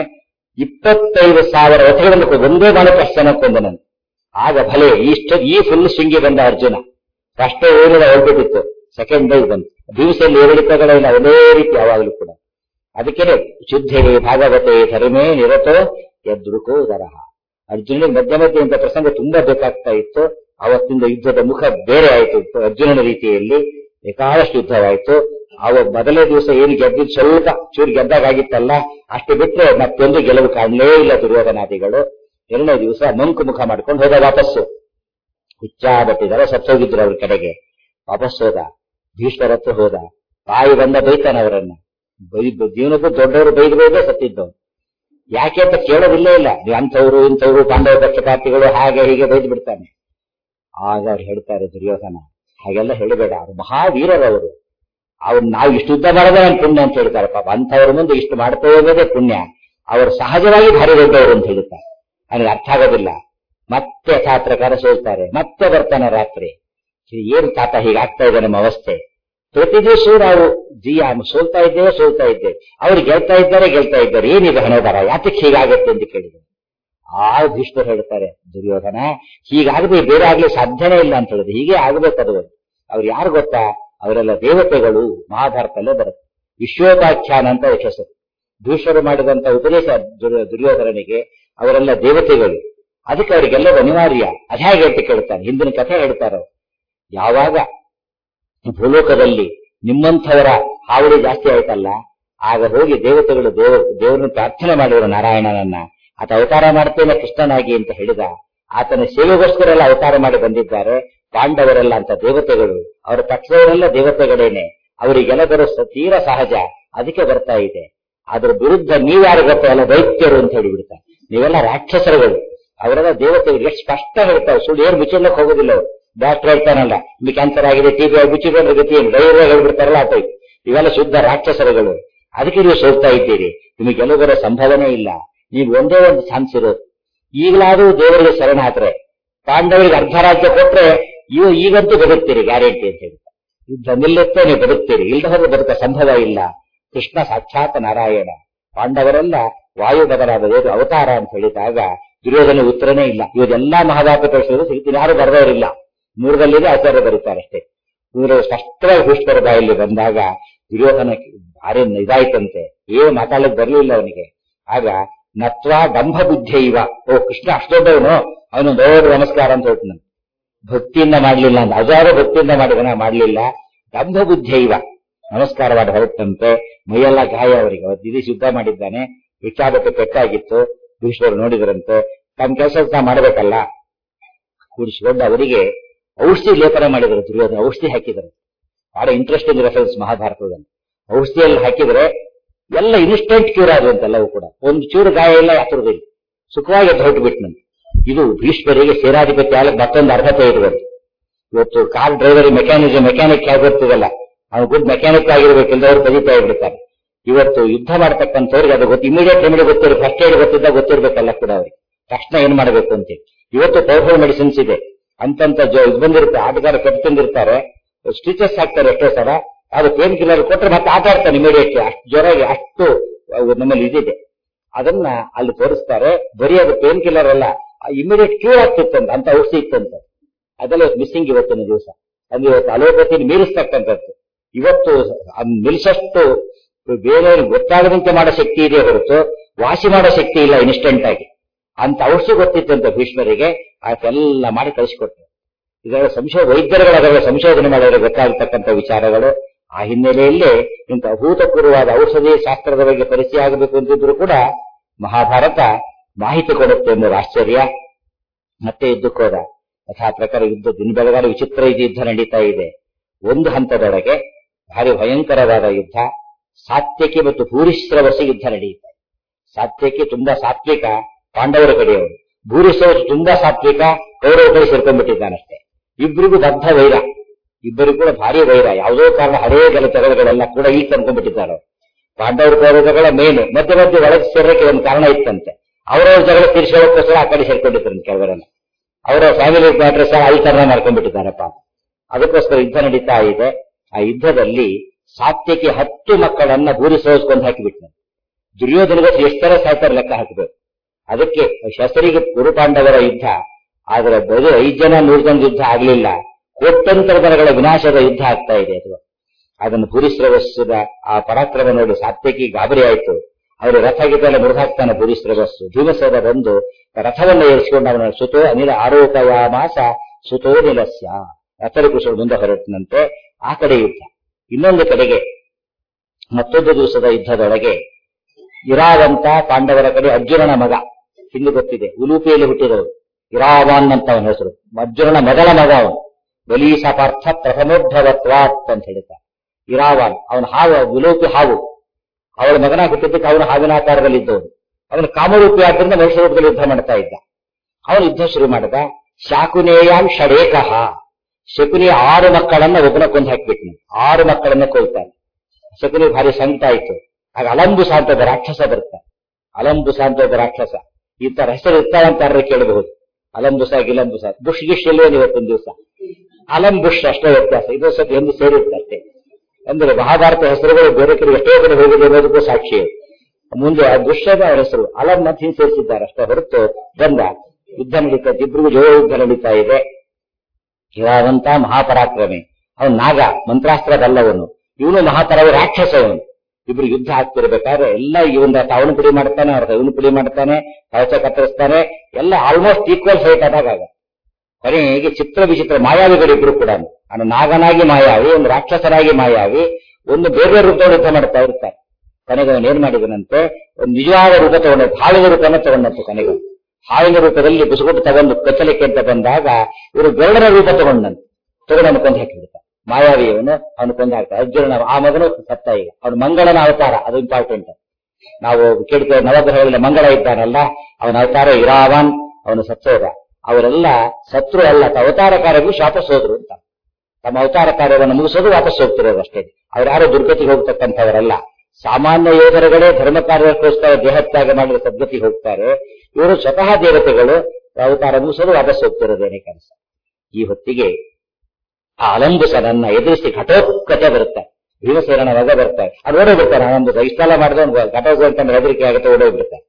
25,000 ರಥಗಳನ್ನು ಒಂದೇ ಬಾಣಕ್ಕೆ ಅಷ್ಟು ಜನ ಕೊಂದನಂತೆ. ಆಗ ಭಲೆ ಈ ಫುಲ್ ಸ್ವಿಂಗಿ ಬಂದ ಅರ್ಜುನ. ಫಸ್ಟ್ ಏನಿಲ್ಲ ಹೊರಬಿಟ್ಟಿತ್ತು, ಸೆಕೆಂಡ್ ಡೇ ಬಂತು. ದಿವಸದಲ್ಲಿ ಏರಿಳಿತಗಳಿಲ್ಲ, ಒಂದೇ ರೀತಿ ಯಾವಾಗಲೂ ಕೂಡ. ಅದಕ್ಕೆ ಶುದ್ಧವೇ ಭಾಗವತೆ ಧರ್ಮೇ ನಿರತೋ ಯದೃಕೋ ದರಹ. ಅರ್ಜುನನಿಗೆ ಮಧ್ಯ ಮಧ್ಯೆ ಇಂಥ ಪ್ರಸಂಗ ತುಂಬಾ ಬೇಕಾಗ್ತಾ ಇತ್ತು. ಅವತ್ತಿಂದ ಯುದ್ಧದ ಮುಖ ಬೇರೆ ಆಯಿತು. ಅರ್ಜುನನ ರೀತಿಯಲ್ಲಿ ಬೇಕಾದಷ್ಟು ಯುದ್ಧವಾಯಿತು. ಮೊದಲೇ ದಿವಸ ಏನು ಗೆದ್ದಿದ್ದು ಸ್ವಲ್ಪ ಚೂರು ಗೆದ್ದಾಗಿತ್ತಲ್ಲ, ಅಷ್ಟು ಬಿಟ್ಟರೆ ಮತ್ತೊಂದು ಗೆಲುವು ಕಾಣಲೇ ಇಲ್ಲ ದುರ್ಯೋಧನಾದಿಗಳು. 2ನೇ ದಿವಸ ಮಂಕು ಮುಖ ಮಾಡ್ಕೊಂಡು ಹೋದ ವಾಪಸ್ಸು. ಹುಚ್ಚಾಬಟ್ಟಿದ್ದಾರೆ, ಸತ್ತೋಗಿದ್ರು ಅವ್ರ ಕಡೆಗೆ. ವಾಪಸ್ ಹೋದ, ಭೀಷ್ಮರ ಹತ್ರ ಹೋದ. ಬಾಯಿ ಬಂದ ಬೈತಾನೆ ಅವರನ್ನ. ಜೀವನಕ್ಕೂ ದೊಡ್ಡವರು ಬೈದ್ಬೋದೇ ಸತ್ತಿದ್ದವು. ಯಾಕೆ ಅಂತ ಕೇಳೋದಿಲ್ಲೇ ಇಲ್ಲ. ನೀವು ಅಂಥವ್ರು ಇಂಥವ್ರು ಪಾಂಡವ ಪಕ್ಷಪಾತಿಗಳು ಹಾಗೆ ಹೀಗೆ ಬೈದು ಬಿಡ್ತಾನೆ. ಆಗ ಅವ್ರು ಹೇಳ್ತಾರೆ ದುರ್ಯೋಧನ, ಹಾಗೆಲ್ಲ ಹೇಳಬೇಡ, ಅವ್ರು ಮಹಾವೀರರವರು. ಅವ್ರು ನಾವು ಇಷ್ಟು ಯುದ್ಧ ಮಾಡೋದೇ ನನ್ನ ಪುಣ್ಯ ಅಂತ ಹೇಳ್ತಾರೆ. ಪಾಪ ಅಂಥವ್ರ ಮುಂದೆ ಇಷ್ಟು ಮಾಡ್ತಾ ಹೋಗೋದೇ ಪುಣ್ಯ. ಅವರು ಸಹಜವಾಗಿ ಭಾರಿ ದೊಡ್ಡವರು ಅಂತ ಹೇಳ್ತಾರೆ. ನನಗೆ ಅರ್ಥ ಆಗೋದಿಲ್ಲ. ಮತ್ತೆ ಯಥಾತ್ ಪ್ರಕಾರ ಸೋಲ್ತಾರೆ. ಮತ್ತೆ ಬರ್ತಾನೆ ರಾತ್ರಿ. ಏನು ತಾತ ಹೀಗಾಗ್ತಾ ಇದೆ ನಮ್ಮ ಅವಸ್ಥೆ. ಪ್ರತಿ ದಿವಸ ನಾವು ಸೋಲ್ತಾ ಇದ್ದೇವೆ. ಅವ್ರು ಗೆಲ್ತಾ ಇದ್ದಾರೆ. ಏನಿದೆ ಹಣೆ ಬರ, ಯಾತಕ್ಕೆ ಹೀಗಾಗತ್ತೆ ಅಂತ ಕೇಳಿದ್ರು. ಆ ಭೀಷ್ಮರು ಹೇಳ್ತಾರೆ, ದುರ್ಯೋಧನ ಹೀಗಾಗದೆ ಬೇರೆ ಆಗ್ಲಿ ಸಾಧ್ಯನೇ ಇಲ್ಲ ಅಂತ ಹೇಳಿದ್ರು. ಹೀಗೆ ಆಗ್ಬೇಕದು. ಅವ್ರು ಯಾರು ಗೊತ್ತಾ? ಅವರೆಲ್ಲ ದೇವತೆಗಳು. ಮಹಾಭಾರತಲ್ಲೇ ಬರುತ್ತೆ. ವಿಶ್ವೋಪಾಖ್ಯಾನ ಅಂತ ಹೆಸರು. ಭೀಷ್ಮರು ಮಾಡಿದಂತ ಉಪದೇಶ ದುರ್ಯೋಧನನಿಗೆ ಅವರೆಲ್ಲ ದೇವತೆಗಳು. ಅದಕ್ಕೆ ಅವರಿಗೆಲ್ಲವೂ ಅನಿವಾರ್ಯ. ಅದ್ಯಾಗೆ ಅಂತ ಕೇಳ್ತಾನೆ. ಹಿಂದಿನ ಕಥೆ ಹೇಳ್ತಾರೆ. ಯಾವಾಗ ಭೂಲೋಕದಲ್ಲಿ ನಿಮ್ಮಂಥವರ ಹಾವಳಿ ಜಾಸ್ತಿ ಆಯ್ತಲ್ಲ, ಆಗ ಹೋಗಿ ದೇವತೆಗಳು ದೇವರನ್ನು ಪ್ರಾರ್ಥನೆ ಮಾಡಿದ್ರು ನಾರಾಯಣನನ್ನ. ಆತ ಅವತಾರ ಮಾಡ್ತೇನೆ ಕೃಷ್ಣನಾಗಿ ಅಂತ ಹೇಳಿದ. ಆತನ ಸೇವೆಗೋಸ್ಕರ ಎಲ್ಲ ಅವತಾರ ಮಾಡಿ ಬಂದಿದ್ದಾರೆ. ಪಾಂಡವರೆಲ್ಲ ಅಂತ ದೇವತೆಗಳು, ಅವರ ಪಕ್ಷದವರೆಲ್ಲ ದೇವತೆಗಳೇನೆ. ಅವರಿಗೆಲ್ಲ ಬರೋ ತೀರ ಸಹಜ. ಅದಕ್ಕೆ ಬರ್ತಾ ಇದೆ. ಅದ್ರ ವಿರುದ್ಧ ನೀವ್ಯಾರು ಗೊತ್ತ, ಎಲ್ಲ ದೈತ್ಯರು ಅಂತ ಹೇಳಿಬಿಡ್ತಾರೆ. ನೀವೆಲ್ಲ ರಾಕ್ಷಸರುಗಳು. ಅವರೆಲ್ಲ ದೇವತೆಗಳು. ಎಷ್ಟು ಸ್ಪಷ್ಟ ಹೇಳ್ತಾರೆ. ಸುಳ್ಳು ಏನು ಮುಚ್ಚಲಕ್ಕೆ ಹೋಗೋದಿಲ್ಲ ಅವರು. ಡಾಕ್ಟರ್ ಹೇಳ್ತಾನಲ್ಲ, ನಿಮ್ಗೆ ಕ್ಯಾನ್ಸರ್ ಆಗಿದೆ, ಟಿಬಿ ಆಗಿ ಮುಚ್ಚಿಕೊಂಡ್ರೆ ಗತಿ ಏನು, ಧೈರ್ಯ ಹೇಳ್ಬಿಡ್ತಾರಲ್ಲ ಆ ಟೈಪ್. ಇವೆಲ್ಲ ಶುದ್ಧ ರಾಕ್ಷಸರುಗಳು. ಅದಕ್ಕೆ ನೀವು ಸೋಲ್ತಾ ಇದ್ದೀರಿ. ನಿಮಗೆಲ್ಲೂ ಬರೋ ಸಂಭವನೆ ಇಲ್ಲ. ನೀವು ಒಂದೇ ಒಂದು ಚಾನ್ಸ್ ಇರೋದು. ಈಗಲಾದ್ರೂ ದೇವರಿಗೆ ಶರಣಾದ್ರೆ, ಪಾಂಡವರಿಗೆ ಅರ್ಧ ರಾಜ್ಯ ಕೊಟ್ರೆ ಈಗಂತೂ ಬದುಕ್ತೀರಿ ಗ್ಯಾರಂಟಿ ಅಂತ ಹೇಳ್ತಾರೆ. ಯುದ್ಧ ನಿಲ್ಲುತ್ತೆ, ನೀವು ಬದುಕ್ತೀರಿ. ಇಲ್ಲದ ಹೋದ್ರೆ ಬದುಕ ಸಂಭವ ಇಲ್ಲ. ಕೃಷ್ಣ ಸಾಕ್ಷಾತ್ ನಾರಾಯಣ. ಪಾಂಡವರೆಲ್ಲ ವಾಯು ಬದಲಾದ ಅವತಾರ ಅಂತ ಹೇಳಿದಾಗ ದುರ್ಯೋಧನ ಉತ್ತರನೇ ಇಲ್ಲ. ಇವರೆಲ್ಲಾ ಮಹಾಭಾರತ ಪರಿಸರ ಸಿಗ್ತೀನಿ, ಯಾರು ಬರೆದವರಿಲ್ಲ. 3ರಲ್ಲಿದೆ ಆಚಾರ್ಯ ಬರೀತಾರೆ ಅಷ್ಟೇ. ಇವರು ಸ್ಪಷ್ಟವಾಗಿ ಭೀಷ್ಮರ ಬಾಯಲ್ಲಿ ಬಂದಾಗ ದುರ್ಯೋಧನ ಭಾರಿ ಇದಾಯ್ತಂತೆ. ಏನು ಮಾತಾಡಲಿಕ್ಕೆ ಬರಲಿಲ್ಲ ಅವನಿಗೆ. ಆಗ ನತ್ವಾ ಡಂಭ ಬುದ್ಧಿ ಇವ. ಓ ಕೃಷ್ಣ ಅಷ್ಟು ದೊಡ್ಡವನು, ಅವನು ದೊಡ್ಡ ನಮಸ್ಕಾರ ಅಂತ ಹೇಳ್ತಾನೆ. ಭಕ್ತಿಯಿಂದ ಮಾಡ್ಲಿಲ್ಲ ಅಂತ. ಹಜಾರು ಭಕ್ತಿಯಿಂದ ಮಾಡಿದನ, ಮಾಡ್ಲಿಲ್ಲ. ಡಂಭ ಬುದ್ಧಿ ಇವ. ನಮಸ್ಕಾರ ಮಾಡಿ ಹೊರಟಂತೆ. ಮೈಯೆಲ್ಲ ಗಾಯ ಅವರಿಗೆ. ಅವತ್ತು ದಿವಸ ಯುದ್ಧ ಮಾಡಿದ್ದಾನೆ, ವಿಚಾರಕ್ಕೆ ಪೆಟ್ಟಾಗಿತ್ತು. ಭೀಷ್ಮರು ನೋಡಿದ್ರಂತೆ, ತಮ್ಮ ಕೆಲಸ ಮಾಡಬೇಕಲ್ಲ, ಕೂಡಿಸಿಕೊಂಡು ಅವರಿಗೆ ಔಷಧಿ ಲೇಪನ ಮಾಡಿದರು. ದುರ್ಯೋಧನ ಔಷಧಿ ಹಾಕಿದರು. ಬಹಳ ಇಂಟ್ರೆಸ್ಟಿಂಗ್ ರೆಫರೆನ್ಸ್ ಮಹಾಭಾರತದಲ್ಲಿ. ಔಷಧಿಯಲ್ಲಿ ಹಾಕಿದರೆ ಎಲ್ಲ ಇನ್ಸ್ಟೆಂಟ್ ಕ್ಯೂರ್ ಆಗುವಂತೆಲ್ಲವೂ ಕೂಡ. ಒಂದು ಚೂರು ಗಾಯ ಇಲ್ಲ, ಯಾತ್ರದಲ್ಲಿ ಸುಖವಾಗಿ ಎದ್ದು ಹೊರಟು ಬಿಟ್ಟನಂತೆ. ಇದು ಭೀಷ್ಮರಿಗೆ ಸೇನಾಧಿಪತಿ ಆಗ ಮತ್ತೊಂದು ಅರ್ಹತೆ ಇರುವುದು. ಇವತ್ತು ಕಾರ್ ಡ್ರೈವರ್ ಮೆಕ್ಯಾನಿಕ್ ಆಗಿರ್ತದಲ್ಲ, ಅವ್ನು ಗುಡ್ ಮೆಕ್ಯಾನಿಕ್ ಆಗಿರ್ಬೇಕಿಲ್ಲ, ಅವ್ರು ತೆಗಿತಾ ಇರ್ಬಿಡ್ತಾರೆ. ಇವತ್ತು ಯುದ್ಧ ಮಾಡತಕ್ಕಂಥವ್ರಿಗೆ ಅದು ಗೊತ್ತು, ಇಮಿಡಿಯೇಟ್ ರೆಮಿಡಿ ಗೊತ್ತಿರೋ, ಫಸ್ಟ್ ಏಡ್ ಗೊತ್ತಿರ್ಬೇಕಲ್ಲ ಕೂಡ ಅವ್ರಿಗೆ, ತಕ್ಷಣ ಏನ್ ಮಾಡಬೇಕು ಅಂತ. ಇವತ್ತು ಪವರ್ಫುಲ್ ಮೆಡಿಸಿನ್ಸ್ ಇದೆ, ಅಂತಂತ ಇದು ಬಂದಿರುತ್ತೆ. ಆಟಗಾರ ಕೆಟ್ಟಿರ್ತಾರೆ, ಸ್ಟಿಚಸ್ ಹಾಕ್ತಾರೆ ಎಷ್ಟೋ ಸಲ, ಅದು ಪೇನ್ ಕಿಲ್ಲರ್ ಕೊಟ್ಟರೆ ಮತ್ತೆ ಆಟ ಆಡ್ತಾನೆ ಇಮಿಡಿಯೇಟ್ಲಿ. ಅಷ್ಟು ಜ್ವರಗೆ ಅಷ್ಟು ನಮ್ಮಲ್ಲಿ ಇದಿದೆ. ಅದನ್ನ ಅಲ್ಲಿ ತೋರಿಸ್ತಾರೆ. ಬರೀ ಅದು ಪೇನ್ ಕಿಲ್ಲರ್ ಅಲ್ಲ, ಇಮಿಡಿಯೇಟ್ ಕ್ಯೂರ್ ಆಗ್ತಿತ್ತಂತ, ಅಂತ ಔಷಧಿ ಇತ್ತಂತ. ಅದೆಲ್ಲ ಮಿಸ್ಸಿಂಗ್ ಇವತ್ತಿನ ದಿವಸ. ಅಂದ್ರೆ ಇವತ್ತು ಅಲೋಪತಿಯನ್ನು ಮೀರಿಸ್ತಕ್ಕಂಥದ್ದು. ಇವತ್ತು ನಿಲ್ಸಷ್ಟು ಬೇರೆಯವ್ರಿಗೆ ಗೊತ್ತಾಗದಂತೆ ಮಾಡೋ ಶಕ್ತಿ ಇದೆ ಹೊರತು ವಾಸಿ ಮಾಡೋ ಶಕ್ತಿ ಇಲ್ಲ ಇನ್ಸ್ಟೆಂಟ್ ಆಗಿ. ಅಂತ ಔಷಧಿ ಗೊತ್ತಿತ್ತಂತೆ ಭೀಷ್ಮರಿಗೆ. ಅದೆಲ್ಲ ಮಾಡಿ ಕಳಿಸಿಕೊಟ್ರು. ಇದರ ವೈದ್ಯರುಗಳ ಸಂಶೋಧನೆ ಮಾಡೋರಿಗೆ ಗೊತ್ತಾಗತಕ್ಕಂಥ ವಿಚಾರಗಳು. ಆ ಹಿನ್ನೆಲೆಯಲ್ಲಿ ಇಂಥ ಅಭೂತಪೂರ್ವವಾದ ಔಷಧಿ ಶಾಸ್ತ್ರದ ಬಗ್ಗೆ ಪರಿಚಯ ಆಗಬೇಕು ಅಂತಿದ್ರು ಕೂಡ ಮಹಾಭಾರತ ಮಾಹಿತಿ ಕೊಡುತ್ತೆ ಎಂಬುದು ಆಶ್ಚರ್ಯ. ಮತ್ತೆ ಯುದ್ಧಕ್ಕೋದ ಯಥಾ ಪ್ರಕಾರ ಯುದ್ಧ ದಿನ ಬೆಳಗಾಲ ವಿಚಿತ್ರ ಯುದ್ಧ ನಡೀತಾ ಇದೆ. ಒಂದು ಹಂತದೊಳಗೆ ಭಾರಿ ಭಯಂಕರವಾದ ಯುದ್ಧ. ಸಾತ್ಯಕಿ ಮತ್ತು ಭೂರಿಶ್ರವಸ ಯುದ್ಧ ನಡೆಯುತ್ತೆ. ಸಾತ್ಯಕಿ ತುಂಬಾ ಸಾತ್ವಿಕ, ಪಾಂಡವರ ಕಡೆಯವರು. ಭೂರಿಶ್ರವಸ ತುಂಬಾ ಸಾತ್ವಿಕ, ಕೌರವ ಕಡೆ ಸೇರ್ಕೊಂಡ್ಬಿಟ್ಟಿದ್ದಾನಷ್ಟೇ. ಇಬ್ಬರಿಗೂ ಬದ್ಧ ವೈರ, ಇಬ್ಬರಿಗೂ ಕೂಡ ಭಾರಿ ವೈರ. ಯಾವುದೋ ಕಾರಣ ಹಳೇ ಜಗಳೆಲ್ಲ ಕೂಡ ಈಗ ತಂದ್ಕೊಂಡ್ಬಿಟ್ಟಿದ್ದಾರೆ. ಪಾಂಡವರ ಕೌರವಗಳ ಮೇಲೆ ಮಧ್ಯೆ ಒಳಗೆ ಸೇರಕ್ಕೆ ಒಂದು ಕಾರಣ ಇತ್ತಂತೆ. ಅವರವ್ರ ಜಗಳ ತೀರ್ಸೋಕ್ಕೋಸ್ಕರ ಆ ಕಡೆ ಸೇರ್ಕೊಂಡಿದ್ರಂತೆ ಕೆಲವರನ್ನ. ಅವರ ಫ್ಯಾಮಿಲಿ ಮ್ಯಾಟ್ರಸ್ ಅಧಿಕರಣ ಮಾಡ್ಕೊಂಡ್ಬಿಟ್ಟಿದ್ದಾರಪ್ಪ. ಅದಕ್ಕೋಸ್ಕರ ಯುದ್ಧ ನಡೀತಾ ಇದೆ. ಆ ಯುದ್ಧದಲ್ಲಿ ಸಾತ್ಯಕಿ 10 ಮಕ್ಕಳನ್ನ ಭೂರಿಶ್ರವಸ್ಕೊಂಡು ಹಾಕಿಬಿಟ್ನು. ದುರ್ಯೋಧನಗೋಸ್ಕರ ಎಷ್ಟರ ಸಾಯ್ತಾರೆ ಲೆಕ್ಕ ಹಾಕಬೇಕು. ಅದಕ್ಕೆ ಶಸ್ತ್ರಿಗೆ ಕುರುಪಾಂಡವರ ಯುದ್ಧ. ಆದರೆ ಬರೀ 5 ಜನ 100 ಜನ ಯುದ್ಧ ಆಗಲಿಲ್ಲ, ಕೋಟ್ಯಂತರ ಜನಗಳ ವಿನಾಶದ ಯುದ್ಧ ಆಗ್ತಾ ಇದೆ. ಅಥವಾ ಅದನ್ನು ಭೂರಿಶ್ರವಸ್ಸದ ಆ ಪರಾಕ್ರಮ ನೋಡಿ ಸಾತ್ಯಕಿ ಗಾಬರಿ ಆಯಿತು. ಅವರು ರಥ ಗೀತೆಲ್ಲ ಮುರಿದಾಕ್ತಾನೆ ಭೂರಿಶ್ರವಸ್ಸು. ಭೀಮಸೇನ ಬಂದು ರಥವನ್ನು ಏರಿಸಿಕೊಂಡು ಅವನ ಸುತೋ ಅನಿಲ ಆರೋಪಯಾಮಾಸ ಸುತೋ ನಿಲಸ್ಯ ರಥದ ಕುಶಲ ಮುಂದೆ ಹೊರಟಿನಂತೆ. ಆ ಕಡೆ ಯುದ್ಧ. ಇನ್ನೊಂದು ಕಡೆಗೆ ಮತ್ತೊಂದು ದಿವಸದ ಯುದ್ಧದೊಳಗೆ ಇರಾವಂತ ಪಾಂಡವರ ಕಡೆ ಅರ್ಜುನನ ಮಗ, ಹಿಂದೆ ಗೊತ್ತಿದೆ, ಉಲೂಪಿಯಲ್ಲಿ ಹುಟ್ಟಿದವರು ಇರಾವಾನ್ ಅಂತ ಅವನ ಹೆಸರು. ಅರ್ಜುನನ ಮೊದಲ ಮಗ ಅವನು. ಬಲೀಸಪಾರ್ಥ ಪ್ರಥಮೋದ್ಭವತ್ವಾತ್ ಅಂತ ಹೇಳ್ತಾರೆ. ಇರಾವಾನ್ ಅವನ ಹಾವು, ಉಲೂಪಿ ಹಾವು. ಅವಳ ಮಗನ ಹುಟ್ಟಿದ್ದಕ್ಕೆ ಅವನು ಹಾವಿನ ಆಕಾರದಲ್ಲಿದ್ದವನು. ಅವನು ಕಾಮರೂಪಿ ಆದ್ದರಿಂದ ಮನುಷ್ಯ ರೂಪದಲ್ಲಿ ಯುದ್ಧ ಮಾಡ್ತಾ ಇದ್ದ. ಅವನು ಯುದ್ಧ ಶುರು ಮಾಡಿದ. ಶಾಕುನೇಯಾನ್ ಷಡೇಕಃ, ಶಕುನಿಯ 6 ಮಕ್ಕಳನ್ನ ಒಬ್ಬನ ಕೊಂದು ಹಾಕಿಬಿಟ್ನು. 6 ಮಕ್ಕಳನ್ನ ಕೊಲ್ತಾನೆ. ಶಕುನಿ ಭಾರಿ ಸಂಕಟ ಆಯ್ತು. ಆಗ ಅಲಂಬುಸ ಅಂತ ಒಬ್ಬ ರಾಕ್ಷಸ ಬರ್ತಾನೆ. ಅಲಂಬುಸ ಅಂತ ಒಬ್ಬ ರಾಕ್ಷಸ. ಈ ತರ ಹೆಸರು ಇರ್ತಾವಂತಾರ್ರೆ ಕೇಳಬಹುದು. ಅಲಂಬುಸ ಗಿಲಂಬುಸ, ಬುಷ್ ಗಿಶ್ ಇಲ್ವೇನು ಇವತ್ತೊಂದು ದಿವಸ. ಅಲಂಬುಷ್ ಅಷ್ಟೇ ವ್ಯತ್ಯಾಸ. ಇದು ಸ್ವಲ್ಪ ಎಂದು ಸೇರಿರ್ತಷ್ಟೇ. ಅಂದ್ರೆ ಮಹಾಭಾರತ ಹೆಸರುಗಳು ಬೇರೆ ಕಡೆ ಎಷ್ಟೋ ಕಡೆ ಹೋಗಿದೆ ಅನ್ನೋದಕ್ಕೂ ಸಾಕ್ಷಿ. ಮುಂದೆ ಆ ದುಷ್ಯದ ಅವರ ಹೆಸರು ಅಲಂ ಅಂತ ಹಿಂದೆ ಸೇರಿಸಿದ್ದಾರೆ ಅಷ್ಟೇ ಹೊರತು ಬಂದ ಯುದ್ಧ ನಡೀತಾ. ಇಬ್ಬರಿಗೂ ಜೋ ಯುದ್ಧ ನಡೀತಾ ಇದೆ. ಇರಾವಂತ ಮಹಾಪರಾಕ್ರಮಿ, ಅವನು ನಾಗ, ಮಂತ್ರಾಸ್ತ್ರ ಬಲ್ಲವನು. ಇವನು ಮಹಾಪರಾವಿ ರಾಕ್ಷಸವನು. ಇಬ್ರು ಯುದ್ಧ ಆಗ್ತಿರ್ಬೇಕಾದ್ರೆ ಎಲ್ಲ ಇವನ ಅವನು ಪುಡಿ ಮಾಡ್ತಾನೆ, ಅವ್ರ ಇವನು ಪುಡಿ ಮಾಡ್ತಾನೆ, ಕವಚ ಕತ್ತರಿಸ್ತಾನೆ. ಎಲ್ಲ ಆಲ್ಮೋಸ್ಟ್ ಈಕ್ವಲ್ ಫೈಟ್ ಆದಾಗ ಕೊನೆಗೆ ಚಿತ್ರ ವಿಚಿತ್ರ ಮಾಯಾವಿಗಳಿಬ್ರು ಕೂಡ. ಅವನು ನಾಗನಾಗಿ ಮಾಯಾವಿ, ಒಂದು ರಾಕ್ಷಸನಾಗಿ ಮಾಯಾವಿ, ಒಂದು ಬೇರೆ ರೂಪದೊಳಗೆ ಯುದ್ಧ ಮಾಡ್ತಾ ಇರ್ತಾರೆ. ಕೊನೆಗೆ ಅವನು ಏನ್ ಮಾಡಿದನಂತೆ, ಒಂದು ನಿಜವಾದ ರೂಪ ತಗೊಂಡ, ಹಾವಿನ ರೂಪನ ತಗೊಂಡಂತೆ. ಕೊನೆಗೆ ಹಾವಿನ ರೂಪದಲ್ಲಿ ಬುಸುಗುಟ್ಟು ತಗೊಂಡು ಕಚ್ಚಲಿಕ್ಕೆ ಅಂತ ಬಂದಾಗ ಇವರು ಗರುಡನ ರೂಪ ತಗೊಂಡಂತೆ. ತಗೊಂಡು ಕೊಂದು ಹಾಕಿಬಿಡ್ತಾರೆ ಮಾಯಾವಿಯವನು. ಅವನು ಕೊಂದು ಹಾಕ್ತಾರೆ. ಅರ್ಜುನನ ಆ ಮಗನು ಸತ್ತ. ಈಗ ಅವನು ಮಂಗಳನ ಅವತಾರ, ಅದು ಇಂಪಾರ್ಟೆಂಟ್. ನಾವು ಕೇಳ್ತೇವೆ ನವಗ್ರಹಗಳಲ್ಲಿ ಮಂಗಳ ಇದ್ದಾನಲ್ಲ, ಅವನ ಅವತಾರ ಇರಾವಾನ್, ಅವನು ಸತ್ತೋದ. ಅವರೆಲ್ಲ ಶತ್ರು ಅಲ್ಲ, ಅವತಾರ ಕಾರ್ಯಗಳು ವಾಪಸ್ ಹೋದ್ರು ಅಂತ. ತಮ್ಮ ಅವತಾರ ಕಾರ್ಯವನ್ನು ಮುಗಿಸೋದು ವಾಪಸ್ ಹೋಗ್ತಿರೋದು ಅಷ್ಟೇ. ಅವ್ರ್ಯಾರು ದುರ್ಗತಿಗೆ ಹೋಗ್ತಕ್ಕಂಥವರಲ್ಲ. ಸಾಮಾನ್ಯ ಯೋಧರುಗಳೇ ಧರ್ಮ ಕಾರ್ಯಕ್ಕೋಸ್ಕರ ದೇಹತ್ಯಾಗ ಮಾಡಿದ ಸದ್ಗತಿಗೆ ಹೋಗ್ತಾರೆ. ಇವರು ಸ್ವತಃ ದೇವತೆಗಳು, ಅವತಾರ ಮುಗಿಸೋದು ವಾಪಸ್ ಹೋಗ್ತಿರೋದೇನೆ ಕೆಲಸ. ಈ ಹೊತ್ತಿಗೆ ಆ ಅಲಂಬುಸನನ್ನ ಎದುರಿಸಿ ಘಟೋತ್ಕಚ ಬರುತ್ತೆ. ಭೀಮಸೇನನ ಮಗ ಬರ್ತಾರೆ. ಅದು ಓಡೋಗ್ಬಿಡ್ತಾರೆ. ಅಲಂಬುಸ ಇಷ್ಟೆಲ್ಲ ಮಾಡಿದ್ರೆ ಘಟೋತ್ಕಚ ಹೆದರಿಕೆ ಆಗುತ್ತೆ, ಓಡೋಗ್ಬಿಡ್ತಾರೆ.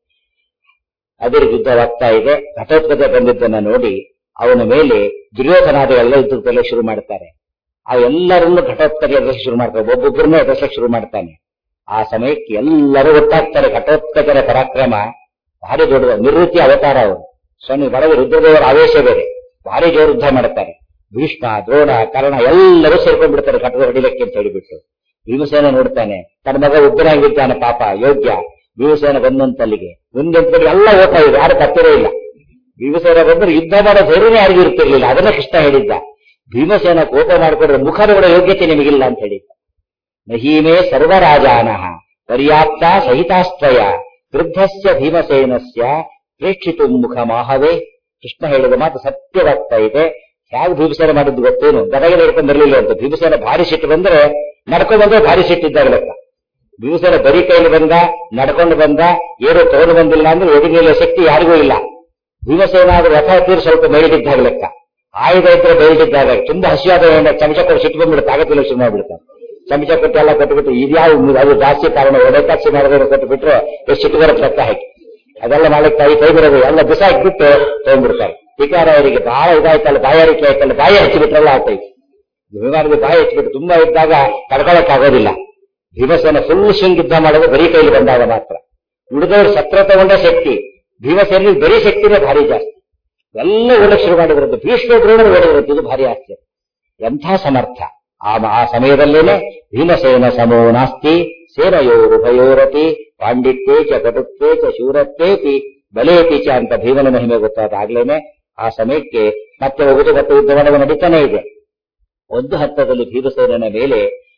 ಅದೇ ಯುದ್ಧವಾಗ್ತಾ ಇದೆ. ಘಟೋತ್ಕಚ ಬಂದಿದ್ದನ್ನ ನೋಡಿ ಅವನ ಮೇಲೆ ದುರ್ಯೋಧನಾದಿಗಳೆಲ್ಲ ಯುದ್ಧದಲ್ಲೇ ಶುರು ಮಾಡ್ತಾರೆ. ಅವೆಲ್ಲರನ್ನು ಘಟೋತ್ಕಚ ಎದುರಿಸಿ ಶುರು ಮಾಡ್ತಾರೆ. ಒಬ್ಬೊಬ್ಬರನ್ನೇ ಎದುರಿಸಕ್ಕೆ ಶುರು ಮಾಡ್ತಾನೆ. ಆ ಸಮಯಕ್ಕೆ ಎಲ್ಲರೂ ಒಟ್ಟಾಗ್ತಾರೆ. ಘಟೋತ್ಕಚರ ಪರಾಕ್ರಮ ಭಾರಿ ದೊಡ್ಡದು. ನಿವೃತ್ತಿ ಅವತಾರ ಅವರು. ಸ್ವಾಮಿ ಒಳಗೆ ರುದ್ರದೇವರ ಆವೇಶ ಬೇರೆ. ಭಾರಿ ಜೋರು ಯುದ್ಧ ಮಾಡ್ತಾರೆ. ಭೀಷ್ಮ, ದ್ರೋಣ, ಕರ್ಣ ಎಲ್ಲರೂ ಸೇರ್ಕೊಂಡ್ಬಿಡ್ತಾರೆ ಘಟದ ಹೊಡಿಲಿಕ್ಕೆ ಅಂತ ಹೇಳಿಬಿಟ್ಟು. ಭೀಮಸೇನ ನೋಡ್ತಾನೆ, ತನ್ನ ಮಗ ಉದ್ದನಾಗಿದ್ದಾನೆ ಪಾಪ ಯೋಗ್ಯ. ಭೀಮಸೇನ ಬಂದಂತಲ್ಲಿಗೆ ಮುಂದೆ ಎಲ್ಲ ಓಟ ಇದೆ, ಯಾರು ತಪ್ಪಿರೇ ಇಲ್ಲ. ಭೀಮಸೇನ ಬಂದ್ರೆ ಯುದ್ಧ ಮಾಡೋ ಧೈರ್ಯನೇ ಯಾರಿಗೂ ಇರ್ತಿರ್ಲಿಲ್ಲ. ಅದನ್ನ ಕೃಷ್ಣ ಹೇಳಿದ್ದ, ಭೀಮಸೇನ ಕೋಪ ಮಾಡಿಕೊಂಡ್ರೆ ಮುಖ ನೋಡೋ ಯೋಗ್ಯತೆ ನಿಮಗಿಲ್ಲ ಅಂತ ಹೇಳಿದ್ದ. ನಹೀಮೇ ಸರ್ವರಾಜಾನಃ ಪರ್ಯಾಪ್ತ ಸಹಿತಾಸ್ತ್ರಯ ಕ್ರುದ್ಧಸ್ಯ ಭೀಮಸೇನಸ್ಯ ಪ್ರೇಕ್ಷಿತು ಮುಖ ಮಾಹವೇ. ಕೃಷ್ಣ ಹೇಳಿದ ಮಾತು ಸತ್ಯವಾಗ್ತಾ ಇದೆ. ಹೇಗೆ ಭೀಮಸೇನ ಮಾಡಿದ್ದು ಗೊತ್ತೇನು? ಗದಗೆ ಹಿಡ್ಕೊಂಡು ಬರಲಿಲ್ಲ ಅಂತ. ಭೀಮಸೇನ ಭಾರಿ ಸಿಟ್ಟು ಬಂದ್ರೆ ನಡ್ಕೊಂಡು ಬಂದ್ರೆ ಭಾರಿ ಸಿಟ್ಟಿದ್ದಾಗ ಲೆಕ್ಕ. ಭೀಮಸೇನ ಬರೀ ಕೈಲಿ ಬಂದ, ನಡ್ಕೊಂಡು ಬಂದ, ಏನೋ ತಗೊಂಡು ಬಂದಿಲ್ಲ ಅಂದ್ರೆ ಎದುರಿಗೆಲ್ಲ ಶಕ್ತಿ ಯಾರಿಗೂ ಇಲ್ಲ. ಭೀಮಸೇನ ಆದ್ರೆ ರಥ ತೀರ್ ಸ್ವಲ್ಪ ಮೇಲಿದ್ದಾಗ ಲೆಕ್ಕ, ಆಯುಧ ಇದ್ರೆ ಬೆಳೆದಿದ್ದಾಗ ತುಂಬಾ ಹಸಿಯಾದ ಚಮಚ ಕೊಟ್ಟು ಸಿಟ್ಟು ಬಂದ್ಬಿಡುತ್ತೆ, ಆಗತ್ತಿಲ್ಲ ಶುರು ಮಾಡ್ಬಿಡ್ತಾರೆ. ಚಮಚ ಕೊಟ್ಟು ಎಲ್ಲ ಕೊಟ್ಟುಬಿಟ್ಟು ಇದ್ಯಾವ ಅದು ಜಾಸ್ತಿ ಕಾರಣ ಒಡೆಕಾಕ್ಷಿ ಮಾಡಿದ್ರೆ ಕೊಟ್ಟುಬಿಟ್ರೆ ಎಷ್ಟು ಸಿಟ್ಟು ಬರುತ್ತೆ ಲೆಕ್ಕ ಹಾಕಿ. ಅದೆಲ್ಲ ಮಾಡಕ್ಕೆ ಕೈ ಬರೋದು ಎಲ್ಲ ಬಿಸಾಕ್ಬಿಟ್ಟು ತಗೊಂಡ್ಬಿಡ್ತಾರೆ. ಟಿಕಾರ ಅವರಿಗೆ ಬಹಳ ಇದಾಯ್ತಲ್ಲ, ಬಾಯಾರಿಕೆ ಆಯ್ತಲ್ಲ, ಬಾಯಿ ಹಚ್ಚಿಬಿಟ್ರಲ್ಲ ಆಗ್ತೈತಿ. ಭೀಮನಿಗೆ ಬಾಯಿ ಹಚ್ಚಿಬಿಟ್ಟು ತುಂಬಾ ಇದ್ದಾಗ ತಡ್ಕೊಳಕ್ ಆಗೋದಿಲ್ಲ. ಭೀಮಸೇನ ಫುಲ್ ಶಿಂಗ್ ಯುದ್ಧ ಮಾಡೋದು ಬರೀ ಕೈಲಿ ಬಂದಾಗ ಮಾತ್ರ. ಉಳಿದವರು ಸತ್ರ ತಗೊಂಡ ಶಕ್ತಿ, ಭೀಮಸೇನಿಗೆ ಬರೀ ಶಕ್ತಿನೇ ಭಾರಿ ಜಾಸ್ತಿ. ಎಲ್ಲ ಓಡಕ್ ಶುರು ಮಾಡಿದ್ರದ್ದು, ಭೀಷ್ಮ ದ್ರೋಣರು ಓಡಿದ್ರದ್ದು. ಇದು ಭಾರಿ ಆಶ್ಚರ್ಯ, ಎಂಥ ಸಮರ್ಥ. ಆ ಸಮಯದಲ್ಲೇನೆ ಭೀಮಸೇನ ಸಮೋ ನಾಸ್ತಿ ಸೇನಯೋರುಭಯೋರತಿ ಪಾಂಡಿತ್ಯೇ ಚ ಕಟುತ್ವೇ ಚ ಶೂರತ್ವೇಪಿ ಬಲೇಪಿ ಚ ಅಂತ ಭೀಮನ ಮಹಿಮೆ ಗೊತ್ತಾದಾಗ್ಲೇನೆ ಆ ಸಮಯಕ್ಕೆ ಮತ್ತೆ ಹೋಗುದು ಮತ್ತೆ ಯುದ್ಧ ಮಾಡುವ ನಡೀತಾನೆ ಇದೆ. ಒಂದು ಹಂತದಲ್ಲಿ ಭೀಮಸೇನನ ಮೇಲೆ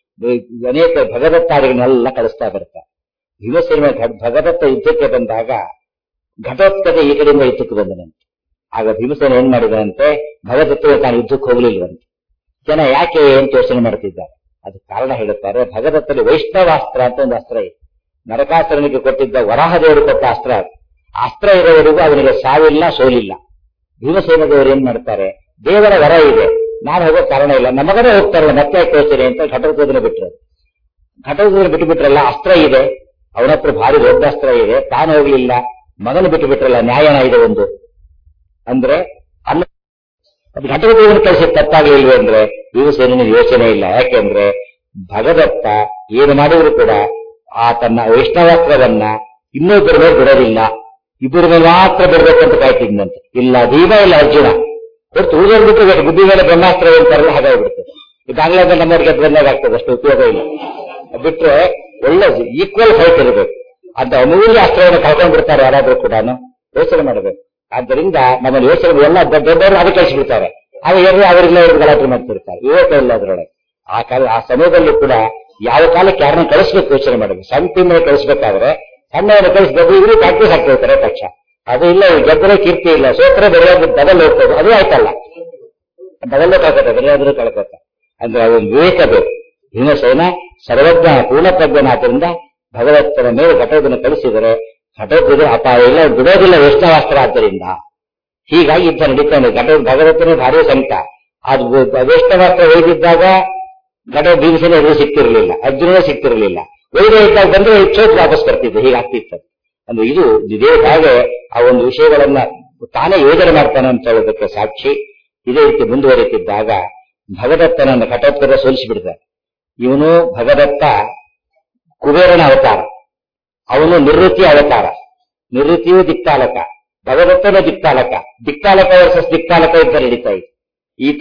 ಅನೇಕ ಭಗದತ್ತಾದಿಗಳನ್ನೆಲ್ಲ ಕಳಿಸ್ತಾ ಬರ್ತಾರೆ. ಭೀಮಸೇನ ಭಗದತ್ತ ಯುದ್ಧಕ್ಕೆ ಬಂದಾಗ ಘಟೋತ್ಕಚ ಈ ಕಡೆಯಿಂದ ಯುದ್ಧಕ್ಕೆ ಬಂದನಂತೆ. ಆಗ ಭೀಮಸೇನ ಏನ್ ಮಾಡಿದನಂತೆ, ಭಗದತ್ತಗೆ ತಾನು ಯುದ್ಧಕ್ಕೆ ಹೋಗಲಿಲ್ಲವಂತೆ. ಜನ ಯಾಕೆ ಅಂತ ಯೋಚನೆ ಮಾಡ್ತಿದ್ದಾರೆ. ಅದಕ್ಕೆ ಕಾರಣ ಹೇಳುತ್ತಾರೆ, ಭಗದತ್ತಲ್ಲಿ ವೈಷ್ಣವಾಸ್ತ್ರ ಅಂತ ಒಂದು ಅಸ್ತ್ರ ಇದೆ. ನರಕಾಸುರನಿಗೆ ಕೊಟ್ಟಿದ್ದ ವರಾಹದೇವರು ಕೊಟ್ಟ ಅಸ್ತ್ರ. ಅಸ್ತ್ರ ಇರೋವರೆಗೂ ಅವನಿಗೆ ಸಾವಿಲ್ಲ ಸೋಲಿಲ್ಲ. ಭೀಮಸೇನದವರು ಏನ್ ಮಾಡ್ತಾರೆ, ದೇವರ ವರ ಇದೆ, ನಾನು ಹೋಗೋ ಕಾರಣ ಇಲ್ಲ, ನಮಗನೇ ಹೋಗ್ತಾರಲ್ಲ ಮತ್ತೆ ಯಾಕೆ ಯೋಚನೆ ಅಂತ ಘಟೋತ್ಕಚನ ಬಿಟ್ರು. ಘಟೋತ್ಕಚನ ಬಿಟ್ಟು ಬಿಟ್ರಲ್ಲ, ಅಸ್ತ್ರ ಇದೆ ಅವನ ಹತ್ರ, ಭಾರಿ ದೊಡ್ಡ ಅಸ್ತ್ರ ಇದೆ, ತಾನು ಹೋಗ್ಲಿಲ್ಲ, ಮಗನ ಬಿಟ್ಟು ಬಿಟ್ರಲ್ಲ, ನ್ಯಾಯನ ಇದೆ ಒಂದು ಅಂದ್ರೆ ಅದು ಘಟೋತ್ಕಚನ ಕಳಿಸಿ ತಪ್ಪಾಗಲಿಲ್ವೇ ಅಂದ್ರೆ ಭೀಮಸೇನ ಯೋಚನೆ ಇಲ್ಲ. ಯಾಕೆಂದ್ರೆ ಭಗದತ್ತ ಏನು ಮಾಡಿದ್ರು ಕೂಡ ಆ ತನ್ನ ವೈಷ್ಣವಾಸ್ತ್ರವನ್ನ ಇನ್ನೊಬ್ಬರ ಮೇಲೆ ಬಿಡೋದಿಲ್ಲ, ಇಬ್ಬರ ಮೇಲೆ ಮಾತ್ರ ಬಿಡಬೇಕಂತ ಕಾಯ್ತಿದ್ದಂತೆ. ಇಲ್ಲ ಭೀಮ ಇಲ್ಲ ಅರ್ಜುನ, ಹೊರತು ಉಳಿದವ್ರು ಬಿಟ್ಟರೆ ಬುದ್ಧಿ ಮೇಲೆ ಬ್ರಹ್ಮಾಸ್ತ್ರ ಅಂತಾರಲ್ಲ ಹಾಗಾಗ್ಬಿಡ್ತದೆ. ಈ ಬಾಂಗ್ಲಾದೇಶ ನಮ್ಮವರಿಗೆ ಬಂದಾಗ ಆಗ್ತದೆ, ಅಷ್ಟು ಉಪಯೋಗ ಇಲ್ಲ. ಬಿಟ್ರೆ ಒಳ್ಳೆ ಈಕ್ವಲ್ ಫೈಟ್ ಇರಬೇಕು ಅಂತ ಅಮೂಲ್ಯ ಅಸ್ತ್ರವನ್ನು ಕಳ್ಕೊಂಡ್ ಬಿಡ್ತಾರೆ ಯಾರಾದ್ರೂ ಕೂಡ, ಯೋಚನೆ ಮಾಡಬೇಕು. ಆದ್ದರಿಂದ ನಮ್ಮಲ್ಲಿ ಯೋಚನೆ ಎಲ್ಲ ದೊಡ್ಡವರು ಅದಕ್ಕೆ ಕಳಿಸಿಬಿಡ್ತಾರೆ, ಅವರಿಗೆಲ್ಲ ಗಲಾಟೆ ಮಾಡ್ತಿರ್ತಾರೆ, ವಿವೇಕ ಇಲ್ಲ ಅದರೊಳಗೆ. ಆ ಸಮಯದಲ್ಲಿ ಕೂಡ ಯಾವ ಕಾಲಕ್ಕೆ ಯಾರನ್ನ ಕಳಿಸ್ಬೇಕು ಯೋಚನೆ ಮಾಡಬೇಕು. ಸಣ್ಣ ಟೀಮ್ನ ಕಳಿಸ್ಬೇಕಾದ್ರೆ ಸಣ್ಣವನ್ನ ಕಳಿಸ್ಬೇಕು, ಇವರು ಪ್ರಾಕ್ಟೀಸ್ ಆಗ್ತಿರ್ತಾರೆ ಪಕ್ಷ. ಅದು ಇಲ್ಲ, ಗೆದ್ದರೆ ಕೀರ್ತಿ ಇಲ್ಲ, ಸೋತ್ರ ಬೆಳೆಯೋದು ಡಬಲ್ ಹೋಗ್ತದೆ, ಅದು ಆಯ್ತಲ್ಲ, ಡಬಲ್ ಕಳ್ಕೊತ ಬೆಳೆಯೋದ್ರೂ ಕಳ್ಕೊತ. ಅಂದ್ರೆ ಅದೊಂದು ವಿವೇಕ ಬೇಕು. ಭೀಮಸೇನ ಸರ್ವಜ್ಞ ಪೂರ್ಣಪ್ರಜ್ಞನಾದ್ರಿಂದ ಭಗವತ್ತನ ಮೇಲೆ ಘಟೋತ್ಕಚನ ಕಳಿಸಿದರೆ ಘಟೋತ್ಕಚನ ಅಪಾಯ ಇಲ್ಲ, ಬಿಡೋದಿಲ್ಲ ವೈಷ್ಣವಾಸ್ತ್ರ ಆದ್ದರಿಂದ. ಹೀಗಾಗಿ ಯುದ್ಧ ನಡೀತಾನೆ. ಭಗವತ್ತನೇ ಭಾರಿ ಸಂಕಟ. ಅದು ವೈಷ್ಣವಾಸ್ತ್ರ ಒಯ್ದಿದ್ದಾಗ ಭೀಮಸೇನ ಎದುರು ಸಿಕ್ತಿರಲಿಲ್ಲ, ಅರ್ಜುನನೇ ಸಿಕ್ತಿರಲಿಲ್ಲ. ವೈದ್ಯ ಇದ್ದಾಗ ಬಂದ್ರೆ ಚೋಟ್ ವಾಪಸ್ ಬರ್ತಿದ್ದೆ, ಹೀಗಾಗ್ತಿತ್ತು. ಅಂದ್ರೆ ಇದು ಇದೇ ಹಾಗೆ ಆ ಒಂದು ವಿಷಯಗಳನ್ನ ತಾನೇ ಯೋಜನೆ ಮಾಡ್ತಾನೆ ಅಂತ ಹೇಳೋದಕ್ಕೆ ಸಾಕ್ಷಿ. ಇದೇ ರೀತಿ ಮುಂದುವರಿತಿದ್ದಾಗ ಭಗದತ್ತನನ್ನು ಘಟೋತ್ಕಚ ಸೋಲಿಸಿಬಿಡ್ತಾರೆ. ಇವನು ಭಗದತ್ತ ಕುಬೇರನ ಅವತಾರ, ಅವನು ನಿವೃತ್ತಿಯ ಅವತಾರ. ನಿವೃತ್ತಿಯೂ ದಿಕ್ಪಾಲಕ, ಭಗದತ್ತನ ದಿಕ್ಪಾಲಕ. ದಿಕ್ಪಾಲಕ ವರ್ಸಸ್ ದಿಕ್ಪಾಲಕ ಯುದ್ಧ ನಡೀತಾ ಇತ್ತು. ಈತ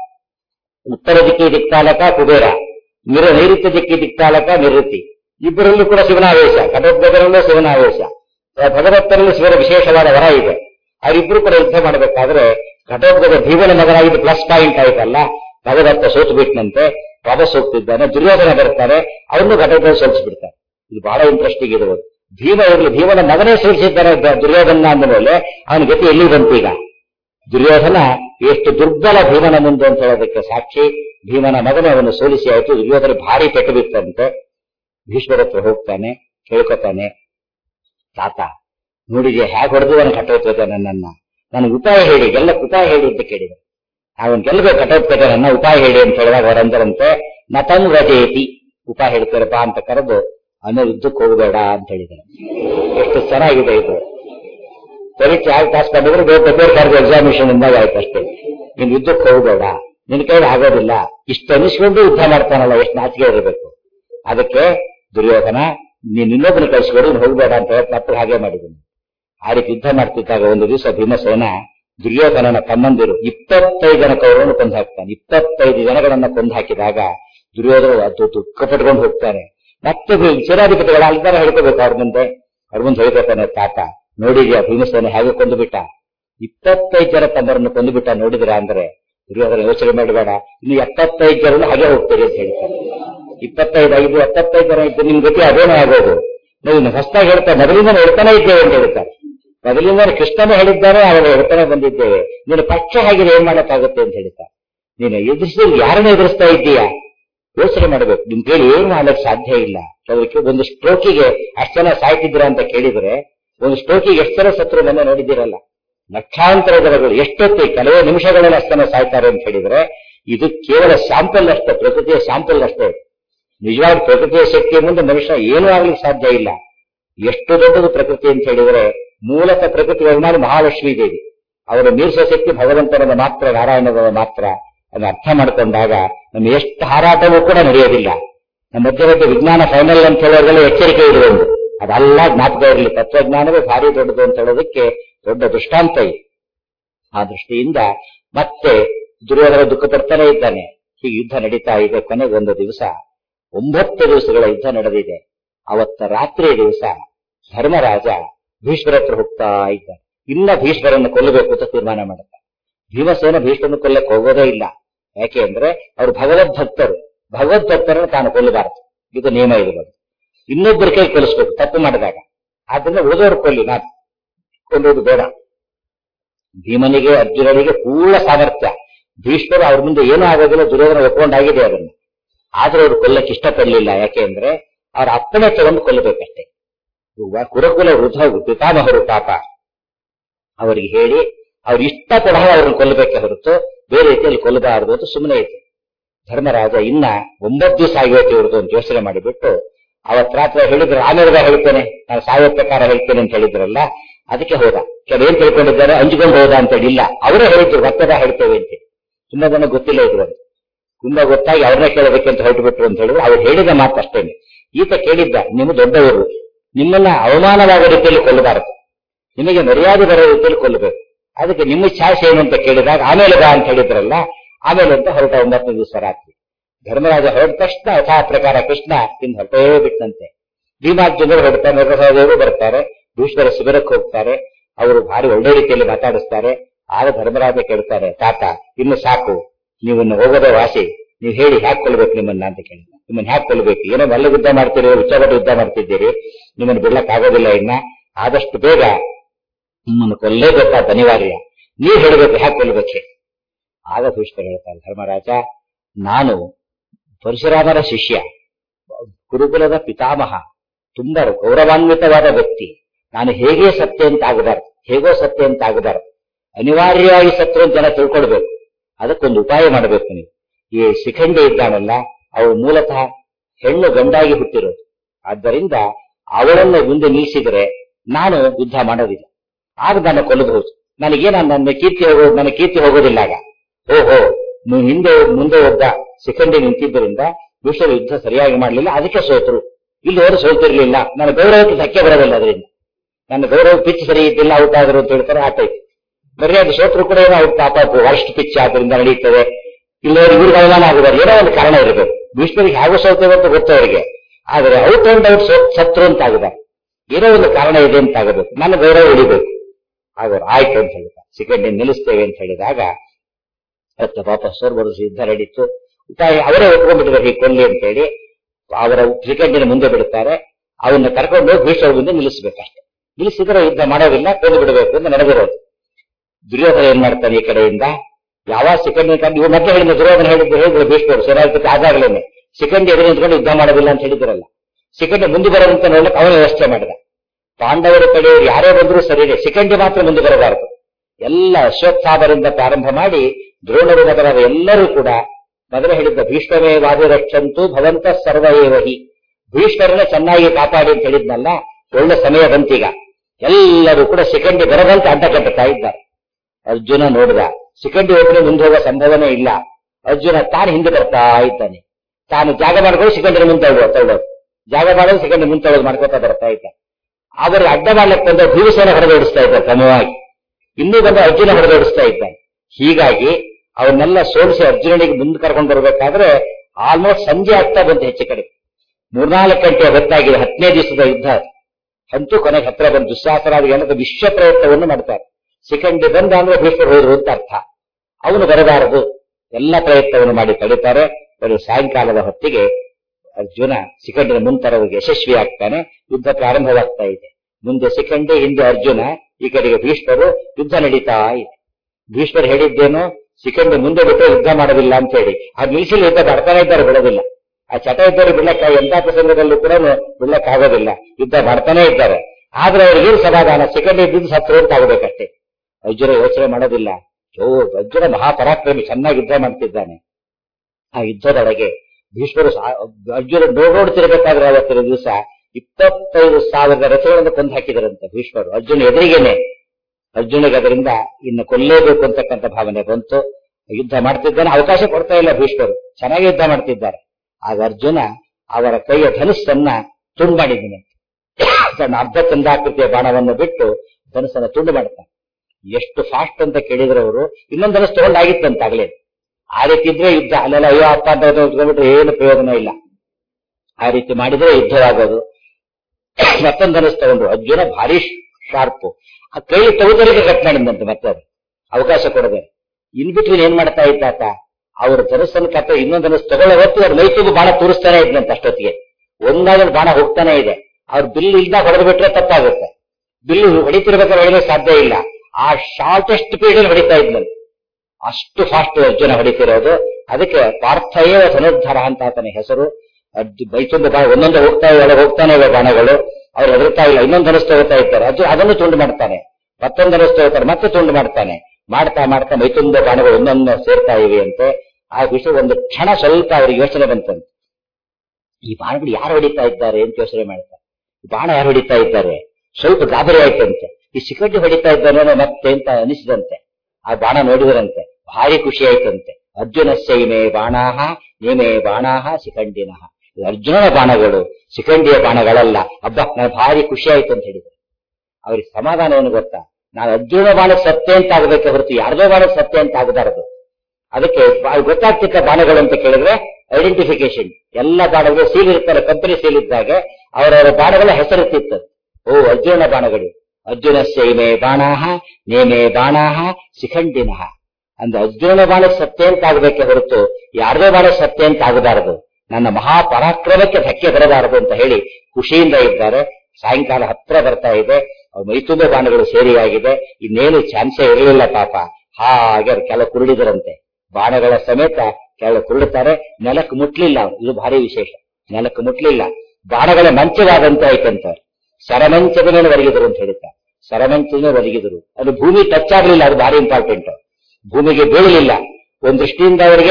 ಉತ್ತರ ದಿಕ್ಕಿ ದಿಕ್ಪಾಲಕ ಕುಬೇರ, ನೈಋತ್ಯ ದಿಕ್ಕಿ ದಿಕ್ಪಾಲಕ ನಿವೃತ್ತಿ. ಇಬ್ಬರಲ್ಲೂ ಕೂಡ ಶಿವನಾವೇಶ, ಘಟೋತ್ಕಚನಲ್ಲೂ ಶಿವನಾವೇಶ, ಭಗದತ್ತನಲ್ಲಿ ಶಿವನ ವಿಶೇಷವಾದ ವರ ಇದೆ. ಅವರಿಬ್ಬರು ಕೂಡ ಯುದ್ಧ ಮಾಡಬೇಕಾದ್ರೆ ಘಟೋತ್ಕಚ ಭೀಮನ ಮಗನಾಗಿದ್ದು ಪ್ಲಸ್ ಪಾಯಿಂಟ್ ಆಯ್ತಲ್ಲ, ಭಗದತ್ತ ಸೋತು ಬಿಟ್ಟನಂತೆ, ವಾಪಸ್ ಹೋಗ್ತಿದ್ದಾನೆ. ದುರ್ಯೋಧನ ಬರ್ತಾರೆ, ಅವನು ಘಟೋತ್ಕಚ ಸೋಲಿಸಿಬಿಡ್ತಾರೆ. ಇದು ಬಹಳ ಇಂಟ್ರೆಸ್ಟಿಂಗ್ ಇರುವುದು. ಭೀಮ ಇರಲಿ, ಭೀಮನ ಮಗನೇ ಸೋಲಿಸಿದ್ದಾನೆ ದುರ್ಯೋಧನ ಅಂದ ಮೇಲೆ ಅವನ ಗತಿ ಎಲ್ಲಿ ಬಂತೀಗ? ದುರ್ಯೋಧನ ಎಷ್ಟು ದುರ್ಬಲ ಭೀಮನ ಮುಂದೆ ಅಂತ ಹೇಳೋದಕ್ಕೆ ಸಾಕ್ಷಿ. ಭೀಮನ ಮಗನೇ ಅವನು ಸೋಲಿಸಿ ಆಯ್ತು. ದುರ್ಯೋಧನ ಭಾರಿ ಪೆಟ್ಟು ಬಿತ್ತಂತೆ. ಭೀಷ್ಮರ ಹತ್ರ ಹೋಗ್ತಾನೆ, ಕೇಳ್ಕೊತಾನೆ, ತಾತ ನೋಡಿದೆ ಹೇಗೆ ಹೊಡೆದು ಅವನು ಘಟೋತ್ಕಚ ನನ್ನನ್ನ, ನನಗೆ ಉಪಾಯ ಹೇಳಿ, ಎಲ್ಲ ಉಪಾಯ ಹೇಳಿ ಅಂತ ಕೇಳಿದೆ. ಅವನು ಗೆಲ್ಲಬೇಕು ಘಟೋತ್ಕಚ, ನನ್ನ ಉಪಾಯ ಹೇಳಿ ಅಂತ ಹೇಳಿದಾಗ ಅವರಂದರಂತೆ ನತಂ ರಜೇತಿ, ಉಪಾಯ ಹೇಳ್ತಾರಪ್ಪ ಅಂತ ಕರೆದು ಅನ್ನೋ ಯುದ್ಧಕ್ಕೆ ಹೋಗಬೇಡ ಅಂತ ಹೇಳಿದ್ದಾರೆ. ಎಷ್ಟು ಚೆನ್ನಾಗಿದೆ ಇದು. ಪರೀಕ್ಷೆ ಆಗಿ ಪಾಸ್ ಮಾಡಿದ್ರೆ ಪೇಪರ್ ಕರೆದು ಎಕ್ಸಾಮಿನೇಷನ್ ಇಂದಾಗ ಆಯ್ತು ಅಷ್ಟೇ. ನೀನು ಯುದ್ಧಕ್ಕೆ ಹೋಗಬೇಡ, ನಿನ್ ಕೈಲಿ ಆಗೋದಿಲ್ಲ. ಇಷ್ಟು ಅನಿಸ್ಕೊಂಡು ಯುದ್ಧ ಮಾಡ್ತಾನಲ್ಲ, ಎಷ್ಟು ನಾಚಿಕೆ ಇರಬೇಕು. ಅದಕ್ಕೆ ದುರ್ಯೋಧನ ನೀನು ಇನ್ನೊಬ್ಬನ ಕಳಿಸ್ಕೊಡು, ಹೋಗಬೇಡ ಅಂತ ಹೇಳಿ ತಪ್ಪು ಹಾಗೆ ಮಾಡಿದ್ದೀನಿ. ಆ ರೀತಿ ಯುದ್ಧ ಮಾಡ್ತಿದ್ದಾಗ ಒಂದು ದಿವಸ ಭೀಮಸೇನ ದುರ್ಯೋಧನನ ತಮ್ಮಂದಿರು 25 ಜನ ಕೌರವರನ್ನು ಕೊಂದು ಹಾಕ್ತಾನೆ. 25 ಜನಗಳನ್ನ ಕೊಂದು ಹಾಕಿದಾಗ ದುರ್ಯೋಧನ ಅದು ದುಃಖ ಪಟ್ಕೊಂಡು ಹೋಗ್ತಾನೆ. ಮತ್ತೆ ಸೇನಾಧಿಪತಿಗಳ ಅಲ್ದಾರ ಹೇಳ್ಕೋಬೇಕು ಅವ್ರ ಮುಂದೆ ಹೇಳ್ಕೊತಾನೆ, ತಾತ ನೋಡಿದ್ಯಾ ಭೀಮಸೇನ ಹೇಗೆ ಕೊಂದುಬಿಟ್ಟ, 25 ಜನ ತಮ್ಮರನ್ನು ಕೊಂದುಬಿಟ್ಟ ನೋಡಿದ್ರ ಅಂದ್ರೆ ದುರ್ಯೋಧನ ಯೋಚನೆ ಮಾಡಬೇಡ, ಇನ್ನು 75 ಜನ ಹಾಗೆ ಹೋಗ್ತೀರಿ ಅಂತ ಹೇಳ್ತಾರೆ. 75 ಜನ ಇದ್ದು ನಿಮ್ ಗತಿ ಅದೇನೇ ಆಗೋದು. ನೀವು ಹೊಸದಾಗಿ ಹೇಳ್ತಾರೆ, ಮೊದಲಿಂದ ಹೇಳ್ತಾನೆ ಇದ್ದೇವೆ ಅಂತ ಹೇಳ್ತಾರೆ. ಮೊದಲಿಂದ ಕೃಷ್ಣನೇ ಹೇಳಿದ್ದಾರೆ, ಅವರು ಹೇಳ್ತಾನೆ ಬಂದಿದ್ದೇವೆ, ನೀನು ಪಕ್ಷ ಹಾಗೆ ಏನ್ ಮಾಡಕ್ಕಾಗುತ್ತೆ ಅಂತ ಹೇಳ್ತಾರೆ. ನೀನು ಎದುರಿಸಿದ್ರೆ ಯಾರನ್ನ ಎದುರಿಸ್ತಾ ಇದ್ದೀಯಾ ಯೋಚನೆ ಮಾಡಬೇಕು. ನಿಮ್ ಕೇಳಿ ಏನು ಮಾಡಕ್ ಸಾಧ್ಯ ಇಲ್ಲ. ಅದಕ್ಕೆ ಒಂದು ಸ್ಟ್ರೋಕಿಗೆ ಅಷ್ಟು ಜನ ಸಾಯ್ತಿದ್ದೀರಾ ಅಂತ ಕೇಳಿದ್ರೆ, ಒಂದು ಸ್ಟ್ರೋಕಿಗೆ ಎಷ್ಟು ಜನ ಸತ್ರು ನನ್ನ ನೋಡಿದ್ದೀರಲ್ಲ, ಲಕ್ಷಾಂತರ ಜನಗಳು ಎಷ್ಟೊತ್ತು ಕೆಲವೇ ನಿಮಿಷಗಳಲ್ಲಿ ಅಷ್ಟು ಜನ ಸಾಯ್ತಾರೆ ಅಂತ ಹೇಳಿದ್ರೆ, ಇದು ಕೇವಲ ಸ್ಯಾಂಪಲ್ ಅಷ್ಟೇ, ಪ್ರಕೃತಿಯ ಸ್ಯಾಂಪಲ್ ಅಷ್ಟೇ. ನಿಜವಾದ ಪ್ರಕೃತಿಯ ಶಕ್ತಿಯ ಮುಂದೆ ಮನುಷ್ಯ ಏನೂ ಆಗ್ಲಿಕ್ಕೆ ಸಾಧ್ಯ ಇಲ್ಲ. ಎಷ್ಟು ದೊಡ್ಡದು ಪ್ರಕೃತಿ ಅಂತ ಹೇಳಿದ್ರೆ, ಮೂಲತಃ ಪ್ರಕೃತಿ ಅಭಿಮಾನಿ ಮಹಾಲಕ್ಷ್ಮೀ ದೇವಿ, ಅವರ ಮೀರಿಸುವ ಶಕ್ತಿ ಭಗವಂತನದ ಮಾತ್ರ, ನಾರಾಯಣದ ಮಾತ್ರ. ಅದನ್ನ ಅರ್ಥ ಮಾಡಿಕೊಂಡಾಗ ನಮ್ಗೆ ಎಷ್ಟು ಹಾರಾಟವೂ ಕೂಡ ನಡೆಯೋದಿಲ್ಲ. ನಮ್ಮ ಮಧ್ಯೆ ವಿಜ್ಞಾನ ಫೈನಲ್ ಅಂತ ಹೇಳೋದ್ರಲ್ಲಿ ಎಚ್ಚರಿಕೆ ಇರುವುದು, ಅದೆಲ್ಲ ಜ್ಞಾಪಕ ಇರಲಿ. ತತ್ವಜ್ಞಾನವೇ ಭಾರಿ ದೊಡ್ಡದು ಅಂತ ಹೇಳೋದಕ್ಕೆ ದೊಡ್ಡ ದೃಷ್ಟಾಂತ ಇದೆ. ಆ ದೃಷ್ಟಿಯಿಂದ ಮತ್ತೆ ದುರ್ಯೋಧನ ದುಃಖ ಪಡ್ತಾನೆ ಇದ್ದಾನೆ. ಹೀಗೆ ಯುದ್ಧ ನಡೀತಾ ಇದೆ. ಕೊನೆಗೆ ಒಂದು ದಿವಸ 9 ದಿವಸಗಳ ಯುದ್ಧ ನಡೆದಿದೆ. ಅವತ್ತ ರಾತ್ರಿ ದಿವಸ ಧರ್ಮರಾಜ ಭೀಷ್ಮರ ಹತ್ರ ಹೋಗ್ತಾ ಇದ್ದಾನೆ. ಇನ್ನ ಭೀಷ್ಮರನ್ನು ಕೊಲ್ಲಬೇಕು ಅಂತ ತೀರ್ಮಾನ ಮಾಡುತ್ತಾರೆ. ಭೀಮಸೇನ ಭೀಷ್ಮರನ್ನು ಕೊಲ್ಲಕ್ಕೆ ಹೋಗೋದೇ ಇಲ್ಲ. ಯಾಕೆ ಅಂದ್ರೆ ಅವರು ಭಗವದ್ಭಕ್ತರನ್ನು ತಾನು ಕೊಲ್ಲಬಾರದು, ಇದು ನಿಯಮ ಇರಬಹುದು. ಇನ್ನೊಬ್ಬರ ಕೈ ಕೊಲಿಸ್ಬೇಕು ತಪ್ಪು ಮಾಡಿದಾಗ. ಆದ್ರಿಂದ ಉಳಿದವರು ಕೊಲ್ಲಿ, ನಾನು ಕೊಲ್ಲೋದು ಬೇಡ. ಭೀಮನಿಗೆ ಅರ್ಜುನನಿಗೆ ಪೂರ್ಣ ಸಾಮರ್ಥ್ಯ. ಭೀಷ್ಮರು ಅವ್ರ ಮುಂದೆ ಏನೂ ಆಗೋದಿಲ್ಲ, ದುರ್ಯೋಧನ ಒಪ್ಕೊಂಡಾಗಿದೆ ಅದನ್ನು. ಆದ್ರೆ ಅವರು ಕೊಲ್ಲಕ್ಕೆ ಇಷ್ಟಪಡಲಿಲ್ಲ. ಯಾಕೆ ಅಂದ್ರೆ ಅವ್ರ ಅಪ್ಪಣೆ ತಗೊಂಡು ಕೊಲ್ಲಬೇಕಷ್ಟೇ. ಕುರುಕುಲ ವೃದ್ಧ ಪಿತಾಮಹರು ಪಾಪ ಅವರಿಗೆ ಹೇಳಿ ಅವ್ರು ಇಷ್ಟಪಡ ಅವ್ರನ್ನ ಕೊಲ್ಲಬೇಕೆ ಹೊರತು ಬೇರೆ ರೀತಿಯಲ್ಲಿ ಕೊಲ್ಲಬಾರದು ಅಂತ ಸುಮ್ಮನೆ ಇತ್ತು. ಧರ್ಮರಾಜ ಇನ್ನ 9 ದಿವಸ ಆಗಿರುತ್ತೆ ಇವ್ರದ್ದು ಅಂತ ಯೋಚನೆ ಮಾಡಿಬಿಟ್ಟು ಅವತ್ ರಾತ್ರಿ ಹೇಳಿದ್ರು, ಆಮೇಲೆ ಹೇಳ್ತೇನೆ, ನಾನು ಸಾಯೋ ಪ್ರಕಾರ ಹೇಳ್ತೇನೆ ಅಂತ ಹೇಳಿದ್ರಲ್ಲ, ಅದಕ್ಕೆ ಹೋದ. ಕೆಲವೇನ್ ತಿಳ್ಕೊಂಡಿದ್ದಾರೆ, ಅಂಜಿಕೊಂಡು ಹೋದ ಅಂತ ಹೇಳಿಲ್ಲ, ಅವರೇ ಹೇಳಿದ್ರು ಮತ್ತದ ಹೇಳ್ತೇವೆ ಅಂತ. ತುಂಬಾ ಜನ ಗೊತ್ತಿಲ್ಲ ಇದ್ರು, ತುಂಬಾ ಗೊತ್ತಾಗಿ ಅವ್ರನ್ನೇ ಕೇಳಬೇಕಂತ ಹೊರಟುಬಿಟ್ರು ಅಂತ ಹೇಳಿದ್ರು. ಅವ್ರು ಹೇಳಿದ ಮಾತು ಅಷ್ಟೇನೆ. ಈತ ಕೇಳಿದ್ದ, ನೀವು ದೊಡ್ಡವರು, ನಿಮ್ಮನ್ನ ಅವಮಾನವಾಗೋ ರೀತಿಯಲ್ಲಿ ಕೊಲ್ಲಬಾರದು, ನಿಮಗೆ ಮರ್ಯಾದೆ ಬರೋ ರೀತಿಯಲ್ಲಿ ಕೊಲ್ಲಬೇಕು. ಅದಕ್ಕೆ ನಿಮ್ಮ ಚಾಯ್ಸ್ ಏನು ಅಂತ ಕೇಳಿದಾಗ ಆಮೇಲೆ ಬಾ ಅಂತ ಹೇಳಿದ್ರಲ್ಲ, ಆಮೇಲೆ ಅಂತ ಹೊರಟ 9ನೇ ದಿವಸ ರಾತ್ರಿ. ಧರ್ಮರಾಜ ಹೊರಟ ತಕ್ಷಣ ಯಥಾ ಪ್ರಕಾರ ಕೃಷ್ಣ ತಿಂದು ಹೊರಟೇ ಬಿಟ್ಟಂತೆ. ಭೀಮಾರ್ಜುನರು ಹೊರಡ್ತಾರೆ, ನರಸದೇವರು ಬರ್ತಾರೆ, ಭೀಷ್ಮರ ಶಿಬಿರಕ್ಕೆ ಹೋಗ್ತಾರೆ. ಅವರು ಭಾರಿ ಒಳ್ಳೆ ರೀತಿಯಲ್ಲಿ ಮಾತಾಡಿಸ್ತಾರೆ. ಆಗ ಧರ್ಮರಾಜ ಕೇಳ್ತಾರೆ, ತಾತ ಇನ್ನು ಸಾಕು, ನೀವನ್ನ ಹೋಗೋದೇ ವಾಸಿ, ನೀವು ಹೇಳಿ ಹ್ಯಾಕ್ ಕೊಲ್ಬೇಕು ನಿಮ್ಮನ್ನ ಅಂತ ಕೇಳಿದ. ನಿಮ್ಮನ್ನ ಹ್ಯಾಕ್ ಕೊಲ್ಬೇಕು, ಏನೋ ಮಲ್ಲ ಯುದ್ಧ ಮಾಡ್ತೀರಿ, ಉಚ್ಚಬಟ್ಟು ಯುದ್ಧ ಮಾಡ್ತಿದ್ದೀರಿ, ನಿಮ್ಮನ್ನು ಬಿಡ್ಲಕ್ ಆಗೋದಿಲ್ಲ. ಇನ್ನ ಆದಷ್ಟು ಬೇಗ ನಿಮ್ಮನ್ನು ಕೊಲ್ಲೇಬೇಕಾದ ಅನಿವಾರ್ಯ, ನೀವು ಹೇಳಬೇಕು ಹ್ಯಾಕ್ ಕೊಲ್ಬೇಕು. ಆಗ ಭೀಷ್ಮ ಹೇಳ್ತಾರೆ, ಧರ್ಮರಾಜ ನಾನು ಪರಶುರಾಮರ ಶಿಷ್ಯ, ಗುರುಕುಲದ ಪಿತಾಮಹ, ತುಂಬಾ ಗೌರವಾನ್ವಿತವಾದ ವ್ಯಕ್ತಿ. ನಾನು ಹೇಗೋ ಸತ್ಯ ಅಂತ ಆಗಬಾರ್ದು, ಅನಿವಾರ್ಯವಾಗಿ ಸತ್ರು ಅಂತ ಜನ ತಿಳ್ಕೊಳ್ಬೇಕು. ಅದಕ್ಕೊಂದು ಉಪಾಯ ಮಾಡಬೇಕು ನೀವು. ಈ ಶಿಖಂಡಿ ಇದ್ದಾನಲ್ಲ, ಅವಳು ಮೂಲತಃ ಹೆಣ್ಣು ಗಂಡಾಗಿ ಹುಟ್ಟಿರೋದು. ಆದ್ದರಿಂದ ಅವಳನ್ನು ಮುಂದೆ ನಿಲ್ಲಿಸಿದರೆ ನಾನು ಯುದ್ಧ ಮಾಡೋದಿಲ್ಲ, ಆಗ ನನ್ನ ಕೊಲ್ಲಬಹುದು. ನನ್ನ ಕೀರ್ತಿ ಹೋಗೋದಿಲ್ಲ. ಆಗ ಓಹೋ, ಮುಂದೆ ಒಬ್ಬ ಶಿಖಂಡಿ ನಿಂತಿದ್ದರಿಂದ ಭೀಷ್ಮರು ಯುದ್ಧ ಸರಿಯಾಗಿ ಮಾಡಲಿಲ್ಲ, ಅದಕ್ಕೆ ಸೋತರು. ಇಲ್ಲಿ ಅವರು ಸೋತಿರ್ಲಿಲ್ಲ, ನನ್ನ ಗೌರವಕ್ಕೆ ಧಕ್ಕೆ ಬರೋದಿಲ್ಲ, ಅದರಿಂದ ನನ್ನ ಗೌರವ ಪಿಚ್ ಸರಿ ಇದ್ದಿಲ್ಲ, ಔಟ್ ಆದ್ರು ಅಂತ ಹೇಳ್ತಾರೆ. ಆಟೈತು ಮರ್ಯಾದೆ ಸೋತರು ಕೂಡ ಏನೋ ಅವ್ರು ಪಾಪ ವರ್ಸ್ಟ್ ಪಿಚ್ ಆದ್ರಿಂದ ನಡೀತದೆ, ಇಲ್ಲವರು ಇವ್ರಿಗೆ ಅವಮಾನ ಆಗಿದ್ದಾರೆ, ಏನೋ ಒಂದು ಕಾರಣ ಇರಬೇಕು. ಭೀಷ್ಮರಿಗೆ ಹೇಗೂ ಸೋತೇವೆ ಅಂತ ಗೊತ್ತು ಅವರಿಗೆ, ಆದರೆ ಔಟ್ ಅಂಡ್ ಔಟ್ ಸತ್ರು ಅಂತ ಆಗಿದೆ, ಏನೋ ಒಂದು ಕಾರಣ ಇದೆ ಅಂತ ಆಗಬೇಕು, ನನ್ನ ಗೌರವ ಉಳಿಬೇಕು. ಆಗ ಆಯ್ತು ಅಂತ ಹೇಳಿದ, ಶಿಖಂಡಿ ನಿಲ್ಲಿಸ್ತೇವೆ ಅಂತ ಹೇಳಿದಾಗ ಮತ್ತೆ ವಾಪಸ್ ಬರೋದು ಯುದ್ಧ ನಡೀತು. ಉಪಾಯ ಅವರೇ ಒಪ್ಕೊಂಡ್ಬಿಟ್ಟಿದ್ದಾರೆ, ಹೀಗೆ ಕೊಲ್ಲಿ ಅಂತ ಹೇಳಿ. ಅವರ ಶಿಖಂಡಿನ ಮುಂದೆ ಬಿಡುತ್ತಾರೆ, ಅವನ್ನ ಕರ್ಕೊಂಡು ಭೀಷ್ಮರ ಮುಂದೆ ನಿಲ್ಲಿಸಬೇಕಷ್ಟೇ. ನಿಲ್ಲಿಸಿದ್ರೆ ಯುದ್ಧ ಮಾಡೋದಿಲ್ಲ, ಕೊಂದು ಬಿಡಬೇಕು ಅಂತ ನಡೆದಿರೋದು. ದುರ್ಯೋಧನ ಏನ್ ಮಾಡ್ತಾನೆ, ಈ ಕಡೆಯಿಂದ ಯಾವ ಶಿಖಂಡಿ ಇವು ಮತ್ತೆ ಹೇಳಿದ ದುರ್ಯೋಧನ ಹೇಳಿದ್ರು ಭೀಷ್ಮರು ಸೇನಾಧಿಪತಿ ಆದಾಗಲೇನೆ ಶಿಖಂಡಿ ಎದುರು ನಿಂತ್ಕೊಂಡು ಯುದ್ಧ ಮಾಡೋದಿಲ್ಲ ಅಂತ ಹೇಳಿದ್ರಲ್ಲ, ಶಿಖಂಡಿ ಮುಂದೆ ಬರೋದಂತ ನೋಡ್ಲಿಕ್ಕೆ ಅವನು ವ್ಯವಸ್ಥೆ ಮಾಡಿದ. ಪಾಂಡವರ ಕಡೆಯವರು ಯಾರೇ ಬಂದರೂ ಸರಿಯೇ, ಶಿಖಂಡಿ ಮಾತ್ರ ಮುಂದೆ ಬರಬಾರದು. ಎಲ್ಲ ಅಶ್ವತ್ಥಾಮರಿಂದ ಪ್ರಾರಂಭ ಮಾಡಿ ದ್ರೋಣರು ಮೊದಲಾದ ಎಲ್ಲರೂ ಕೂಡ ಮೊದಲೇ ಹೇಳಿದ್ದ ಭೀಷ್ಮವೇ ವಾದಿರಕ್ಷಂತೂ ಭವಂತ ಸರ್ವಯೇವಹಿ, ಭೀಷ್ಮರನ್ನ ಚೆನ್ನಾಗಿ ಕಾಪಾಡಿ ಅಂತ ಹೇಳಿದ್ನಲ್ಲ. ಒಳ್ಳೆ ಸಮಯ ಬಂತೀಗ, ಎಲ್ಲರೂ ಕೂಡ ಶಿಖಂಡಿ ಬರದಂತೆ ಅಡ್ಡ ಕಟ್ಟುತ್ತಾ ಇದ್ದಾರೆ. ಅರ್ಜುನ ನೋಡಿದ, ಶಿಖಂಡಿ ಒಬ್ಬನೇ ಮುಂದೆ ಹೋಗೋ ಸಂಭವನೇ ಇಲ್ಲ. ಅರ್ಜುನ ತಾನು ಹಿಂದೆ ಬರ್ತಾ ಇದ್ದಾನೆ, ತಾನು ಜಾಗ ಮಾಡ್ಕೊಂಡು ಶಿಖಂಡಿನ ಮುಂದೆ ತಳ್ಳೋದು, ಜಾಗ ಮಾಡೋದು ಶಿಖಂಡಿ ಮುಂದೆ ತಳ್ಳೋದು ಮಾಡ್ಕೊತಾ ಬರ್ತಾ ಇದ್ದ. ಅವರು ಅಡ್ಡ ಮಾಡ್ಲಿಕ್ಕೆ ಬಂದ ಭೀಮಸೇನ ಹೊಡೆದೋಡಿಸ್ತಾ ಇದ್ದಾರೆ ಕ್ರಮವಾಗಿ, ಇನ್ನೂ ಬಂದ ಅರ್ಜುನ ಹೊಡೆದೋಡಿಸ್ತಾ ಇದ್ದಾನೆ. ಹೀಗಾಗಿ ಅವನ್ನೆಲ್ಲ ಸೋಲಿಸಿ ಅರ್ಜುನನಿಗೆ ಮುಂದೆ ಕರ್ಕೊಂಡು ಬರ್ಬೇಕಾದ್ರೆ ಆಲ್ಮೋಸ್ಟ್ ಸಂಜೆ ಆಗ್ತಾ ಬಂತು ಹೆಚ್ಚು ಕಡೆ. 4 ಗಂಟೆ ಹೊತ್ತಾಗಿದೆ. 10ನೇ ದಿವಸದ ಯುದ್ಧ. ಅಂತೂ ಕೊನೆಗೆ ಹತ್ರ ಬಂದು ದುಶ್ಯಾಸರಾದಿಗೆ ಏನಂತ ವಿಶ್ವ ಪ್ರಯತ್ನವನ್ನು ಮಾಡ್ತಾರೆ. ಶಿಖಂಡಿ ಬಂದ ಅಂದ್ರೆ ಭೀಷ್ಮರು ಹೋದ್ರು ಅಂತ ಅರ್ಥ. ಅವನು ಬರಬಾರದು, ಎಲ್ಲ ಪ್ರಯತ್ನವನ್ನು ಮಾಡಿ ತಡೀತಾರೆ. ಬರೀ ಸಾಯಂಕಾಲದ ಹೊತ್ತಿಗೆ ಅರ್ಜುನ ಶಿಖಂಡಿನ ಮುಂತರವಿಗೆ ಯಶಸ್ವಿ ಆಗ್ತಾನೆ. ಯುದ್ಧ ಪ್ರಾರಂಭವಾಗ್ತಾ ಇದೆ. ಮುಂದೆ ಶಿಖಂಡಿ, ಹಿಂದೆ ಅರ್ಜುನ, ಈ ಕಡೆಗೆ ಭೀಷ್ಮರು. ಯುದ್ಧ ನಡೀತಾ ಇದೆ. ಭೀಷ್ಮರು ಹೇಳಿದ್ದೇನು, ಶಿಖಂಡಿ ಮುಂದೆ ಬಿಟ್ಟರೆ ಯುದ್ಧ ಮಾಡೋದಿಲ್ಲ ಅಂತ ಹೇಳಿ. ಆ ನಿಲ್ಸಿಲ್ ಯುದ್ಧ ಮಾಡ್ತಾನೆ ಇದ್ದಾರೆ, ಬಿಡೋದಿಲ್ಲ. ಆ ಚಟ ಇದ್ದರೆ ಬಿಡ್ಲಕ್ಕ ಎಂಥ ಪ್ರಸಂಗದಲ್ಲೂ ಕೂಡ ಬಿಡ್ಲಕ್ಕಾಗೋದಿಲ್ಲ, ಯುದ್ಧ ಮಾಡ್ತಾನೆ ಇದ್ದಾರೆ. ಆದ್ರೆ ಅವ್ರಿಗೇನು ಸಮಾಧಾನ, ಶಿಖಂಡಿ ಇದ್ದು ಸತ್ರು ಅಂತ ಆಗಬೇಕಷ್ಟೇ. ಅರ್ಜುನ ಯೋಚನೆ ಮಾಡೋದಿಲ್ಲ. ಅರ್ಜುನ ಮಹಾಪರಾಕ್ರಮಿ, ಚೆನ್ನಾಗಿ ಯುದ್ಧ ಮಾಡ್ತಿದ್ದಾನೆ. ಆ ಯುದ್ಧದೊಳಗೆ ಭೀಷ್ಮರು ಅರ್ಜುನ ನೋಡ್ತಿರ್ಬೇಕಾದ್ರೆ ಅವತ್ತಿನ ದಿವಸ 25,000 ರಥಗಳನ್ನು ಕೊಂದು ಹಾಕಿದರಂತೆ ಭೀಷ್ಮರು ಅರ್ಜುನ ಎದುರಿಗೇನೆ. ಅರ್ಜುನಿಗೆ ಅದರಿಂದ ಇನ್ನು ಕೊಲ್ಲೇಬೇಕು ಅಂತಕ್ಕಂಥ ಭಾವನೆ ಬಂತು. ಯುದ್ಧ ಮಾಡ್ತಿದ್ದಾನೆ, ಅವಕಾಶ ಕೊಡ್ತಾ ಇಲ್ಲ ಭೀಷ್ಮರು, ಚೆನ್ನಾಗಿ ಯುದ್ಧ ಮಾಡ್ತಿದ್ದಾರೆ. ಆಗ ಅರ್ಜುನ ಅವರ ಕೈಯ ಧನುಸ್ಸನ್ನ ತುಂಡು ಮಾಡಿದ್ದಾನೆ. ತನ್ನ ಅರ್ಧ ಚಂದಾಕೃತಿಯ ಬಾಣವನ್ನು ಬಿಟ್ಟು ಧನುಸ್ಸನ್ನ ತುಂಡು ಮಾಡ್ತಾನೆ. ಎಷ್ಟು ಫಾಸ್ಟ್ ಅಂತ ಕೇಳಿದ್ರೆ ಅವರು ಇನ್ನೊಂದು ಧನುಸ್ ತಗೊಂಡಾಗಿತ್ತಂತಾಗ್ಲೇ. ಆ ರೀತಿ ಇದ್ರೆ ಯುದ್ಧ ಅಲ್ಲೆಲ್ಲ ಅಯ್ಯೋ ಅಪ್ಪ ಅಂತ ಉತ್ಕೊಂಡ್ಬಿಟ್ರೆ ಏನು ಪ್ರಯೋಜನ ಇಲ್ಲ. ಆ ರೀತಿ ಮಾಡಿದ್ರೆ ಯುದ್ಧವಾಗೋದು. ಮತ್ತೊಂದು ಧನುಸ್ ತಗೊಂಡ್ರು. ಅರ್ಜುನ ಭಾರಿ ಶಾರ್ಪು. ಆ ಕೈಲಿ ತಗೋದರಿಗೆ ಕಟ್ ಮಾಡಿದಂತೆ ಮತ್ತೆ ಅದು ಅವಕಾಶ ಕೊಡದೆ. ಇನ್ ಬಿಟ್ವೀನ್ ಏನ್ ಮಾಡ್ತಾ ಇದ್ದಾತ, ಅವ್ರ ಧನಸ್ಸನ್ನು ಕತ್ತ ಇನ್ನೊಂದು ಧನಸ್ ತಗೊಳ್ಳೋ ಹೊತ್ತು ಅವ್ರ ಮೈಸೂರು ಬಾಣ ತೋರಿಸ್ತಾನೆ ಇದ್ದಂತೆ. ಅಷ್ಟೊತ್ತಿಗೆ ಒಂದಾಗಲಿ ಬಾಣ ಹೋಗ್ತಾನೆ ಇದೆ. ಅವ್ರ ಬಿಲ್ ಇಲ್ದಾಗ ಹೊಡೆದು ಬಿಟ್ರೆ ತಪ್ಪಾಗುತ್ತೆ. ಬಿಲ್ಲು ಹೊಡಿತಿರ್ಬೇಕಾದ್ರೆ ಹೊಡೆಯಲು ಸಾಧ್ಯ ಇಲ್ಲ. ಆ ಶಾರ್ಟೆಸ್ಟ್ ಪೀರಿಯಡ್ ಅಲ್ಲಿ ಹೊಡಿತಾ ಇದ್ದಂತೆ. ಅಷ್ಟು ಫಾಸ್ಟ್ ಅರ್ಜುನ ಹೊಡಿತಿರೋದು. ಅದಕ್ಕೆ ಪಾರ್ಥಯೇವ ಧನುರ್ಧರ ಅಂತ ಆತನ ಹೆಸರು. ಮೈಸೂರು ಬಾಣ ಒಂದೊಂದು ಹೋಗ್ತಾನೆ ಇವೆ ಬಾಣಗಳು. ಅವ್ರು ಹೆದರ್ತಾ ಇಲ್ಲ. ಇನ್ನೊಂದು ಧನಸ್ ತಗೋತಾ ಇರ್ತಾರೆ. ಅರ್ಜುನ ಅದನ್ನು ತುಂಡು ಮಾಡ್ತಾನೆ. ಮತ್ತೊಂದು ಧನಸ್ ತಗೋತಾರೆ, ಮತ್ತೆ ತುಂಡು ಮಾಡ್ತಾನೆ. ಮಾಡ್ತಾ ಮಾಡ್ತಾ ಮೈತುಂಬ ಬಾಣಗಳು ಒಂದೊಂದು ಸೇರ್ತಾ ಇವೆ ಅಂತೆ. ಆ ವಿಷಯ ಒಂದು ಕ್ಷಣ ಸ್ವಲ್ಪ ಅವ್ರಿಗೆ ಯೋಚನೆ ಬಂತಂತೆ. ಈ ಬಾಣಗಳು ಯಾರು ಹೊಡಿತಾ ಇದ್ದಾರೆ ಅಂತ ಯೋಚನೆ ಮಾಡ್ತಾರೆ. ಈ ಬಾಣ ಯಾರು ಹೊಡಿತಾ ಇದ್ದಾರೆ, ಸ್ವಲ್ಪ ಗಾಬರಿ ಆಯ್ತಂತೆ. ಈ ಶಿಖಂಡಿ ಹೊಡಿತಾ ಇದ್ದಾನೆ ಮತ್ತೆ ಅಂತ ಅನಿಸಿದಂತೆ. ಆ ಬಾಣ ನೋಡಿದರಂತೆ, ಭಾರಿ ಖುಷಿ ಆಯ್ತಂತೆ. ಅರ್ಜುನಸ್ಯೈಮೇ ಬಾಣಾಹ ನೇಮೇ ಬಾಣಾಹ ಶಿಖಂಡಿನಃ. ಅರ್ಜುನನ ಬಾಣಗಳು ಶಿಖಂಡಿಯ ಬಾಣಗಳಲ್ಲ. ಹಬ್ಬ, ನನಗೆ ಭಾರಿ ಖುಷಿ ಆಯ್ತು ಅಂತ ಹೇಳಿದ್ರು. ಅವ್ರಿಗೆ ಸಮಾಧಾನ ಏನು ಗೊತ್ತಾ, ನಾನು ಅರ್ಜುನ ಬಾಣ ಸತ್ಯ ಅಂತ ಆಗಬೇಕೆ ಹೊರತು ಯಾರ್ದೋ ಬಾಣ ಸತ್ಯ ಅಂತ ಆಗಬಾರದು. ಅದಕ್ಕೆ ಗೊತ್ತಾಗ್ತಿತ್ತ ಬಾಣಗಳು ಅಂತ ಕೇಳಿದ್ರೆ ಐಡೆಂಟಿಫಿಕೇಶನ್. ಎಲ್ಲ ಬಾಣಗಳು ಸೀಲ್ ಇರ್ತಾರೆ, ಕಂಪನಿ ಸೀಲ್ ಇದ್ದಾಗ ಅವರವರ ಬಾಣಗಳ ಹೆಸರಿರ್ತಿತ್ತು. ಓ ಅರ್ಜುನ ಬಾಣಗಳು. ಅರ್ಜುನಸ್ಯೈಮೇ ಬಾಣಾಹ ನೇಮೇ ಬಾಣಾಹ ಶಿಖಂಡಿನಃ. ಅಂದ್ರೆ ಅರ್ಜುನ ಬಾಣ ಸತ್ಯ ಅಂತ ಆಗಬೇಕೆ ಹೊರತು ಯಾರ್ದೋ ಬಾಣ ಸತ್ಯ ಅಂತ ಆಗಬಾರದು. ನನ್ನ ಮಹಾಪರಾಕ್ರಮಕ್ಕೆ ಧಕ್ಕೆ ಬರಬಾರದು ಅಂತ ಹೇಳಿ ಖುಷಿಯಿಂದ ಇದ್ದಾರೆ. ಸಾಯಂಕಾಲ ಹತ್ರ ಬರ್ತಾ ಇದೆ. ಮೈತುಂಬ ಬಾಣಗಳು ಸೇರಿಯಾಗಿದೆ. ಇನ್ನೇನು ಚಾನ್ಸೇ ಇರಲಿಲ್ಲ ಪಾಪ. ಹಾಗೆ ಕೆಲವು ಕುರುಳಿದರಂತೆ. ಬಾಣಗಳ ಸಮೇತ ಕೆಲವು ಕುರುಳುತ್ತಾರೆ. ನೆಲಕ್ಕೆ ಮುಟ್ಲಿಲ್ಲ. ಇದು ಭಾರಿ ವಿಶೇಷ. ನೆಲಕ್ಕೆ ಮುಟ್ಲಿಲ್ಲ. ಬಾಣಗಳ ಮಂಚವಾದಂತೆ ಆಯ್ತಂತಾರೆ. ಸರಮಂಚದ ಮೇಲೆ ಒರಗಿದರು ಅಂತ ಹೇಳ್ತಾರೆ. ಸರಮಂಚದ ಮೇಲೆ ಒರಗಿದರು. ಅದು ಭೂಮಿ ಟಚ್ ಆಗಲಿಲ್ಲ. ಅದು ಭಾರಿ ಇಂಪಾರ್ಟೆಂಟ್. ಭೂಮಿಗೆ ಬೀಳಲಿಲ್ಲ. ಒಂದ್ ದೃಷ್ಟಿಯಿಂದ ಅವರಿಗೆ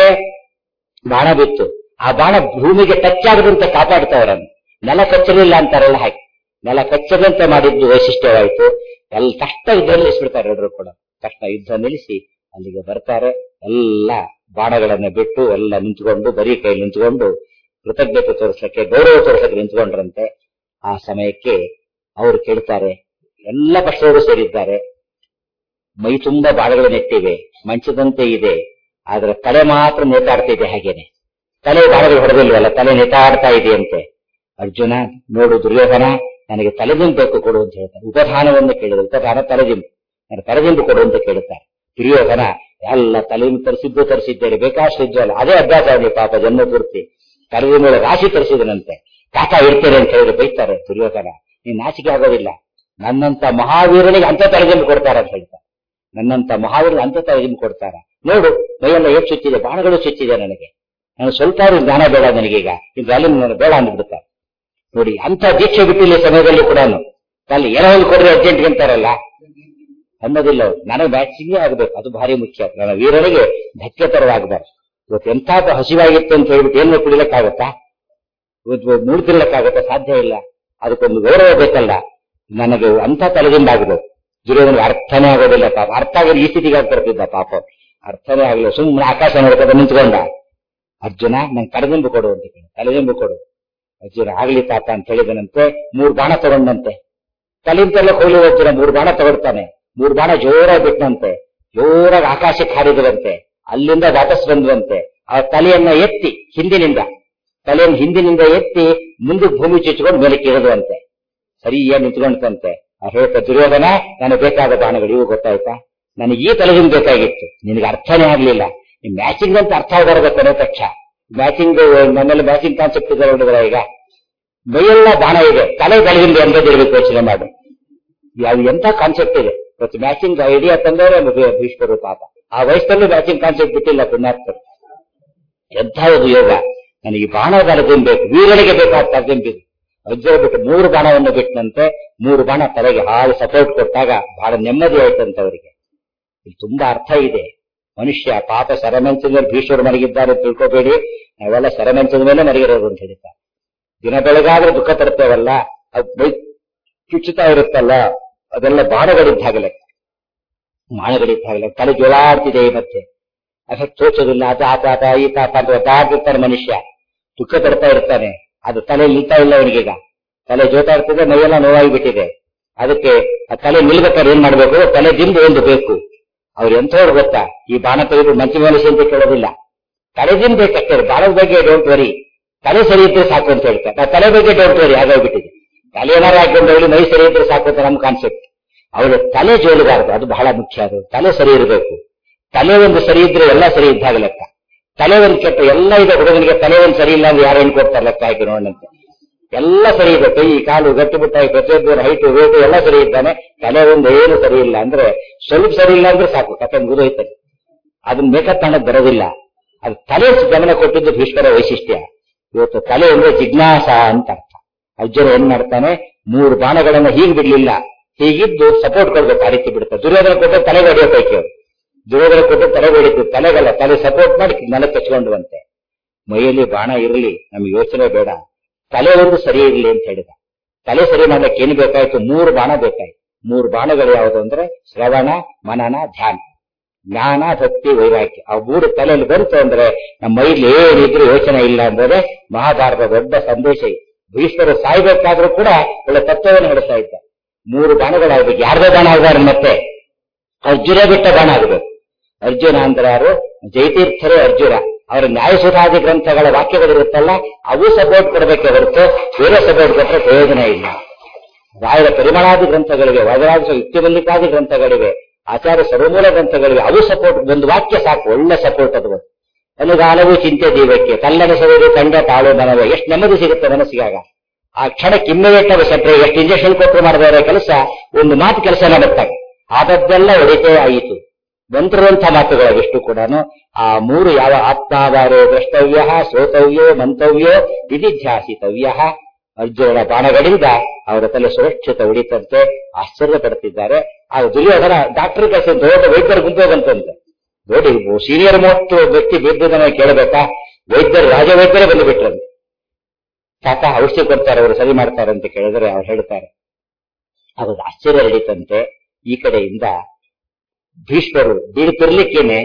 ಬಾಣ ಬಿತ್ತು. ಆ ಬಾಣ ಭೂಮಿಗೆ ಟಚ್ ಆಗದಂತೆ ಕಾಪಾಡ್ತಾವ್ರನ್ನು. ನೆಲ ಕಚ್ಚಲಿಲ್ಲ ಅಂತಾರಲ್ಲ ಹಾಗೆ ನೆಲ ಕಚ್ಚದಂತೆ ಮಾಡಿದ್ದು ವೈಶಿಷ್ಟ್ಯವಾಯಿತು. ಎಲ್ಲ ತಕ್ಷಣ ಯುದ್ಧ ನಿಲ್ಲಿಸ್ಬಿಡ್ತಾರೆ. ಎಲ್ಲರೂ ಕೂಡ ತಕ್ಷಣ ಯುದ್ಧ ನಿಲ್ಲಿಸಿ ಅಲ್ಲಿಗೆ ಬರ್ತಾರೆ. ಎಲ್ಲ ಬಾಣಗಳನ್ನ ಬಿಟ್ಟು ಎಲ್ಲ ನಿಂತ್ಕೊಂಡು, ಬರೀ ಕೈ ನಿಂತ್ಕೊಂಡು ಕೃತಜ್ಞತೆ ತೋರಿಸಕ್ಕೆ, ಗೌರವ ತೋರಿಸಕ್ಕೆ ನಿಂತ್ಕೊಂಡ್ರಂತೆ. ಆ ಸಮಯಕ್ಕೆ ಅವರು ಕೇಳ್ತಾರೆ, ಎಲ್ಲ ಪಕ್ಷದವರು ಸೇರಿದ್ದಾರೆ. ಮೈ ತುಂಬಾ ಬಾಣಗಳು ನೆಟ್ಟಿವೆ, ಮಂಚದಂತೆ ಇದೆ. ಆದ್ರೆ ತಲೆ ಮಾತ್ರ ನೇತಾಡ್ತಿದೆ. ಹಾಗೇನೆ ತಲೆ ಬಾಣಗಳು ಹೊಡೆದಿಲ್ವಲ್ಲ, ತಲೆ ನೇತಾಡ್ತಾ ಇದೆಯಂತೆ. ಅರ್ಜುನ ನೋಡು ದುರ್ಯೋಧನ, ನನಗೆ ತಲೆದಿಂಬು ಬೇಕು ಕೊಡು ಅಂತ ಹೇಳ್ತಾರೆ. ಉಪಧಾನವನ್ನು ಕೇಳಿದ್ರು. ಉಪಧಾನ ತಲೆದಿಂಬು, ನನಗೆ ತಲೆದಿಂಬು ಕೊಡು ಅಂತ ಕೇಳುತ್ತಾರೆ. ದುರ್ಯೋಧನ ಎಲ್ಲ ತಲೆಯನ್ನು ತರಿಸಿದ್ದೇನೆ, ಬೇಕಾಷ್ಟು ಇದ್ವಲ್ಲ, ಅದೇ ಅಭ್ಯಾಸ ಆಗಲಿ ಪಾಪ ಜನ್ಮ ಪೂರ್ತಿ. ತಲೆದಿಂಬ ರಾಶಿ ತರಿಸಿದನಂತೆ. ಕಾಕ ಇರ್ತೇನೆ ಅಂತ ಹೇಳಿದ್ರೆ ಬೈತಾರೆ. ದುರ್ಯೋಧನ, ನೀನ್ ನಾಚಿಕೆ ಆಗೋದಿಲ್ಲ. ನನ್ನಂತ ಮಹಾವೀರನಿಗೆ ಅಂತ ತಲೆದಿಂಬು ಕೊಡ್ತಾರ ಅಂತ ಹೇಳ್ತಾರೆ. ನನ್ನಂತ ಮಹಾವೀರನಿಗೆ ಅಂತ ತಲೆದಿಂಬು ಕೊಡ್ತಾರ. ನೋಡು ಮೈಯೆಲ್ಲ ಎಷ್ಟು ಚುಚ್ಚಿದೆ, ಬಾಣಗಳು ಚುಚ್ಚಿದೆ. ನಾನು ಸ್ವಲ್ಪ ಜ್ಞಾನ ಬೇಡ ನನಗೀಗ, ಇದು ಅಲ್ಲಿ ಬೇಡ ಅಂದ್ಬಿಡ್ತಾರೆ. ನೋಡಿ, ಅಂತ ದೀಕ್ಷೆ ಬಿಟ್ಟಿಲ್ಲ ಸಮಯದಲ್ಲಿ ಕೂಡ ಅಲ್ಲಿ ಏನೋ ಒಂದು ಕೊಡ್ರಿ ಅರ್ಜೆಂಟ್ ಅಂತಾರಲ್ಲ ಅನ್ನೋದಿಲ್ಲ. ನನಗೆ ಮ್ಯಾಚಿಂಗೇ ಆಗ್ಬೇಕು, ಅದು ಭಾರಿ ಮುಖ್ಯ. ನನ್ನ ವೀರನಿಗೆ ಧಕ್ಕೆ ತರವಾಗಬಾರ್ದು. ಇವತ್ತು ಎಂಥ ಹಸಿವಾಗಿತ್ತು ಅಂತ ಹೇಳ್ಬಿಟ್ಟು ಏನು ಕುಡಿಲಕ್ಕಾಗತ್ತಾ, ಮೂಡ್ತಿರ್ಲಕ್ಕಾಗತ್ತಾ? ಸಾಧ್ಯ ಇಲ್ಲ. ಅದಕ್ಕೊಂದು ಗೌರವ ಬೇಕಲ್ಲ. ನನಗೆ ಅಂತ ತಲೆದಿಂದಾಗಬೇಕು. ದುರ್ಯೋಧನಿಗೆ ಅರ್ಥನೇ ಆಗೋದಿಲ್ಲ ಪಾಪ. ಅರ್ಥ ಆಗೋದು ಈ ಸ್ಥಿತಿಗೆ ಬರ್ತಿದ್ದ ಪಾಪ. ಅರ್ಥನೇ ಆಗಲಿಲ್ಲ. ಸುಮ್ಮನೆ ಆಕಾಶ ನೋಡ್ಕೊಂಡು ನಿಂತ್ಕೊಂಡ. ಅರ್ಜುನ ನಂಗೆ ತಲೆದಿಂಬು ಕೊಡು ಅಂತ ಕೇಳಿ, ತಲೆದಿಂಬು ಕೊಡು. ಅರ್ಜುನ ಆಗ್ಲಿ ತಾತ ಅಂತ ಹೇಳಿದನಂತೆ. 3 ಬಾಣ ತಗೊಂಡಂತೆ. ತಲೆಯಿಂದೆಲ್ಲ ಹೋಗ್ಲಿ ಅರ್ಜುನ 3 ಬಾಣ ತಗೊಳ್ತಾನೆ. 3 ಬಾಣ ಜೋರಾಗಿ ಬಿಟ್ಟಂತೆ. ಜೋರಾಗಿ ಆಕಾಶಕ್ಕೆ ಹಾರಿದವಂತೆ. ಅಲ್ಲಿಂದ ವಾಪಸ್ ಬಂದ್ವಂತೆ. ಆ ತಲೆಯನ್ನ ಎತ್ತಿ ಹಿಂದಿನಿಂದ ಎತ್ತಿ ಮುಂದಕ್ಕೆ ಭೂಮಿ ಚುಚ್ಚಿಕೊಂಡು ಮೇಲೆ ಕೇಳಿದುವಂತೆ ಸರಿಯಾಗಿ ನಿಂತ್ಕೊಂಡಂತೆ ಹೇಳ್ತಾ ದುರ್ಯೋಧನ ನನಗೆ ಬೇಕಾದ ಬಾಣಗಳು ಇವು ಗೊತ್ತಾಯ್ತಾ, ನನಗೆ ಈ ತಲೆಯಿಂದ ಬೇಕಾಗಿತ್ತು, ನಿನಗೆ ಅರ್ಥನೇ ಆಗ್ಲಿಲ್ಲ, ಈ ಮ್ಯಾಚಿಂಗ್ ಅಂತ ಅರ್ಥ ಬರಬೇಕು ಅನ್ನೋ ತಕ್ಷ ಮ್ಯಾಚಿಂಗ್ ನನ್ನಲ್ಲಿ ಮ್ಯಾಚಿಂಗ್ ಕಾನ್ಸೆಪ್ಟ್ ಇದೆ ನೋಡಿದ್ರೆ ಈಗ ಮೈಯೆಲ್ಲ ಬಾಣ ಇದೆ, ತಲೆಗಿಂದ ಎಂಬುದಿರ್ಬೇಕು ಯೋಚನೆ ಮಾಡು. ಯಾವ ಎಂತ ಕಾನ್ಸೆಪ್ಟ್ ಇದೆ ಇವತ್ತು ಮ್ಯಾಚಿಂಗ್ ಐಡಿಯಾ ತಂದವರೇ ಭೀಷ್ಮರು ಪಾಪ. ಆ ವಯಸ್ಸಲ್ಲಿ ಮ್ಯಾಚಿಂಗ್ ಕಾನ್ಸೆಪ್ಟ್ ಬಿಟ್ಟಿಲ್ಲ ಪುಣ್ಯಾತ್ಮರು. ಎಂಥ ಒಂದು ಯೋಗ, ನನಗೆ ಬಾಣ ತಲೆದಿಂದ ಬೇಕು, ವೀರನಿಗೆ ಬೇಕಾದ ತಲೆದಿಂಬಿದು ವಜ್ರ ಬಿಟ್ಟು 3 ಬಾಣವನ್ನು ಬಿಟ್ಟನಂತೆ. 3 ಬಾಣ ತಲೆಗೆ ಹಾಗೆ ಸಪೋರ್ಟ್ ಕೊಟ್ಟಾಗ ಬಹಳ ನೆಮ್ಮದಿ ಆಯ್ತಂತೆ ಅವರಿಗೆ. ಇಲ್ಲಿ ತುಂಬಾ ಅರ್ಥ ಇದೆ. ಮನುಷ್ಯ ಪಾಪ ಸೆರೆಮಂಚದ ಮೇಲೆ ಭೀಷ್ಮರು ಮಲಗಿದ್ದಾರೆ ತಿಳ್ಕೋಬೇಡಿ, ನಾವೆಲ್ಲ ಸೆರೆಮಂಚದ ಮೇಲೆ ಮಲಗಿರೋದು ಅಂತ ಹೇಳ್ತಾರೆ. ದಿನ ಬೆಳಗಾದ್ರೆ ದುಃಖ ತರ್ತೇವಲ್ಲ, ಅದು ಚುಚ್ಚುತ್ತಾ ಇರುತ್ತಲ್ಲ, ಅದೆಲ್ಲ ಬಾಣಗಳಿದ್ದಾಗಲೇ ತಲೆ ಜೋಳಾಡ್ತಿದೆ. ಮತ್ತೆ ಅದಕ್ಕೆ ತೋಚೋದಿಲ್ಲ, ಆತ ಈ ತಾತ ಅಂತ ಒದ್ದಾಡ್ತಿರ್ತಾನೆ ಮನುಷ್ಯ, ದುಃಖ ತರ್ತಾ ಇರ್ತಾನೆ. ಅದು ತಲೆ ನಿಲ್ತಾ ಇಲ್ಲ ಅವನಿಗೀಗ, ತಲೆ ಜೋತಾ ಇರ್ತದೆ, ಮೈಯೆಲ್ಲ ನೋವಾಗಿಬಿಟ್ಟಿದೆ. ಅದಕ್ಕೆ ಆ ತಲೆ ನಿಲ್ಬೇಕಾದ್ರೆ ಏನ್ ಮಾಡ್ಬೇಕು, ತಲೆ ದಿಂಬು ಒಂದು ಬೇಕು. ಅವ್ರು ಎಂಥವ್ರು ಗೊತ್ತಾ, ಈ ಬಾಣ ತೆಗೆದು ಮಂಚಿ ಮನುಷ್ಯ ಅಂತ ಕೇಳೋದಿಲ್ಲ, ತಲೆ ದಿಂಬು ಬೇಕಷ್ಟೇ. ಬಾಣದ ಬಗ್ಗೆ ಡೋಂಟ್ ವರಿ, ತಲೆ ಸರಿ ಇದ್ರೆ ಸಾಕು ಅಂತ ಹೇಳ್ತಾರೆ. ತಲೆ ಬಗ್ಗೆ ಡೋಂಟ್ ವರಿ ಆಗೋಗ್ಬಿಟ್ಟಿದೆ. ತಲೆ ಏನಾರು ಹಾಕೊಂಡು ಮೈ ಸರಿ ಇದ್ರೆ ಸಾಕು ಅಂತ ನಮ್ಮ ಕಾನ್ಸೆಪ್ಟ್. ಅವಳು ತಲೆ ಜೋಲಬಾರದು, ಅದು ಬಹಳ ಮುಖ್ಯ. ಅದು ತಲೆ ಸರಿ ಇರಬೇಕು. ತಲೆ ಒಂದು ಸರಿ ಇದ್ರೆ ಎಲ್ಲ ಸರಿ ಇದ್ದಾಗ ಲೆಕ್ಕ. ತಲೆ ಒಂದು ಕೆಟ್ಟ ಎಲ್ಲ ಇದೆ. ಹುಡುಗನಿಗೆ ತಲೆ ಒಂದು ಸರಿ ಇಲ್ಲ ಅಂದ್ರೆ ಯಾರು ಹೆಣ್ಣು ಕೊಡ್ತಾರೆ ಲೆಕ್ಕ ಹಾಕಿ ನೋಡಂತೆ. ಎಲ್ಲ ಸರಿ ಇದೆ, ಕೈ ಕಾಲು ಗಟ್ಟಿಬಿಟ್ಟಾಗಿ ಪ್ರತಿಯೊಬ್ಬರ ಹೈಟು ವೇಟು ಎಲ್ಲ ಸರಿ ಇದ್ದಾನೆ. ತಲೆ ಒಂದು ಏನು ಸರಿ ಇಲ್ಲ ಅಂದ್ರೆ, ಸ್ವಲ್ಪ ಸರಿ ಇಲ್ಲ ಅಂದ್ರೆ ಸಾಕು, ಕತೆ ಮುಗಿದೋಯ್ತದೆ. ಅದನ್ನ ಮೇಕಪ್ ಕಾಣಕ್ ಬರೋದಿಲ್ಲ. ಅದು ತಲೆ ಗಮನ ಕೊಟ್ಟಿದ್ದು ಭೀಷ್ಮರ ವೈಶಿಷ್ಟ್ಯ. ಇವತ್ತು ತಲೆ ಅಂದ್ರೆ ಜಿಜ್ಞಾಸ ಅಂತ ಅರ್ಥ. ಅರ್ಜುನ ಏನ್ ಮಾಡ್ತಾನೆ, 3 ಬಾಣಗಳನ್ನ ಹೀಗೆ ಬಿಡ್ಲಿಲ್ಲ, ಹೀಗಿದ್ದು ಸಪೋರ್ಟ್ ಕೊಡ್ಬೇಕು, ಆ ರೀತಿ ಬಿಡುತ್ತೆ. ದುರ್ಯೋಧನ ಕೊಟ್ಟು ತಲೆಗೆ ಹೊಡೆಯೋ ಪೈಕಿ ಅವರು, ದುರ್ಯೋಧನ ಕೊಟ್ಟು ತಲೆಗೆ ಹೊಡಿತು, ತಲೆಗಲ್ಲ, ತಲೆ ಸಪೋರ್ಟ್ ಮಾಡಿ ನೆಲಕ್ಕೆ ಹಚ್ಕೊಂಡುವಂತೆ. ಮೈಯಲ್ಲಿ ಬಾಣ ಇರಲಿ, ನಮ್ಗೆ ಯೋಚನೆ ಬೇಡ, ತಲೆ ಒಂದು ಸರಿ ಇರಲಿ ಅಂತ ಹೇಳಿದ. ತಲೆ ಸರಿ ಮಾಡ್ಲಿಕ್ಕೆ ಏನು ಬೇಕಾಯ್ತು, 3 ಬಾಣ ಬೇಕಾಯ್ತು. 3 ಬಾಣಗಳು ಯಾವುದು ಅಂದ್ರೆ ಶ್ರವಣ, ಮನನ, ಧ್ಯಾನ, ಜ್ಞಾನ, ಭಕ್ತಿ, ವೈರಾಗ್ಯ. ಆ 3 ತಲೆಯಲ್ಲಿ ಬಂತು ಅಂದ್ರೆ ನಮ್ಮ ಮೈಲಿ ಏನಿದ್ರು ಯೋಚನೆ ಇಲ್ಲ ಅಂದ್ರೆ ಮಹಾಭಾರತ ದೊಡ್ಡ ಸಂದೇಶ ಇದೆ. ಭೀಷ್ಮರು ಸಾಯ್ಬೇಕಾದ್ರೂ ಕೂಡ ಒಳ್ಳೆ ತತ್ವವನ್ನು ಹೇಳ್ತಾ ಇದ್ದ. 3 ಬಾಣಗಳಾಗಬೇಕು. ಯಾರ್ದೇ ಬಾಣ ಆಗಿದ್ದಾರೆ, ಮತ್ತೆ ಅರ್ಜುನ ಬಿಟ್ಟ ಬಾಣ ಆಗಬೇಕು. ಅರ್ಜುನ ಅಂದ್ರೆ ಯಾರು, ಜಯತೀರ್ಥರೇ ಅರ್ಜುನ. ಅವರ ನ್ಯಾಯಸುಧಾದಿ ಗ್ರಂಥಗಳ ವಾಕ್ಯಗಳಿರುತ್ತಲ್ಲ, ಅವು ಸಪೋರ್ಟ್ ಕೊಡಬೇಕೆ ಹೊರತು ಬೇರೆ ಸಪೋರ್ಟ್ ಕೊಟ್ಟರೆ ಪ್ರಯೋಜನ ಇಲ್ಲ. ರಾಯರ ಪರಿಮಳಾದಿ ಗ್ರಂಥಗಳಿವೆ, ವರರಾಜ ಯುಕ್ತಿಮಲ್ಲಿಕಾದಿ ಗ್ರಂಥಗಳಿವೆ, ಆಚಾರ್ಯ ಸರ್ವಮೂಲ ಗ್ರಂಥಗಳಿವೆ, ಅವು ಸಪೋರ್ಟ್. ಒಂದು ವಾಕ್ಯ ಸಾಕು, ಒಳ್ಳೆ ಸಪೋರ್ಟ್ ಅದು. ಅನುಗಾಲವು ಚಿಂತೆ ದೀವಕ್ಕೆ ತಲ್ಲನಿಸಬಹುದು ಕಂಡ ತಾಳು ಮನವೇ. ಎಷ್ಟು ನೆಮ್ಮದಿ ಸಿಗುತ್ತೆ ಮನಸ್ಸಿಗಾಗ. ಆ ಕ್ಷಣಕ್ಕೆ ಇಮ್ಮಿಡಿಯೇಟ್ ಸೆಟ್ರೆ ಎಷ್ಟು ಇಂಜೆಕ್ಷನ್ ಕೊಟ್ಟರು ಮಾಡಬೇಡ ಕೆಲಸ, ಒಂದು ಮಾತು ಕೆಲಸ ಮಾಡುತ್ತಾಗ ಆದದ್ದೆಲ್ಲ ಒಳಿತೇ ಆಯಿತು. ಮಂತ್ರುವಂಥ ಮಾತುಗಳಾಗಿಷ್ಟು ಕೂಡ ಆ 3 ಯಾವ ಆತ್ಮಾವಾರೋ ದ್ರಷ್ಟವ್ಯ, ಶ್ರೋತವ್ಯೋ, ಮಂತವ್ಯೋ, ವಿಧಿಧ್ಯಾಸಿತವ್ಯ. ಅರ್ಜುನನ ಬಾಣಗಳಿಂದ ಅವರ ತಲೆ ಸುರಕ್ಷಿತ ಉಳಿತಂತೆ. ಆಶ್ಚರ್ಯ ಪಡುತ್ತಿದ್ದಾರೆ. ಆ ದುರ್ಯೋಧನ ಡಾಕ್ಟರ್ ಕೆಲಸ ದೊಡ್ಡ ವೈದ್ಯರ ಗುಂಪೇ ಬಂತಂತೆ. ನೋಡಿ, ಸೀನಿಯರ್ ಮೋಸ್ಟ್ ವ್ಯಕ್ತಿ ಬಿದ್ದದನ್ನ ಕೇಳಬೇಕಾ, ವೈದ್ಯರು ರಾಜವೈದ್ಯರೇ ಬಂದು ಬಿಟ್ರಂತೆ. ತಾತ ಔಷಧಿ ಕೊಡ್ತಾರೆ, ಅವರು ಸರಿ ಮಾಡ್ತಾರೆ ಅಂತ ಕೇಳಿದ್ರೆ ಅವ್ರು ಹೇಳ್ತಾರೆ. ಅದು ಆಶ್ಚರ್ಯ ಹಿಡಿತಂತೆ. ಈ ಕಡೆಯಿಂದ ಭೀಷ್ಮರು ಬೀಳ್ತಿರ್ಲಿಕ್ಕೇನೆ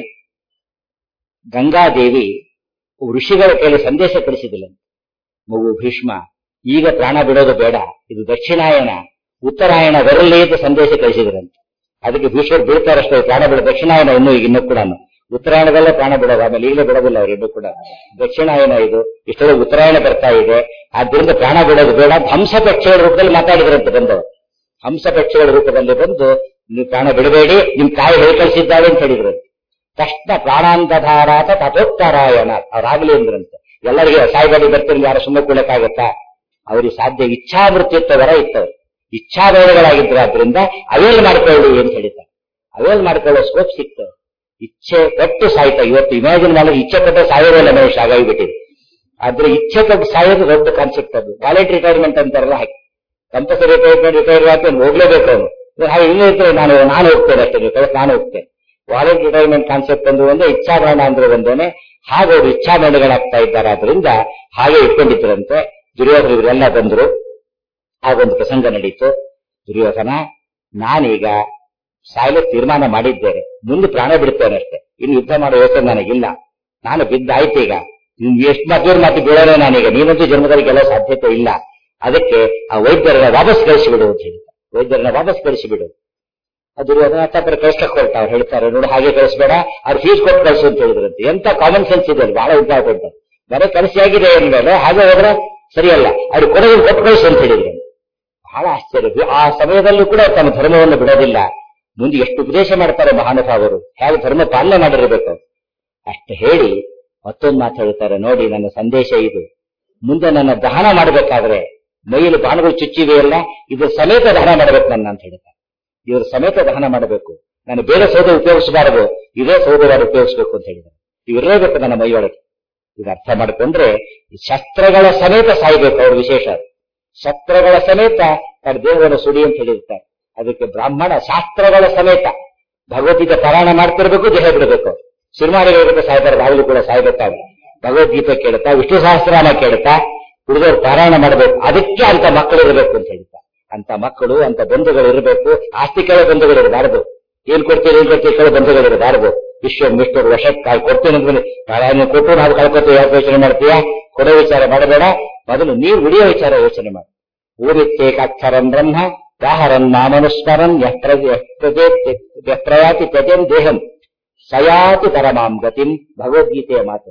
ಗಂಗಾದೇವಿ ಋಷಿಗಳ ಕೈಲಿ ಸಂದೇಶ ಕಳಿಸಿದಿಲ್ಲ. ಮಗು ಭೀಷ್ಮ, ಈಗ ಪ್ರಾಣ ಬಿಡೋದು ಬೇಡ, ಇದು ದಕ್ಷಿಣಾಯನ, ಉತ್ತರಾಯಣ ಬರಲಿ ಅಂತ ಸಂದೇಶ ಕಳಿಸಿದ್ರಂತೆ. ಅದಕ್ಕೆ ಭೀಷ್ಮರು ಬೀಳ್ತಾರಷ್ಟೇ, ಪ್ರಾಣ ಬಿಡ. ದಕ್ಷಿಣಾಯನ ಇನ್ನೂ ಕೂಡ ಉತ್ತರಾಯಣದಲ್ಲೇ ಪ್ರಾಣ ಬಿಡೋದು, ಆಮೇಲೆ ಈಗಲೇ ಬಿಡೋದಿಲ್ಲ ಅವರಿನ್ನೂ ಕೂಡ. ದಕ್ಷಿಣಾಯನ ಇದು, ಇಷ್ಟೊಳಗೆ ಉತ್ತರಾಯಣ ಬರ್ತಾ ಇದೆ, ಆದ್ರಿಂದ ಪ್ರಾಣ ಬಿಡೋದು ಬೇಡ. ಹಂಸಪಕ್ಷಿಗಳ ರೂಪದಲ್ಲಿ ಮಾತಾಡಿದ್ರಂತೆ ಬಂದವರು. ಹಂಸಪಕ್ಷಿಗಳ ರೂಪದಲ್ಲಿ ಬಂದು, ನೀವು ಪ್ರಾಣ ಬಿಡಬೇಡಿ, ನಿಮ್ ತಾಯಿ ಹೇಳಿ ಕಳಿಸಿದ್ದಾವೆ ಅಂತ ಹೇಳಿದ್ರು. ತಕ್ಷಣ ಪ್ರಾಣಾಂತಧಾರಾತ ತಥೋತ್ತರಾಯಣ ಅವರಾಗಲಿ ಅಂದ್ರಂತೆ. ಎಲ್ಲರಿಗೆ ಸಾಯಿಬಾಡಿ ಬರ್ತಿರ್ಲಿ, ಯಾರು ಸುಮ್ಮನೆ ಕೂಡಕ್ಕಾಗತ್ತಾ? ಅವ್ರಿಗೆ ಸಾಧ್ಯ. ಇಚ್ಛಾಮೃತ್ಯುತ್ವ ವರ ಇತ್ತವ್ರು, ಇಚ್ಛಾಭೇದಗಳಾಗಿದ್ರು. ಆದ್ರಿಂದ ಅವೇಲ್ ಮಾಡ್ಕೊಳ್ಳಿ ಅಂತ ಹೇಳಿದ್ದಾರೆ. ಅವೇಲ್ ಮಾಡ್ಕೊಳ್ಳೋ ಸ್ಕೋಪ್ ಸಿಕ್ತು. ಇಚ್ಛೆ ಪಟ್ಟು ಸಾಯ್ತಾ. ಇವತ್ತು ಇಮ್ಯಾಜಿನ್ ಮಾಡಿ ಇಚ್ಛೆ ಪಟ್ಟು ಸಾಯೋದಿಲ್ಲ ಮನುಷ್ಯ, ಆಗಾಗಿಬಿಟ್ಟಿದೆ. ಆದ್ರೆ ಇಚ್ಛೆ ಪಟ್ಟು ಸಾಯೋದು ದೊಡ್ಡ ಕಾನ್ಸೆಪ್ಟ್. ಅದು ವಾಲೆಂಟ್ ರಿಟೈರ್ಮೆಂಟ್ ಅಂತಾರಲ್ಲ, ಹಾಕಿ ಕಂಪಲ್ಸರಿ ರಿಟೈರ್ ಆಗಿ ಹೋಗ್ಲೇಬೇಕು ಅವನು. ಹಾಗೆ ಇನ್ನೂ ಇದ್ರೆ ನಾನು ಹೋಗ್ತೇನೆ ಅಷ್ಟೇ, ನಾನು ಹೋಗ್ತೇನೆ. ವಾಲೆಂಟ್ ರಿಟೈರ್ಮೆಂಟ್ ಕಾನ್ಸೆಪ್ಟ್ ಒಂದು ಒಂದೇ, ಇಚ್ಛಾಮರಣ ಅಂದ್ರೆ ಒಂದೇನೆ. ಹಾಗೆ ಅವರು ಇಚ್ಛಾಮರಣಗಳಾಗ್ತಾ ಇದ್ದಾರೆ. ಆದ್ರಿಂದ ಹಾಗೆ ಇಟ್ಕೊಂಡಿದ್ರಂತೆ. ದುರ್ಯೋಧನ ಇವರೆಲ್ಲ ಬಂದ್ರು. ಆಗೊಂದು ಪ್ರಸಂಗ ನಡೀತು. ದುರ್ಯೋಧನ, ನಾನೀಗ ಸಾಯಲು ತೀರ್ಮಾನ ಮಾಡಿದ್ದೇನೆ, ಮುಂದೆ ಪ್ರಾಣ ಬಿಡ್ತೇನೆ ಅಷ್ಟೇ, ಇನ್ನು ಯುದ್ಧ ಮಾಡೋ ಯೋಚನೆ ನನಗಿಲ್ಲ. ನಾನು ಬಿದ್ದಾಯ್ತು. ಈಗ ಎಷ್ಟು ಮದ್ದೂರು ಮಾತು ಬೀಳೋಣ ನಾನೀಗ, ನೀನಂತೂ ಜನ್ಮದಲ್ಲಿ ಗೆಲ್ಲೋ ಸಾಧ್ಯತೆ ಇಲ್ಲ. ಅದಕ್ಕೆ ಆ ವೈದ್ಯರನ್ನ ವಾಪಸ್ ಕಳಿಸಿಬಿಡು ಅಂತ ಹೇಳಿದ. ವೈದ್ಯರನ್ನ ವಾಪಸ್ ಕಳಿಸಿಬಿಡು. ಅದು ಅದನ್ನ ಕಳಿಸ್ಲಿಕ್ಕೆ ಹೊರಟ ಅವ್ರು ಹೇಳ್ತಾರೆ, ನೋಡಿ ಹಾಗೆ ಕಳಿಸ್ಬೇಡ, ಅವ್ರು ಫೀಸ್ ಕೊಟ್ಟು ಕಳಿಸು ಅಂತ ಹೇಳಿದ್ರಂತೆ. ಎಂತ ಕಾಮನ್ ಸೆನ್ಸ್ ಇದೆ, ಬಹಳ ಇಂಪಾರ್ಟೆಂಟ್. ಬರೀ ಕಳಿಸಿ ಆಗಿದೆ ಅಂದ್ಮೇಲೆ ಹಾಗೆ ಹೋದ್ರೆ ಸರಿಯಲ್ಲ, ಅವ್ರು ಕೊಡೋದು ಕೊಟ್ಟು ಕಳಿಸು ಅಂತ ಹೇಳಿದ್ರು. ಬಹಳ ಆಶ್ಚರ್ಯ. ಆ ಸಮಯದಲ್ಲೂ ಕೂಡ ತಮ್ಮ ಧರ್ಮವನ್ನು ಬಿಡೋದಿಲ್ಲ. ಮುಂದೆ ಎಷ್ಟು ಉಪದೇಶ ಮಾಡ್ತಾರೆ ಮಹಾನುಭಾವರು, ಹೇಗೆ ಧರ್ಮ ಪಾಲನೆ ಮಾಡಿರಬೇಕು ಅಷ್ಟು ಹೇಳಿ ಮತ್ತೊಂದು ಮಾತು ಹೇಳ್ತಾರೆ, ನೋಡಿ ನನ್ನ ಸಂದೇಶ ಇದು, ಮುಂದೆ ನನ್ನ ದಹನ ಮಾಡಬೇಕಾದ್ರೆ ಮೈಯಲ್ಲಿ ಬಾಣಗಳು ಚುಚ್ಚಿವೆಯಲ್ಲ, ಇದ್ರ ಸಮೇತ ದಹನ ಮಾಡಬೇಕು ನನ್ನ ಅಂತ ಹೇಳ್ತಾರೆ. ಇದ್ರ ಸಮೇತ ದಹನ ಮಾಡಬೇಕು, ನಾನು ಬೇರೆ ಸೌದೆ ಉಪಯೋಗಿಸಬಾರದು, ಇದೇ ಸೌದೆಯನ್ನು ಉಪಯೋಗಿಸಬೇಕು ಅಂತ ಹೇಳಿದ್ದಾರೆ. ಇವಿರಲೇಬೇಕು ನನ್ನ ಮೈಯೊಳಗೆ. ಇದು ಅರ್ಥ ಮಾಡಿಕೊಂಡ್ರೆ ಶಸ್ತ್ರಗಳ ಸಮೇತ ಸಾಯ್ಬೇಕು ಅವ್ರ ವಿಶೇಷ. ಶಸ್ತ್ರಗಳ ಸಮೇತ ತನ್ನ ದೇಹವನ್ನು ಸುಡಿ ಅಂತ ಹೇಳಿರ್ತಾರೆ. ಅದಕ್ಕೆ ಬ್ರಾಹ್ಮಣ ಶಾಸ್ತ್ರಗಳ ಸಮೇತ ಭಗವದ್ಗೀತೆ ಪಾರಾಯಣ ಮಾಡ್ತಿರ್ಬೇಕು, ದೇಹ ಬಿಡಬೇಕು. ಸಿನಿಮಾಗಳಿಗೆ ಸಾಯ್ತಾರೆ, ರಾಹುಲು ಕೂಡ ಸಾಯ್ಬೇಕಾದ್ರೆ ಭಗವದ್ಗೀತೆ ಕೇಳುತ್ತಾ, ವಿಷ್ಣು ಸಹಸ್ರನಾಮ ಕೇಳುತ್ತಾ ಹುಡುಗರು ಪಾರಾಯಣ ಮಾಡಬೇಕು. ಅದಕ್ಕೆ ಅಂತ ಮಕ್ಕಳು ಇರಬೇಕು ಅಂತ ಹೇಳ್ತಾರೆ. ಅಂತ ಮಕ್ಕಳು, ಅಂತ ಬಂಧುಗಳು ಇರಬೇಕು. ಆಸ್ತಿ ಕೇಳೋ ಬಂಧುಗಳು ಇರಬಾರದು. ಏನ್ ಕೊಡ್ತೀರಿ ಕೇಳೋ ಬಂಧುಗಳು ಇರಬಾರದು. ವಿಶ್ವಮಿಷ್ಟರು ವರ್ಷಕ್ಕೆ ಕೊಡ್ತೇನೆ ಅಂದ್ರೆ ಪಾರಾಯಣ ಕೊಟ್ಟು ನಾವು ಕಳ್ಕೊತೀವಿ, ಯಾಕೆ ಯೋಚನೆ ಮಾಡ್ತೀಯಾ? ಕೊಡೋ ವಿಚಾರ ಮಾಡಬೇಡ, ಮೊದಲು ನೀರು ಉಳಿಯೋ ವಿಚಾರ ಯೋಚನೆ ಮಾಡಿ. ಊರಿತ್ತೇಕಾಕ್ಷರಂ ಬ್ರಹ್ಮ ವ್ಯಾಹರನ್ ನಾಮನುಸ್ಮರನ್ ಯತ್ರಯಾತಿ ತ್ಯಜನ್ ದೇಹಂ ಸಯಾತಿ ಪರಮಾಂ ಗತಿಂ. ಭಗವದ್ಗೀತೆಯ ಮಾತು.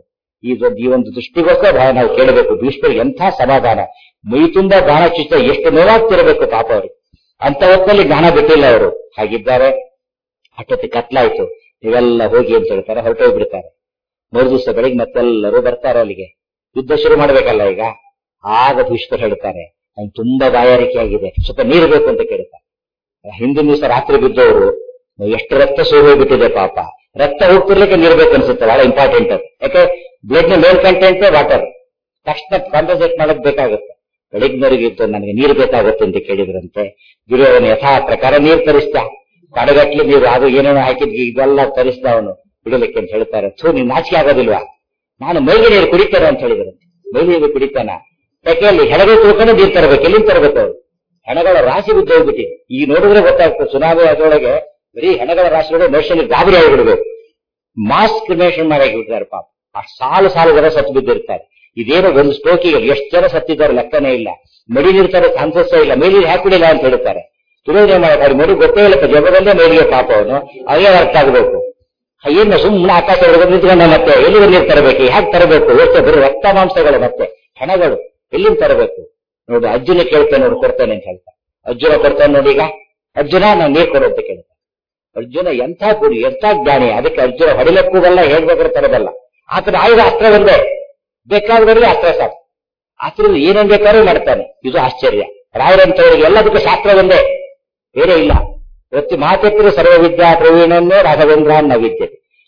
ಈ ಒಂದು ದೃಷ್ಟಿಗೋಸ್ಕರ ನಾವು ಕೇಳಬೇಕು. ಭೀಷ್ಮರಿಗೆ ಎಂಥ ಸಮಾಧಾನ, ಮೈ ತುಂಬಾ ಗಾಣ ಚುಚ್ಚ ಎಷ್ಟು ನೋವಾಗ್ತಿರಬೇಕು ಪಾಪ ಅವ್ರಿಗೆ. ಅಂತ ಹೊತ್ತಲ್ಲಿ ಜ್ಞಾನ ಬಿಟ್ಟಿಲ್ಲ ಅವರು. ಹಾಗಿದ್ದಾರೆ. ಅಷ್ಟೊತ್ತಿ ಕತ್ಲಾಯ್ತು, ನೀವೆಲ್ಲ ಹೋಗಿ ಅಂತ ಹೇಳ್ತಾರೆ, ಹೊರಟೋಗ್ಬಿಡ್ತಾರೆ. ಮರುದಿವಸ ಬೆಳಿಗ್ಗೆ ಮತ್ತೆಲ್ಲರೂ ಬರ್ತಾರೆ ಅಲ್ಲಿಗೆ. ಯುದ್ಧ ಶುರು ಮಾಡ್ಬೇಕಲ್ಲ ಈಗ. ಆಗ ಭೀಷ್ಮರು ಹೇಳ್ತಾರೆ, ನಂಗೆ ತುಂಬಾ ಬಾಯಾರಿಕೆ ಆಗಿದೆ, ಸ್ವಲ್ಪ ನೀರು ಬೇಕು ಅಂತ ಕೇಳ್ತಾರೆ. ಹಿಂದಿನ ದಿವಸ ರಾತ್ರಿ ಬಿದ್ದವರು ಎಷ್ಟು ರಕ್ತ ಸೋಗೋಗ್ಬಿಟ್ಟಿದೆ ಪಾಪ. ರಕ್ತ ಹೋಗ್ತಿರ್ಲಿಕ್ಕೆ ನೀರು ಬೇಕು ಅನ್ಸುತ್ತೆ, ಬಹಳ ಇಂಪಾರ್ಟೆಂಟ್ ಅದು. ಯಾಕೆ ಬ್ಲಡ್ ನ ಮೇಲ್ ಕಂಟೆಂಟ್ ವಾಟರ್, ತಕ್ಷಣ ಕಾನ್ಸಂಟ್ರೇಟ್ ಮಾಡಕ್ ಬೇಕಾಗುತ್ತೆ. ಬೆಳಿಗ್ನವರಿಗೆ ಇದ್ದು ನನಗೆ ನೀರು ಬೇಕಾಗುತ್ತೆ ಅಂತ ಕೇಳಿದ್ರಂತೆ. ದುರ್ಯೋಧನ ಯಥಾ ಪ್ರಕಾರ ನೀರು ತರಿಸ್ದ, ಕಡಗಟ್ಲಿ ನೀರು, ಅದು ಏನೇನೋ ಹಾಕಿದ್ ಇದೆಲ್ಲ ತರಿಸ್ದ ಅವನು ಬಿಡಲಿಕ್ಕೆ ಅಂತ ಹೇಳ್ತಾರೆ. ನೀನ್ ನಾಚಿಕೆ ಆಗೋದಿಲ್ವಾ? ನಾನು ಮೈಗೆ ನೀರು ಕುಡಿತೇನೆ ಅಂತ ಹೇಳಿದ್ರಂತೆ. ಮೈಗೆ ನೀರು ಕುಡಿತಾನ? ಯಾಕೆಯಲ್ಲಿ ಹೆಣಗಳು ತಿಳ್ಕೊಂಡು ನೀರು ತರಬೇಕು. ಎಲ್ಲಿಂದ ತರಬೇಕು ಅವರು? ಹೆಣಗಳ ರಾಶಿ ಬಿದ್ದು ಹೋಗ್ಬಿಟ್ಟಿದೆ. ಈಗ ನೋಡಿದ್ರೆ ಗೊತ್ತಾಗ್ತದೆ, ಸುನಾಮಿ ಅದರೊಳಗೆ ಬರೀ ಹೆಣಗಳ ರಾಶಿಗಳು ಮನುಷ್ಯನಿಗೆ ಗಾಬರಿ ಆಗಿಬಿಡ್ಬೇಕು. ಮಾಸ್ ಕ್ರಿಮೇಷನ್ ಮಾಡಿಬಿಡ್ತಾರೆ ಪಾಪ. ಅಷ್ಟು ಸಾಲು ಸಾಲು ಜನ ಸತ್ತು ಬಿದ್ದಿರ್ತಾರೆ. ಇದೇನೋ ಒಂದು ಸ್ಟ್ರೋಕಿಗೆ ಎಷ್ಟು ಜನ ಸತ್ತಿದ್ದಾರೆ ಲೆಕ್ಕನೇ ಇಲ್ಲ. ಮಡಿ ನೀಡ್ತಾರೆ ಚಾನ್ಸಸ್ ಇಲ್ಲ. ಮೇಲಿಗೆ ಹಾಕಿಡಿಲ್ಲ ಅಂತ ಹೇಳ್ತಾರೆ. ತುಳಿಯೋದೇ ಮಾಡ್ತಾರೆ. ಮಡಿ ಗೊತ್ತೇ ಇಲ್ಲ, ಜಗದಲ್ಲೇ ಮೇಲಿಗೆ ಪಾಪ ಅವನು. ಅವೇ ಅರ್ಥ ಆಗಬೇಕು. ಏನು ಸುಮ್ಮನೆ ಆಕಾಶ ನಿಂತ್ಕೊಂಡ ಮತ್ತೆ ಎಲ್ಲಿಗೆ ನೀರು ತರಬೇಕು? ಹೇಗೆ ತರಬೇಕು? ಎಷ್ಟು ಬರೀ ರಕ್ತ ಮಾಂಸಗಳು ಮತ್ತೆ ಹೆಣಗಳು ಎಲ್ಲಿಂದ ತರಬೇಕು? ನೋಡಿ ಅರ್ಜುನ ಕೇಳ್ತೇನೆ, ನೋಡಿ ಕೊಡ್ತೇನೆ ಅಂತ ಹೇಳ್ತಾರೆ. ಅರ್ಜುನ ಕೊಡ್ತಾನೆ ನೋಡಿ. ಈಗ ಅರ್ಜುನ ನಾನು ನೀರು ಕೊಡು ಅಂತ ಕೇಳ್ತಾನೆ. ಅರ್ಜುನ ಎಂಥ ಗುರಿ, ಎಂಥ ಜ್ಞಾನಿ. ಅದಕ್ಕೆ ಅರ್ಜುನ ಹೊಡಿಲಕ್ಕೂ ಬಲ್ಲ, ಹೇಳ್ಬೇಕಾದ್ರೆ ತರಬಲ್ಲ. ಆತನ ಆಯುಧ ಅಸ್ತ್ರ ಒಂದೇ, ಬೇಕಾದವರಿಗೆ ಅಸ್ತ್ರ ಸಾಕು. ಅಸ್ತ್ರ ಏನೇನ್ ಬೇಕಾದ್ರೂ ಮಾಡ್ತಾನೆ. ಇದು ಆಶ್ಚರ್ಯ. ರಾಯರಂತವರಿಗೆ ಎಲ್ಲದಕ್ಕೂ ಶಾಸ್ತ್ರ ಒಂದೇ, ಬೇರೆ ಇಲ್ಲ. ಪ್ರತಿ ಮಾತೆತ್ತಿರು ಸರ್ವವಿದ್ಯಾ ಪ್ರವೀಣನ್ನೇ ರಾಘವೇಂದ್ರ ನ ವಿದ್ಯೆ.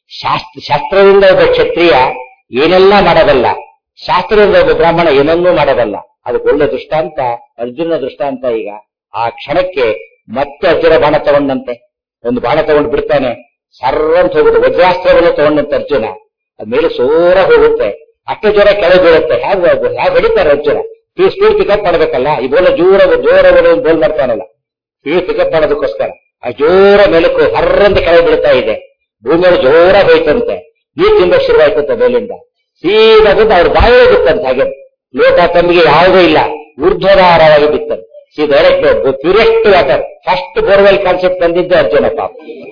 ಶಾಸ್ತ್ರದಿಂದ ಒಬ್ಬ ಕ್ಷತ್ರಿಯ ಏನೆಲ್ಲ ಮಾಡಬಲ್ಲ, ಶಾಸ್ತ್ರದಿಂದ ಒಬ್ಬ ಬ್ರಾಹ್ಮಣ ಏನನ್ನೂ ಮಾಡಬಲ್ಲ. ಅದಕ್ಕೆ ಒಳ್ಳೆ ದೃಷ್ಟಾಂತ ಅರ್ಜುನ ದೃಷ್ಟಾಂತ. ಈಗ ಆ ಕ್ಷಣಕ್ಕೆ ಮತ್ತೆ ಅರ್ಜುನ ಬಾಣ ತಗೊಂಡಂತೆ, ಒಂದು ಬಾಣ ತಗೊಂಡು ಬಿಡ್ತಾನೆ, ಸರ್ರಂತ ಹೋಗುತ್ತೆ. ವಜ್ರಾಸ್ತ್ರವನ್ನು ತಗೊಂಡಂತೆ ಅರ್ಜುನ, ಅದ್ಮೇಲೆ ಸೋರ ಹೋಗುತ್ತೆ, ಅಷ್ಟೇ ಜ್ವರ ಕೆಳಗೆ ಬೀಳುತ್ತೆ. ಹೇಗೆ ಹೊಡಿತಾರೆ ಅರ್ಜುನ? ಸ್ಪೀಡ್ ಪಿಕಪ್ ಮಾಡಬೇಕಲ್ಲ. ಈ ಬೋಲ ಜೋರ ಬೋಲ್ ಮಾಡ್ತಾನಲ್ಲ, ಸ್ಪೀಡ್ ಪಿಕಪ್ ಮಾಡೋದಕ್ಕೋಸ್ಕರ ಆ ಜೋರ ಮೇಲಕ್ಕೂ ಹರ್ರಂತ ಕೆಳಗೆ ಬೀಳ್ತಾ ಇದೆ. ಭೂಮಿಯಲ್ಲಿ ಜೋರ ಹೋಯ್ತಂತೆ, ನೀರು ತಿಂಬಕ್ಕೆ ಶುರುವಾಯ್ತಂತೆ ಮೇಲಿಂದ. ಸೀದಾ ಅವ್ರ ಬಾಯೇ ಬಿತ್ತಂತೆ. ಹಾಗೆ ಲೋಟ ತಂಬಿಗೆ ಯಾವುದೂ ಇಲ್ಲ, ಊರ್ಧ್ವಧಾರವಾಗಿ ಬಿತ್ತಂತೆ. See direct purest water. First borewell concept ತಂದಿದ್ದೆ ಅರ್ಜುನ ಪಾಪ.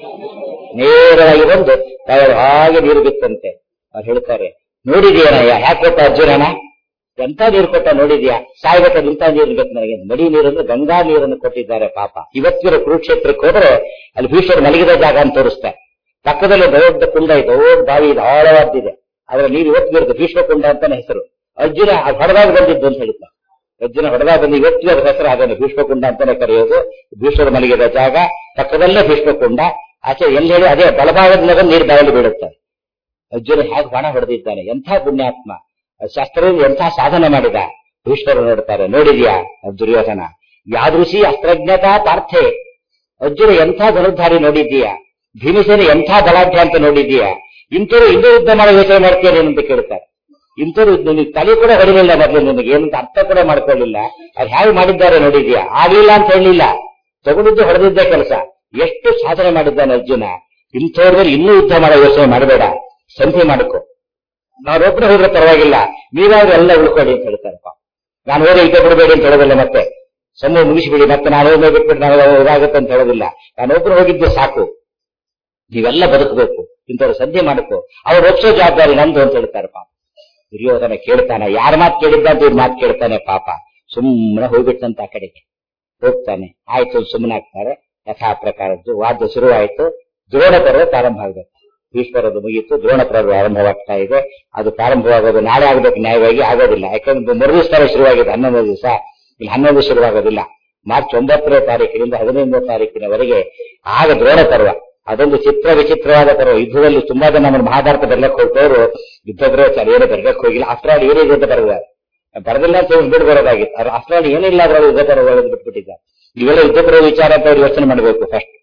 ನೇರವಾಗಿ ಬಂದು ಹಾಗೆ ನೀರು ಬಿತ್ತಂತೆ. ಅವ್ರು ಹೇಳ್ತಾರೆ, ನೋಡಿದ್ಯಾನಯ್ಯ ಹ್ಯಾಕ್ ಕೊಟ್ಟ ಅರ್ಜುನನ? ಎಂತ ನೀರು ಕೊಟ್ಟ ನೋಡಿದ್ಯಾ? ಸಾಯ್ಬೇಕಾದ್ರೆ ಇಂಥ ನೀರು ಬೇಕು ನನಗೆ. ನಡಿ ನೀರನ್ನು ಗಂಗಾ ನೀರನ್ನು ಕೊಟ್ಟಿದ್ದಾರೆ ಪಾಪ. ಇವತ್ತಿನ ಕುರುಕ್ಷೇತ್ರಕ್ಕೆ ಹೋದ್ರೆ ಅಲ್ಲಿ ಭೀಷ್ಮರು ಮಲಗಿದ ಜಾಗ ಅಂತ ತೋರಿಸ್ತಾರೆ. ಪಕ್ಕದಲ್ಲಿ ದೊಡ್ಡ ಕುಂಡ ಇದೆ, ದೊಡ್ಡ ಬಾವಿ ಇದೆ, ಆಳವಾದಿದೆ. ಅದರ ನೀರು ಇವತ್ತು ಬೀರುತ್ತೆ, ಭೀಷ್ಮ ಕುಂಡ ಅಂತಾನೆ ಹೆಸರು. ಅರ್ಜುನ ಹೊಡೆದಾಗ ಬಂದಿದ್ದು ಅಂತ ಹೇಳ್ತಾರೆ. ಅರ್ಜುನ ಹೊಡೆದಾಗ ಬಂದು ಇವತ್ತು ಅದರ ಹೆಸರು ಅದನ್ನು ಭೀಷ್ಮಕುಂಡ ಅಂತಾನೆ ಕರೆಯೋದು. ಭೀಷ್ಮರ ಮಲಗಿದ ಜಾಗ ಪಕ್ಕದಲ್ಲೇ ಭೀಷ್ಮಕುಂಡ. ಆಚೆ ಎಲ್ಲಿ ಹೇಳಿ ಅದೇ ಬಲಭಾಗದ ನೀರು ಬಾಯಲ್ಲಿ ಬೀಳುತ್ತೆ. ಅರ್ಜುನ ಹೇಗೆ ಬಾಣ ಹೊಡೆದಿದ್ದಾನೆ, ಎಂಥ ಪುಣ್ಯಾತ್ಮ, ಶಾಸ್ತ್ರದಲ್ಲಿ ಎಂಥ ಸಾಧನೆ ಮಾಡಿದ. ಭೀಷ್ಮರು ನೋಡ್ತಾರೆ, ನೋಡಿದ್ಯಾ ದುರ್ಯೋಧನ ಯಾದೃಶಿ ಅಸ್ತ್ರಜ್ಞತಾ ಪಾರ್ಥೆ. ಅರ್ಜುನ ಎಂಥ ಧನುರ್ಧಾರಿ ನೋಡಿದ್ದೀಯಾ? ಭೀಮಸೇನ ಎಂಥ ಬಲಾಢ್ಯ ಅಂತ ನೋಡಿದ್ದೀಯಾ? ಇಂಥವ್ರು ಇನ್ನೂ ಯುದ್ಧ ಮಾಡೋ ಯೋಚನೆ ಮಾಡ್ತೀಯ ಅಂತ ಕೇಳ್ತಾರೆ. ಇಂಥವ್ರು ನಿನಗೆ ತಲೆ ಕೂಡ ಹೊಡಿಲಿಲ್ಲ, ಮೊದಲು ನಿನಗೆ ಏನಂತ ಅರ್ಥ ಕೂಡ ಮಾಡ್ಕೊಳ್ಳಿಲ್ಲ. ಅದು ಹೇಗೆ ಮಾಡಿದ್ದಾರೆ ನೋಡಿದ್ಯಾ? ಆಗ್ಲಿಲ್ಲ ಅಂತ ಹೇಳಿಲ್ಲ, ತಗೊಂಡಿದ್ದು ಹೊಡೆದಿದ್ದೇ ಕೆಲಸ. ಎಷ್ಟು ಸಾಧನೆ ಮಾಡಿದ್ದಾನೆ ಅರ್ಜುನ. ಇಂಥವ್ರಲ್ಲಿ ಇನ್ನೂ ಯುದ್ಧ ಮಾಡೋ ಯೋಚನೆ ಮಾಡಬೇಡ, ಸಂಧಿ ಮಾಡ್ಕೊ. ನಾವೊಬ್ಬರು ಹೋದ್ರೆ ಪರವಾಗಿಲ್ಲ, ನೀವಾದ್ರೂ ಎಲ್ಲ ಉಳ್ಕೊಳ್ಳಿ ಅಂತ ಹೇಳ್ತಾರಪ್ಪ. ನಾನು ಹೋದ್ರೆ ಯುದ್ಧ ಬಿಡಬೇಡಿ ಅಂತ ಹೇಳೋದಿಲ್ಲ. ಮತ್ತೆ ಸಮಯ ಮುಗಿಸಿಬಿಡಿ, ಮತ್ತೆ ನಾವೇ ಬಿಟ್ಬಿಟ್ಟು ನಾವು ಇದಾಗುತ್ತೆ ಅಂತ ಹೇಳೋದಿಲ್ಲ. ನಾನೊಬ್ರು ಹೋಗಿದ್ದು ಸಾಕು, ನೀವೆಲ್ಲ ಬದುಕಬೇಕು, ಇಂಥವ್ರು ಸಂಧಿ ಮಾಡಬೇಕು, ಅವ್ರು ಒಪ್ಸೋ ಜವಾಬ್ದಾರಿ ನಂದು ಅಂತ ಹೇಳ್ತಾರೆ. ಪಾಪ ದುರ್ಯೋಧನ ಕೇಳ್ತಾನೆ, ಯಾರ ಮಾತು ಕೇಳಿದ್ದ ಇವ್ರ ಮಾತು ಕೇಳ್ತಾನೆ. ಪಾಪ ಸುಮ್ಮನೆ ಹೋಗ್ಬಿಟ್ಟಂತ ಆ ಕಡೆಗೆ ಹೋಗ್ತಾನೆ. ಆಯ್ತು ಸುಮ್ಮನಾಗ್ತಾರೆ. ಯಥಾ ಪ್ರಕಾರದ್ದು ವಾದ್ಯ ಶುರುವಾಯಿತು. ದ್ರೋಣ ಪರ್ವ ಪ್ರಾರಂಭ ಆಗಬೇಕು. ಭೀಷ್ಮರದ್ದು ಮುಗಿಯಿತು, ದ್ರೋಣ ಪರ್ವ ಆರಂಭವಾಗ್ತಾ ಇದೆ. ಅದು ಪ್ರಾರಂಭವಾಗೋದು ನಾಳೆ ಆಗಬೇಕು, ನ್ಯಾಯವಾಗಿ ಆಗೋದಿಲ್ಲ. ಯಾಕಂದ್ರೆ ಮರುದಿವಸ ಶುರುವಾಗಿದೆ, 11 ದಿವಸ. ಇಲ್ಲಿ 11 ಶುರುವಾಗೋದಿಲ್ಲ. ಮಾರ್ಚ್ 9ನೇ ತಾರೀಕಿನಿಂದ 15ನೇ ತಾರೀಕಿನವರೆಗೆ ಆಗ ದ್ರೋಣ ಪರ್ವ. ಅದೊಂದು ವಿಚಿತ್ರವಾದ ಪರ್ವ. ಯುದ್ಧದಲ್ಲಿ ತುಂಬಾ ಜನ ನಮ್ಮ ಮಹಾಭಾರತ ಬರ್ಲಕ್ಕೆ ಹೋಗ್ತವರು ಯುದ್ಧ ಪ್ರವಚನ ಏನು ಬರ್ಲಕ್ಕೆ ಹೋಗಿಲ್ಲ. ಆಫ್ಟರ್ ಆಲ್ ಏನಿದೆ ಅಂತ ಬರೆದಿದ್ದಾರೆ. ಬರೆದಿಲ್ಲ ಅಂತ ಬಿಟ್ಟು ಬರೋದಾಗಿತ್ತು. ಆಫ್ಟರ್ ಆಲ್ ಏನಿಲ್ಲ ಅದ್ರಲ್ಲಿ ಯುದ್ಧ ಪರ್ವ ಬಿಟ್ಬಿಟ್ಟಿದ್ದಾರೆ. ಇವೆಲ್ಲ ಯುದ್ಧ ಪರ್ವ ವಿಚಾರ ಅಂತ ಅವ್ರು ಯೋಚನೆ ಮಾಡಬೇಕು ಫಸ್ಟ್.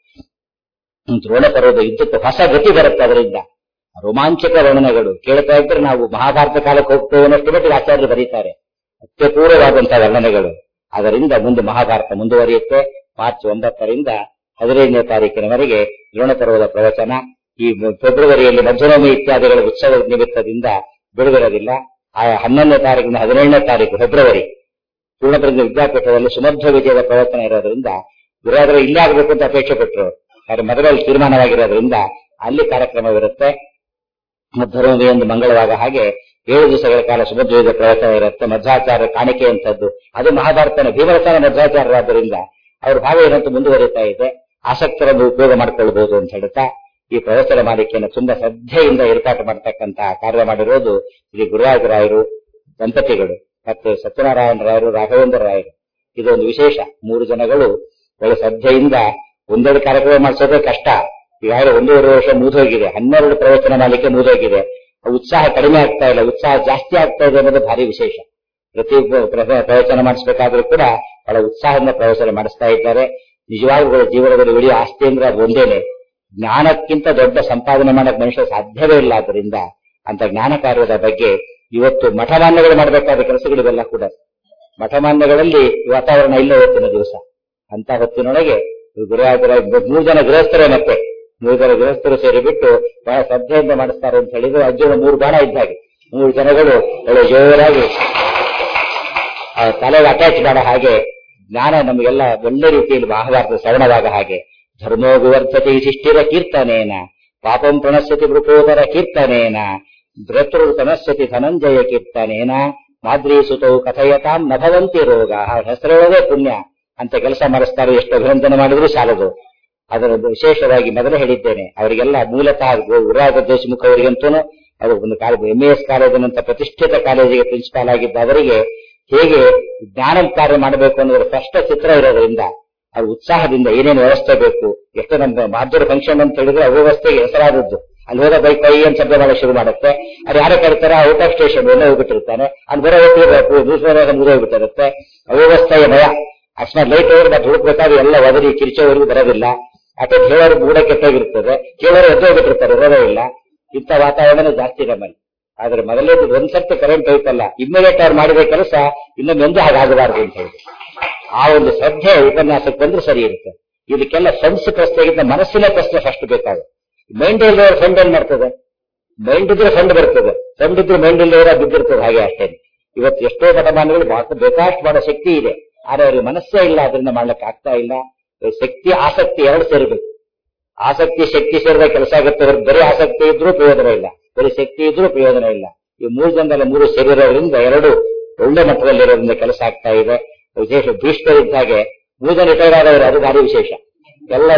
ದ್ರೋಣ ಪರ್ವದ ಯುದ್ಧಕ್ಕೆ ಹೊಸ ಗತಿ ಬರುತ್ತೆ. ಅದರಿಂದ ರೋಮಾಂಚಕ ವರ್ಣನೆಗಳು ಕೇಳ್ತಾ ಇದ್ರೆ ನಾವು ಮಹಾಭಾರತ ಕಾಲಕ್ಕೆ ಹೋಗ್ತೇವೆ ಅನ್ನೋಷ್ಟು ಮಟ್ಟಿಗೆ ಆಚಾರ್ಯರು ಬರೀತಾರೆ. ಅತ್ಯಪೂರ್ವವಾದಂತಹ ವರ್ಣನೆಗಳು. ಅದರಿಂದ ಮುಂದೆ ಮಹಾಭಾರತ ಮುಂದುವರಿಯುತ್ತೆ. ಮಾರ್ಚ್ 9ರಿಂದ 15ನೇ ತಾರೀಕಿನವರೆಗೆ ದ್ರೋಣ ಪರ್ವದ ಪ್ರವಚನ. ಈ ಫೆಬ್ರವರಿಯಲ್ಲಿ ಮಧ್ಯನವಮಿ ಇತ್ಯಾದಿಗಳ ಉತ್ಸವದ ನಿಮಿತ್ತದಿಂದ ಬಿಡುವಿರೋದಿಲ್ಲ. ಆ 11ನೇ ತಾರೀಕಿನ 17ನೇ ತಾರೀಕು ಫೆಬ್ರವರಿ ಪೂರ್ಣಪ್ರಜ್ಞ ವಿದ್ಯಾಪೀಠದಲ್ಲಿ ಸುಮಧ್ವ ವಿಜಯದ ಪ್ರವಚನ ಇರೋದ್ರಿಂದ ಗುರುವಾದರೆ ಇಲ್ಲೇ ಆಗಬೇಕು ಅಂತ ಅಪೇಕ್ಷೆ ಪಟ್ಟರು. ಆದರೆ ಮೊದಲಲ್ಲಿ ತೀರ್ಮಾನವಾಗಿರೋದ್ರಿಂದ ಅಲ್ಲಿ ಕಾರ್ಯಕ್ರಮವಿರುತ್ತೆ. ಮಧ್ಯನವಮಿ ಒಂದು ಮಂಗಳವಾದ ಹಾಗೆ 7 ದಿವಸಗಳ ಕಾಲ ಸುಮಧ್ವ ವಿಜಯ ಪ್ರವಚನ ಇರುತ್ತೆ. ಮಧ್ವಾಚಾರ್ಯ ಕಾಣಿಕೆ ಅಂತದ್ದು ಅದು ಮಹಾಭಾರತನ ಭೀಮರಸನ ಮಧ್ವಾಚಾರ್ಯರಾದ್ದರಿಂದ ಅವ್ರ ಭಾವ ಏನಂತೂ ಮುಂದುವರಿತಾ ಇದೆ. ಆಸಕ್ತರನ್ನು ಉಪಯೋಗ ಮಾಡಿಕೊಳ್ಬಹುದು ಅಂತ ಹೇಳ್ತಾ ಈ ಪ್ರವಚನ ಮಾಲಿಕೆಯನ್ನು ತುಂಬಾ ಶ್ರದ್ಧೆಯಿಂದ ಏರ್ಪಾಟು ಮಾಡತಕ್ಕಂತಹ ಕಾರ್ಯ ಮಾಡಿರೋದು ಶ್ರೀ ಗುರುರಾಜರಾಯರು ದಂಪತಿಗಳು ಮತ್ತು ಸತ್ಯನಾರಾಯಣ ರಾಯರು, ರಾಘವೇಂದ್ರ ರಾಯರು. ಇದೊಂದು ವಿಶೇಷ. 3 ಜನಗಳು ಒಳ್ಳೆ ಶ್ರದ್ಧೆಯಿಂದ ಒಂದೆರಡು ಕಾರ್ಯಕ್ರಮ ಮಾಡಿಸೋದೇ ಕಷ್ಟ. ಈಗಾಗಲೇ 1.5 ವರ್ಷ ಮುಗಿದೋಗಿದೆ. 12 ಪ್ರವಚನ ಮಾಲಿಕೆ ಮುಗಿದೋಗಿದೆ. ಉತ್ಸಾಹ ಕಡಿಮೆ ಆಗ್ತಾ ಇಲ್ಲ, ಉತ್ಸಾಹ ಜಾಸ್ತಿ ಆಗ್ತಾ ಇದೆ ಅನ್ನೋದು ಭಾರಿ ವಿಶೇಷ. ಪ್ರತಿ ಪ್ರವಚನ ಮಾಡಿಸಬೇಕಾದ್ರೂ ಕೂಡ ಬಹಳ ಉತ್ಸಾಹದಿಂದ ಪ್ರವಚನ ಮಾಡಿಸ್ತಾ ಇದ್ದಾರೆ. ನಿಜವಾಗ್ಲೂ ಜೀವನದಲ್ಲಿ ಉಳಿಯುವ ಆಸ್ತಿ ಅಂದ್ರೆ ಅದು ಒಂದೇನೆ. ಜ್ಞಾನಕ್ಕಿಂತ ದೊಡ್ಡ ಸಂಪಾದನೆ ಮಾಡಕ್ಕೆ ಮನುಷ್ಯ ಸಾಧ್ಯವೇ ಇಲ್ಲ. ಆದ್ದರಿಂದ ಅಂತ ಜ್ಞಾನ ಕಾರ್ಯದ ಬಗ್ಗೆ ಇವತ್ತು ಮಠಮಾನ್ಯಗಳು ಮಾಡಬೇಕಾದ ಕೆಲಸಗಳಿವೆಲ್ಲ ಕೂಡ ಮಠಮಾನ್ಯಗಳಲ್ಲಿ ವಾತಾವರಣ ಇಲ್ಲ ಇವತ್ತಿನ ದಿವಸ. ಅಂತ ಹೊತ್ತಿನೊಳಗೆ ಗುರುರಾಜರ 3 ಜನ ಗೃಹಸ್ಥರೇ, ಮತ್ತೆ 3 ಜನ ಗೃಹಸ್ಥರು ಸೇರಿಬಿಟ್ಟು ಬಹಳ ಶ್ರದ್ಧೆಯಿಂದ ಮಾಡಿಸ್ತಾರೆ ಅಂತ ಹೇಳಿದ್ರು. ಅಜ್ಜನ 3 ಬಾಣ ಇದ್ದಾಗೆ 3 ಜನಗಳು ಒಳ್ಳೆ ಜೋರಾಗಿ ತಲೆಗೆ ಅಟ್ಯಾಚ್ ಮಾಡೋ ಹಾಗೆ ಜ್ಞಾನ ನಮಗೆಲ್ಲ ಒಳ್ಳೆ ರೀತಿಯಲ್ಲಿ ಮಹಾಭಾರತ ಶ್ರವಣವಾಗ ಹಾಗೆ. ಧರ್ಮೋ ವಿವರ್ಧತೆ ಶಿಷ್ಟಿರ ಕೀರ್ತನೇನ ಪಾಪಂ ಪ್ರಣಶ್ಯತಿ ವೃಕೋದರ ಕೀರ್ತನೇನ ಭ್ರತೃತನಶ್ಯತಿ ಧನಂಜಯ ಕೀರ್ತನೇನ ಮಾದ್ರೀಸುತೌ ಕಥಯತಾಂ ನಭವಂತಿ ರೋಗ. ಹೆಸರೊಳಗೆ ಪುಣ್ಯ ಅಂತ ಕೆಲಸ ಮಾಡಿಸ್ತಾರೆ. ಎಷ್ಟು ಅಭಿನಂದನೆ ಮಾಡಿದ್ರು ಸಾಲದು. ಅದರ ವಿಶೇಷವಾಗಿ ಮೊದಲೇ ಹೇಳಿದ್ದೇನೆ, ಅವರಿಗೆಲ್ಲ ಮೂಲತಃ ಗುರುರಾಜ ದೇಶಮುಖ ಅವರಿಗಂತೂ ಅವರು ಒಂದು MAS ಕಾಲೇಜಿನಂತ ಪ್ರತಿಷ್ಠಿತ ಕಾಲೇಜಿಗೆ ಪ್ರಿನ್ಸಿಪಾಲ್ ಆಗಿದ್ದ ಅವರಿಗೆ ಹೇಗೆ ಜ್ಞಾನ ಕಾರ್ಯ ಮಾಡಬೇಕು ಅನ್ನೋದ್ರ ಸ್ಪಷ್ಟ ಚಿತ್ರ ಇರೋದ್ರಿಂದ ಅವ್ರ ಉತ್ಸಾಹದಿಂದ ಏನೇನು ವ್ಯವಸ್ಥೆ ಬೇಕು. ಎಷ್ಟು ನಮ್ಮ ಮಾಧುರ ಫಂಕ್ಷನ್ ಅಂತ ಹೇಳಿದ್ರೆ ಅವ್ಯವಸ್ಥೆಗೆ ಹೆಸರಾದದ್ದು. ಅಲ್ಲಿ ಹೋದ ಬೈಕ್ ಕೈ ಅಂತ ಶಬ್ದ ಮಾಡಕ್ಕೆ ಶುರು ಮಾಡುತ್ತೆ. ಅದು ಯಾರೇ ಕರೀತಾರೆ ಔಟ್ ಆಫ್ ಸ್ಟೇಷನ್ ಎಲ್ಲ ಹೋಗ್ಬಿಟ್ಟಿರ್ತಾನೆ. ಅಲ್ಲಿ ಬರೋ ಮುಗಿದೋಗ್ಬಿಟ್ಟಿರುತ್ತೆ. ಅವ್ಯವಸ್ಥೆಯ ಭಯ. ಅಕಸ್ಮಾತ್ ಲೈಟ್ ಹೋದ್ರೆ ಮತ್ತೆ ಹುಡುಕ್ಬೇಕಾದ್ರೆ ಎಲ್ಲ ಒದರಿ ಕಿರಿಚೋವರೆಗೂ ಬರೋದಿಲ್ಲ. ಅಥವಾ ಹೇಳೋರು ಮೂಡ ಕೆಟ್ಟೋಗಿರ್ತದೆ, ಕೇಳೋರು ಎದ್ದೋಗ್ಬಿಟ್ಟಿರ್ತಾರೆ, ಇರೋದೇ ಇಲ್ಲ. ಇಂಥ ವಾತಾವರಣ ಜಾಸ್ತಿ ನಮ್ಮಲ್ಲಿ. ಆದ್ರೆ ಮೊದಲೇ ಒಂದ್ಸರ್ತಿ ಕರೆಂಟ್ ಹೋಯ್ತಲ್ಲ, ಇಮ್ಮಿಡಿಯೇಟ್ ಅವ್ರು ಮಾಡಿದ ಕೆಲಸ ಇನ್ನೊಂದು ಹಾಗಾಗಬಾರ್ದು ಅಂತ ಹೇಳಿ ಆ ಒಂದು ಶ್ರದ್ಧೆ ಉಪನ್ಯಾಸಕ್ಕೆ ಬಂದ್ರೆ ಸರಿ ಇರುತ್ತೆ. ಇದಕ್ಕೆಲ್ಲ ಫಂಡ್ಸ್ ಪ್ರಶ್ನೆಗಿಂತ ಮನಸ್ಸಿನ ಪ್ರಶ್ನೆ ಫಸ್ಟ್ ಬೇಕಾಗುತ್ತೆ. ಮೈಂಡ್ ಇಲ್ಲದವ್ರ ಫಂಡ್ ಏನ್ ಮಾಡ್ತದೆ? ಮೈಂಡ್ ಇದ್ರೆ ಫಂಡ್ ಬರ್ತದೆ, ಫಂಡ್ ಇದ್ರೆ ಮೈಂಡ್ ಇಲ್ಲದವರ ಬಿದ್ದಿರ್ತದೆ. ಹಾಗೆ ಅಷ್ಟೇ. ಇವತ್ತು ಎಷ್ಟೋ ಮಠಮಾನ್ಯಗಳು ಬೇಕಾಷ್ಟು ಮಾಡೋ ಶಕ್ತಿ ಇದೆ, ಆದ್ರೆ ಅವ್ರಿಗೆ ಮನಸ್ಸೇ ಇಲ್ಲ, ಅದರಿಂದ ಮಾಡ್ಲಿಕ್ಕೆ ಆಗ್ತಾ ಇಲ್ಲ. ಶಕ್ತಿ ಆಸಕ್ತಿ 2 ಸೇರಬೇಕು. ಆಸಕ್ತಿ ಶಕ್ತಿ ಸೇರಿದ ಕೆಲಸ ಆಗುತ್ತೆ. ಬರೀ ಆಸಕ್ತಿ ಇದ್ರೂ ಪ್ರಯೋಜನ ಇಲ್ಲ, ಬರೀ ಶಕ್ತಿ ಇದ್ರೂ ಪ್ರಯೋಜನ ಇಲ್ಲ. ಈ 3 ಜನದಲ್ಲಿ 3 ಸೇರಿರೋದ್ರಿಂದ 2 ಒಳ್ಳೆ ಮಟ್ಟದಲ್ಲಿರೋದ್ರಿಂದ ಕೆಲಸ ಆಗ್ತಾ ಇದೆ. ವಿಶೇಷ ಭೀಷ್ಮರಿದ್ದಾಗೆ 3 ಜನ ರಿಟೈರ್ ಆದವರು, ಅದು ಭಾರಿ ವಿಶೇಷ. ಎಲ್ಲ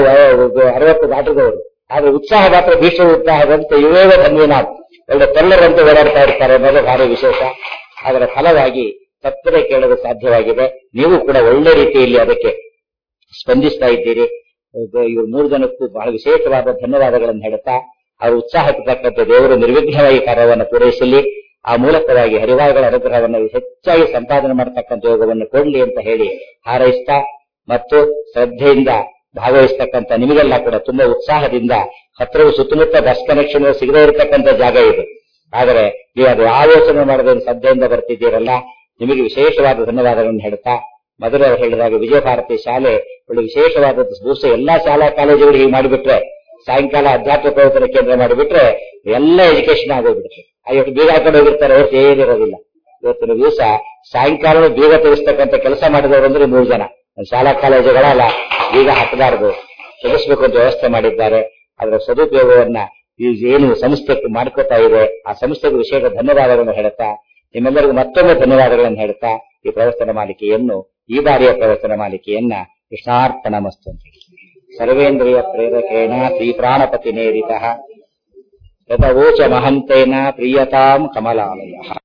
60 ದಾಟಿದವರು, ಆದ್ರೆ ಉತ್ಸಾಹ ಮಾತ್ರ ಭೀಷ್ಮ ಉತ್ಸಾಹದಂತೆ ಇವೇವ ಧನ್ಯನಾಥ್ ಒಳ್ಳೆ ತೆಲ್ಲರಂತೆ ಓಡಾಡ್ತಾ ಇರ್ತಾರೆ ಅನ್ನೋದು ಭಾರಿ ವಿಶೇಷ. ಅದರ ಫಲವಾಗಿ ತಪ್ಪದೆ ಕೇಳಲು ಸಾಧ್ಯವಾಗಿದೆ. ನೀವು ಕೂಡ ಒಳ್ಳೆ ರೀತಿಯಲ್ಲಿ ಅದಕ್ಕೆ ಸ್ಪಂದಿಸ್ತಾ ಇದ್ದೀರಿ. ಇವರು 3 ಜನಕ್ಕೂ ಬಹಳ ವಿಶೇಷವಾದ ಧನ್ಯವಾದಗಳನ್ನು ಹೇಳುತ್ತಾ ಅವರ ಉತ್ಸಾಹಕ್ಕೆ ತಕ್ಕಂತೆ ದೇವರು ನಿರ್ವಿಘ್ನವಾಗಿ ಕಾರ್ಯವನ್ನು ಪೂರೈಸಲಿ. ಆ ಮೂಲಕವಾಗಿ ಹರಿವಾಯುಗಳ ಅನುಗ್ರಹವನ್ನು ಹೆಚ್ಚಾಗಿ ಸಂಪಾದನೆ ಮಾಡತಕ್ಕಂಥ ಯೋಗವನ್ನು ಕೊಡಲಿ ಅಂತ ಹೇಳಿ ಹಾರೈಸ್ತಾ, ಮತ್ತು ಶ್ರದ್ಧೆಯಿಂದ ಭಾಗವಹಿಸ್ತಕ್ಕಂಥ ನಿಮಗೆಲ್ಲ ಕೂಡ ತುಂಬಾ ಉತ್ಸಾಹದಿಂದ ಹತ್ತಿರವು ಸುತ್ತಮುತ್ತ ಬಸ್ ಕನೆಕ್ಷನ್ ಸಿಗದೇ ಇರತಕ್ಕಂಥ ಜಾಗ ಇದು. ಆದರೆ ನೀವು ಅದು ಆಲೋಚನೆ ಮಾಡದೆ ಶ್ರದ್ಧೆಯಿಂದ ಬರ್ತಿದ್ದೀರಲ್ಲ, ನಿಮಗೆ ವಿಶೇಷವಾದ ಧನ್ಯವಾದಗಳನ್ನು ಹೇಳುತ್ತಾ, ಮೊದಲು ಹೇಳಿದಾಗ ವಿಜಯ ಭಾರತಿ ಶಾಲೆ ಒಳ್ಳೆ ವಿಶೇಷವಾದ ದಿವಸ ಎಲ್ಲಾ ಶಾಲಾ ಕಾಲೇಜುಗಳು ಹೀಗೆ ಮಾಡಿಬಿಟ್ರೆ, ಸಾಯಂಕಾಲ ಅಧ್ಯಾತ್ಮ ಪ್ರವಚನ ಕೇಂದ್ರ ಮಾಡಿಬಿಟ್ರೆ ಎಲ್ಲ ಎಜುಕೇಶನ್ ಆಗೋಗ್ಬಿಡುತ್ತೆ. ಇವತ್ತು ಬೀಗ ಹಾಕೊಂಡು ಹೋಗಿರ್ತಾರೆ, ಹೊರತು ಏನಿರೋದಿಲ್ಲ. ಇವತ್ತಿನ ದಿವಸ ಸಾಯಂಕಾಲ ಬೀಗ ತಿಳಿಸ್ತಕ್ಕಂಥ ಕೆಲಸ ಮಾಡಿದವರು ಅಂದ್ರೆ 3 ಜನ. ಶಾಲಾ ಕಾಲೇಜುಗಳಲ್ಲ ಈಗ ಹಾಕಬಾರದು, ತೆಗೆಸಬೇಕು ಅಂತ ವ್ಯವಸ್ಥೆ ಮಾಡಿದ್ದಾರೆ. ಅದರ ಸದುಪಯೋಗವನ್ನ ಈ ಏನು ಸಂಸ್ಥೆ ಮಾಡ್ಕೋತಾ ಇದೆ ಆ ಸಂಸ್ಥೆಗೆ ವಿಶೇಷ ಧನ್ಯವಾದಗಳನ್ನು ಹೇಳ್ತಾ, ನಿಮ್ಮೆಲ್ಲರಿಗೂ ಮತ್ತೊಮ್ಮೆ ಧನ್ಯವಾದಗಳನ್ನು ಹೇಳ್ತಾ ಈ ಪ್ರವಚನ ಮಾಲಿಕೆಯನ್ನು, ಈ ಬಾರಿಯ ಪ್ರವಚನ ಮಾಲಿಕೆಯನ್ನ ಕೃಷ್ಣಾರ್ಪಣಮಸ್ತು ಅಂತ ಹೇಳಿ ಸರ್ವೇಂದ್ರಿಯ ಪ್ರೇರಕೇಣ ಶ್ರೀ ಪ್ರಾಣಪತಿ ನೇರಿತ ಯಥವೋಚ ಮಹಂತೇನ ಪ್ರಿಯತಾಂ ಕಮಲಾಲಯ.